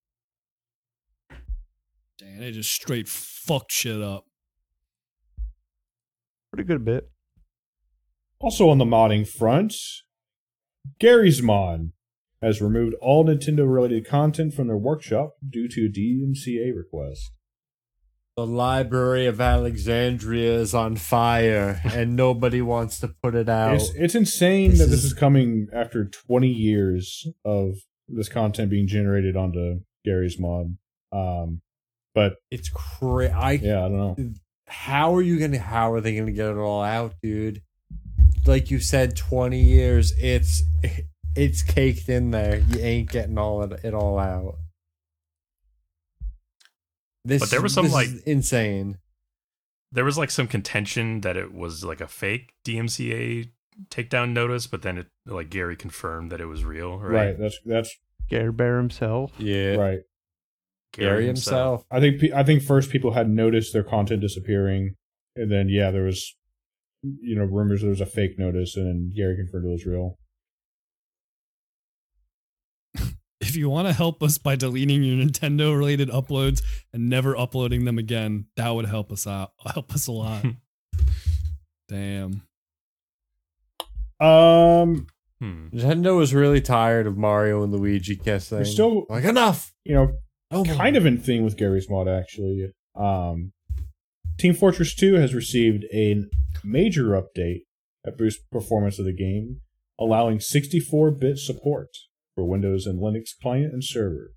Damn, they just straight fucked shit up. Pretty good bit. Also on the modding front, Gary's Mod has removed all Nintendo-related content from their workshop due to a D M C A request. The Library of Alexandria is on fire, and nobody wants to put it out. It's it's insane This that this is- is coming after twenty years of this content being generated onto Gary's Mod. Um, but It's crazy. I yeah, I don't know. how are you gonna? How are they gonna get it all out, dude? Like you said, twenty years. It's it's caked in there. You ain't getting all it, it all out. This, But there was some, this like- is insane. There was like some contention that it was like a fake D M C A takedown notice, but then it like Gary confirmed that it was real, right? Right, that's that's Gary Bear himself. Yeah, right. Gary himself. I think pe- I think first people had noticed their content disappearing, and then yeah, there was you know rumors there was a fake notice, and then Gary confirmed it was real. If you want to help us by deleting your Nintendo related uploads and never uploading them again, that would help us out. Help us a lot. Damn. Um, Hmm. Nintendo was really tired of Mario and Luigi kissing. They're still- like enough. you know, Oh my kind of in thing with Gary's Mod actually. Um, Team Fortress two has received a major update that boosts performance of the game, allowing sixty-four bit support for Windows and Linux client and server.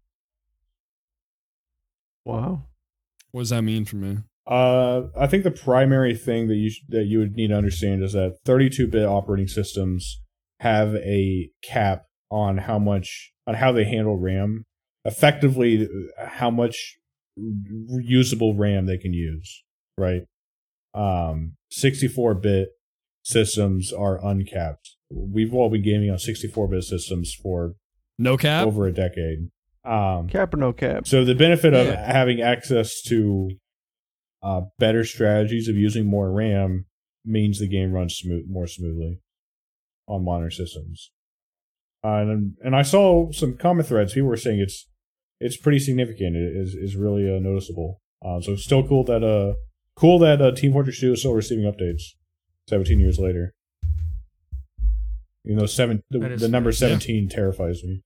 Wow. What does that mean for me? Uh, I think the primary thing that you sh- that you would need to understand is that thirty-two bit operating systems have a cap on how much on how they handle RAM, effectively how much usable RAM they can use, right? Um, sixty-four bit systems are uncapped. We've all been gaming on sixty-four bit systems for No cap? over a decade. Um, Cap or no cap? so the benefit of Yeah. having access to uh, better strategies of using more RAM means the game runs smooth more smoothly on modern systems. Uh, and and I saw some comment threads. People were saying it's it's pretty significant. It is is really uh, noticeable. Uh, so it's still cool that uh cool that uh, Team Fortress two is still receiving updates seventeen years later. You know, seven the, That is the number nice. seventeen terrifies me.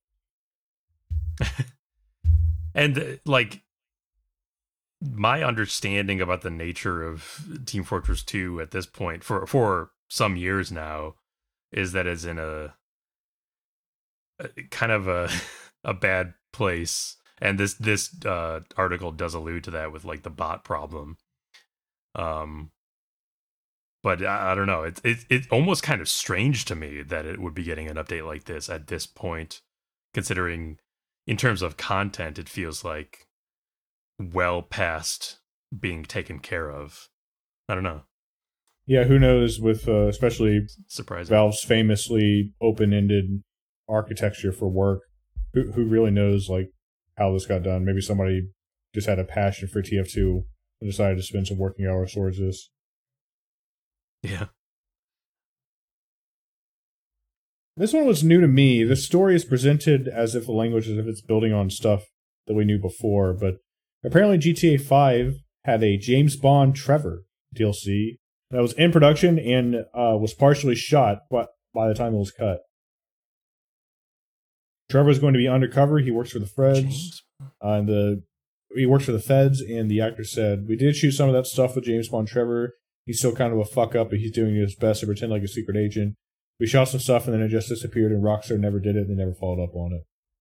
And uh, like my understanding about the nature of Team Fortress two at this point for for some years now is that it's in a, a kind of a a bad place, and this this uh, article does allude to that with like the bot problem. Um, but I, I don't know. It's it it's almost kind of strange to me that it would be getting an update like this at this point, considering in terms of content, it feels like well past being taken care of. I don't know. Yeah, who knows with uh, especially Surprising. Valve's famously open-ended architecture for work. Who who really knows like how this got done? Maybe somebody just had a passion for T F two and decided to spend some working hours towards this. Yeah. This one was new to me. The story is presented as if the language is if it's building on stuff that we knew before, but apparently G T A five had a James Bond Trevor D L C that was in production and uh, was partially shot by, by the time it was cut. Trevor's going to be undercover. He works for the Feds. Uh, and the he works for the Feds, and the actor said, "We did shoot some of that stuff with James Bond Trevor. He's still kind of a fuck up, but he's doing his best to pretend like a secret agent. We shot some stuff, and then it just disappeared, and Rockstar never did it, and they never followed up on it."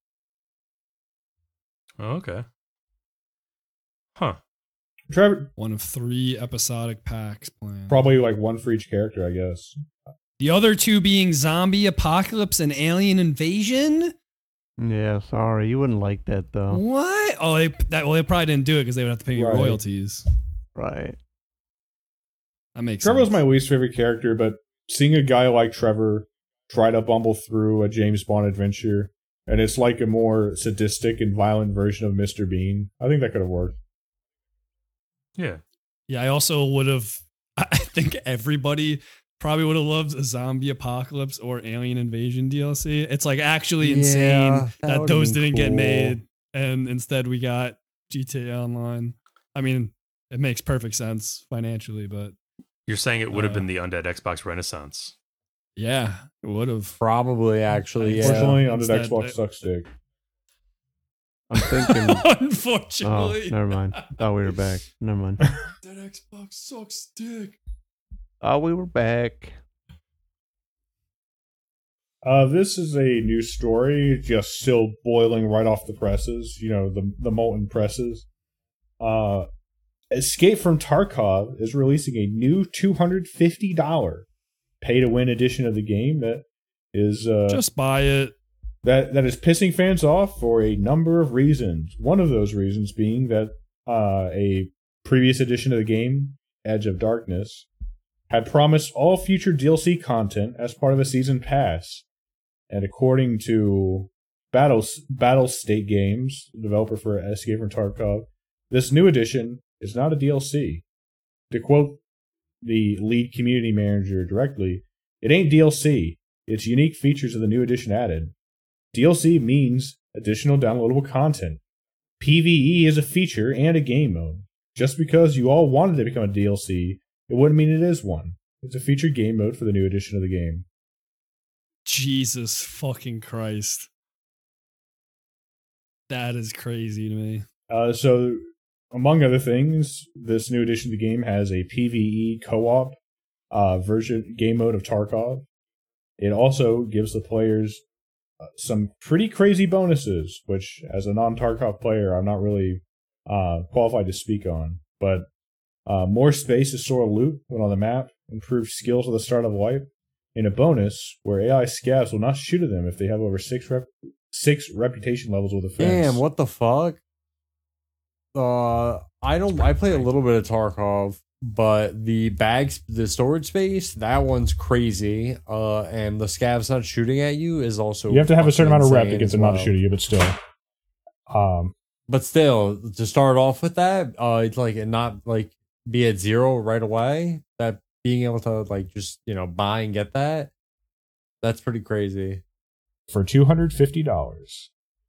Oh, okay. Huh. Trevor, One of three episodic packs planned. probably like one for each character, I guess. The other two being zombie apocalypse and alien invasion. Yeah, sorry, you wouldn't like that though. What? Oh, they that well they probably didn't do it because they would have to pay you Right. royalties. Right. That makes Trevor was sense. my least favorite character, but seeing a guy like Trevor try to bumble through a James Bond adventure, and it's like a more sadistic and violent version of Mister Bean, I think that could have worked. Yeah. Yeah, I also would have. I think everybody probably would have loved a zombie apocalypse or alien invasion D L C. It's like actually Yeah, insane that that, would've those been didn't get cool. made, and instead we got G T A Online. I mean, it makes perfect sense financially, but You're saying it would have Uh, been the Undead Xbox Renaissance. yeah, it would have. Probably, actually, yeah. Unfortunately, under the Instead, Xbox it- sucks dick. I'm thinking. oh, Unfortunately, never mind. Thought we were back. Never mind. that Xbox sucks dick. Oh, we were back. Uh, this is a new story, just still boiling right off the presses. You know, the the molten presses. Uh, Escape from Tarkov is releasing a new two hundred fifty dollars pay-to-win edition of the game that is uh, Just buy it. that that is pissing fans off for a number of reasons. One of those reasons being that uh, a previous edition of the game, Edge of Darkness, had promised all future D L C content as part of a season pass. And according to Battle, Battle State Games, the developer for Escape from Tarkov, this new edition is not a D L C. To quote the lead community manager directly, "It ain't D L C. It's unique features of the new edition added. D L C means additional downloadable content. P V E is a feature and a game mode. Just because you all wanted to become a D L C, it wouldn't mean it is one. It's a featured game mode for the new edition of the game." Jesus fucking Christ. That is crazy to me. Uh, so, among other things, this new edition of the game has a P V E co-op uh, version game mode of Tarkov. It also gives the players uh, some pretty crazy bonuses, which, as a non-Tarkov player, I'm not really uh, qualified to speak on. But uh, more space to store loot when on the map, improved skills at the start of life, and a bonus where A I scavs will not shoot at them if they have over six rep- six reputation levels with a fence. Damn, what the fuck? Uh, I don't. I play a little bit of Tarkov, but the bags, the storage space, that one's crazy. Uh, and the scavs not shooting at you is also. You have to have a certain amount of rep to insane get as them not to well. shoot at you, but still. Um, But still, to start off with that, uh, it's like and not like be at zero right away. That being able to like just you know buy and get that, that's pretty crazy. for two hundred fifty dollars.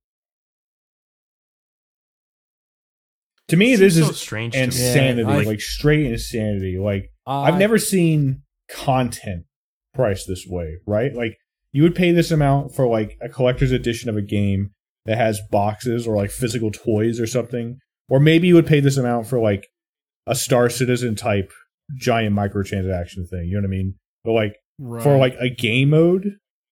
To me, this Seems so is strange to me. insanity, Yeah, I- like straight insanity. Like, Uh, I've never seen content priced this way, right? Like, you would pay this amount for like a collector's edition of a game that has boxes or like physical toys or something. Or maybe you would pay this amount for like a Star Citizen type giant microtransaction thing. You know what I mean? But like, Right. for like a game mode,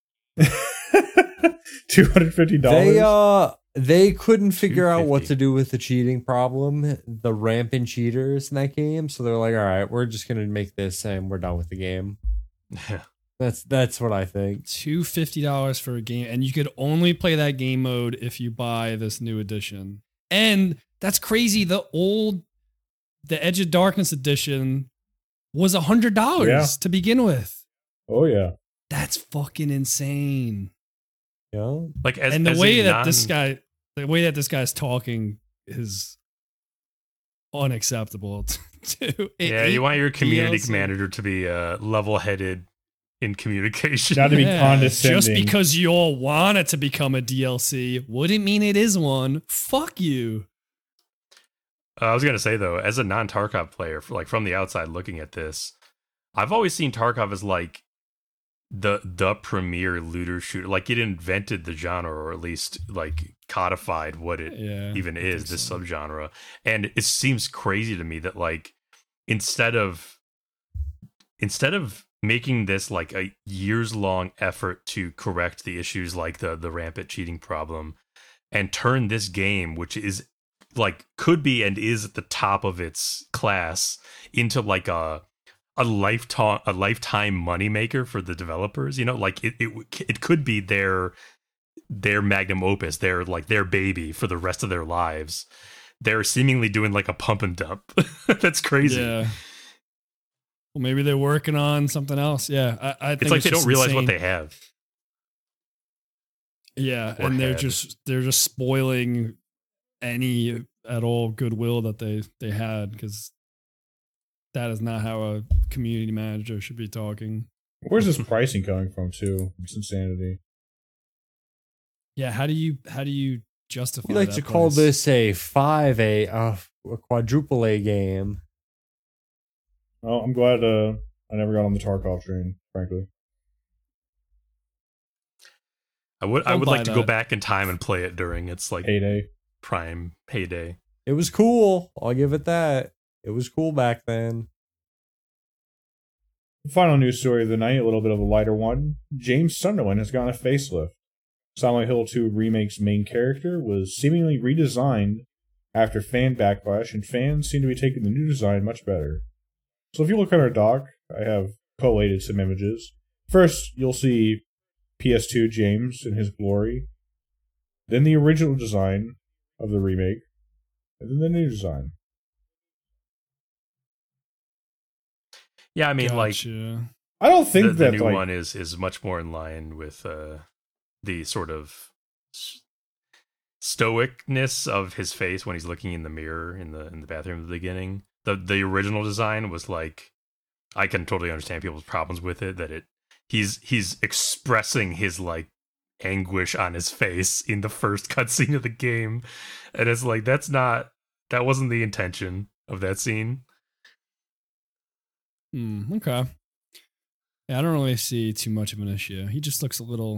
two hundred fifty dollars. They uh they couldn't figure out what two to fifty. do with the cheating problem, the rampant cheaters in that game. So they're like, all right, we're just gonna make this and we're done with the game. That's that's what I think. two hundred fifty dollars for a game, and you could only play that game mode if you buy this new edition. And that's crazy. The old, the Edge of Darkness edition was one hundred dollars Yeah. to begin with. Oh yeah. That's fucking insane. You know? Like as, and the as way a that non- this guy, the way that this guy's talking is unacceptable. To Yeah, you want your community D L C. manager to be uh, level-headed in communication. Not to be Yeah, condescending. Just because you all want it to become a D L C wouldn't mean it is one. Fuck you. Uh, I was gonna say though, as a non-Tarkov player, like from the outside looking at this, I've always seen Tarkov as like the the premier looter shooter. Like it invented the genre, or at least like codified what it Yeah, even I is, think this so. subgenre. And it seems crazy to me that like instead of instead of making this like a years long effort to correct the issues like the the rampant cheating problem, and turn this game, which is like could be and is at the top of its class, into like a a lifetime a lifetime moneymaker for the developers. You know, like it, it it could be their their magnum opus, their like their baby for the rest of their lives. They're seemingly doing like a pump and dump. That's crazy. Yeah. Well, maybe they're working on something else. Yeah, I, I think It's like they just don't realize insane. what they have. Yeah, or and they're had. just they're just spoiling any at all goodwill that they they had, because that is not how a community manager should be talking. Where's this pricing coming from, too? It's insanity. Yeah, how do you how do you justify? We like that to call price? this a five A, uh, a quadruple A game. Well, I'm glad uh, I never got on the Tarkov train, frankly. I would I Don't would buy like to go that. back in time and play it during its like Heyday. prime heyday. It was cool. I'll give it that. It was cool back then. Final news story of the night, a little bit of a lighter one. James Sunderland has gotten a facelift. Silent Hill two Remake's main character was seemingly redesigned after fan backlash, and fans seem to be taking the new design much better. So if you look at our doc, I have collated some images. First, you'll see P S two James in his glory, then the original design of the remake, and then the new design. Yeah, I mean like Gotcha. I don't think the, the that new like, one is is much more in line with uh, the sort of s- stoicness of his face when he's looking in the mirror in the in the bathroom at the beginning. The the original design was like, I can totally understand people's problems with it, that it he's he's expressing his like anguish on his face in the first cutscene of the game, and it's like that's not that wasn't the intention of that scene. Hmm, okay. Yeah, I don't really see too much of an issue. He just looks a little,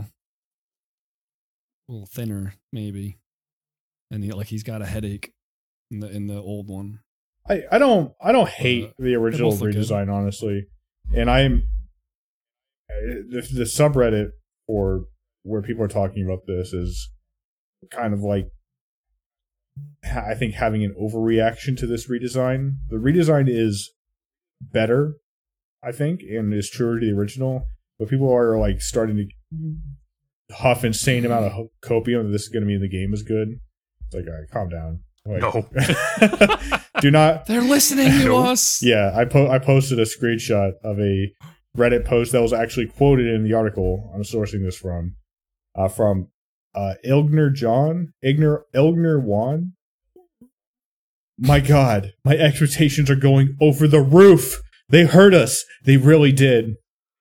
a little thinner, maybe, and he, like he's got a headache in the in the old one. I, I don't I don't hate Uh, the original both look good. redesign, honestly, and I'm the, the subreddit for where people are talking about this is kind of like, I think, having an overreaction to this redesign. The redesign is better, I think, and is truer to the original, but people are like starting to huff insane amount of ho- copium that this is going to mean the game is good. It's like, all right, calm down. Like, No. do not. They're listening to Nope. us. Yeah, I po- I posted a screenshot of a Reddit post that was actually quoted in the article I'm sourcing this from, uh, from uh, Ilgner John, Igner Ilgner Juan. My God, my expectations are going over the roof. They hurt us. They really did.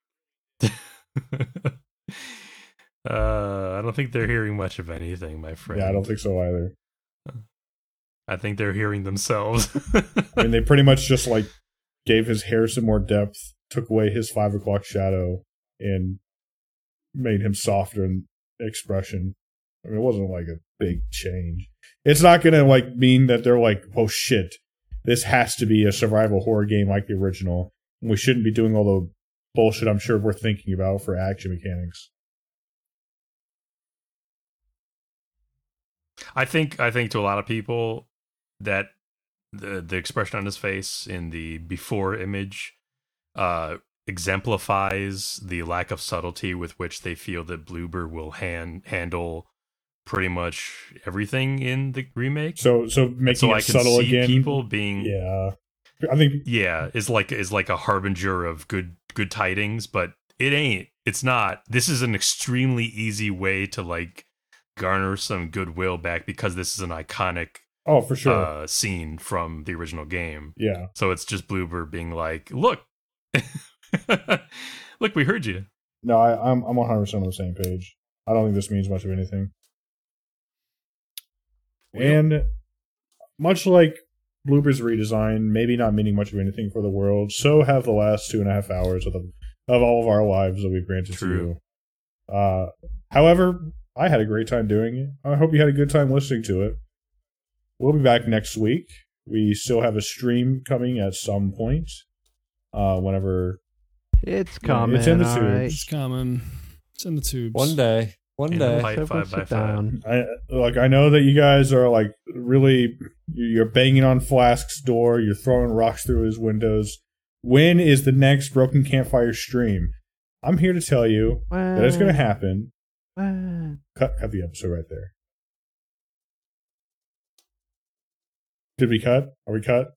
uh, I don't think they're hearing much of anything, my friend. Yeah, I don't think so either. I think they're hearing themselves. I mean, they pretty much just like gave his hair some more depth, took away his five o'clock shadow, and made him softer in expression. I mean, it wasn't like a big change. It's not gonna like mean that they're like, oh shit, this has to be a survival horror game like the original. We shouldn't be doing all the bullshit I'm sure we're thinking about for action mechanics. I think I think to a lot of people that the the expression on his face in the before image uh, exemplifies the lack of subtlety with which they feel that Bloober will hand, handle pretty much everything in the remake. So, so making so it I can subtle see again. people being Yeah, I think yeah is like is like a harbinger of good good tidings, but it ain't. It's not. This is an extremely easy way to like garner some goodwill back because this is an iconic oh for sure. uh, scene from the original game. Yeah. So it's just Bloober being like, "Look, look, we heard you." No, I, I'm I'm one hundred percent on the same page. I don't think this means much of anything. And much like bloopers redesign, maybe not meaning much of anything for the world. So have the last two and a half hours of the, of all of our lives that we've granted True. to you. Uh, however, I had a great time doing it. I hope you had a good time listening to it. We'll be back next week. We still have a stream coming at some point. Uh, whenever It's Yeah, coming. it's in the all tubes. right. It's coming. It's in the tubes. One day. One In day. the pipe. Everyone five by sit five. down. I like I know that you guys are like really you're banging on Flask's door, you're throwing rocks through his windows. When is the next Broken Campfire stream? I'm here to tell you that it's going to happen. When? Cut cut the episode right there. Did we cut? Are we cut?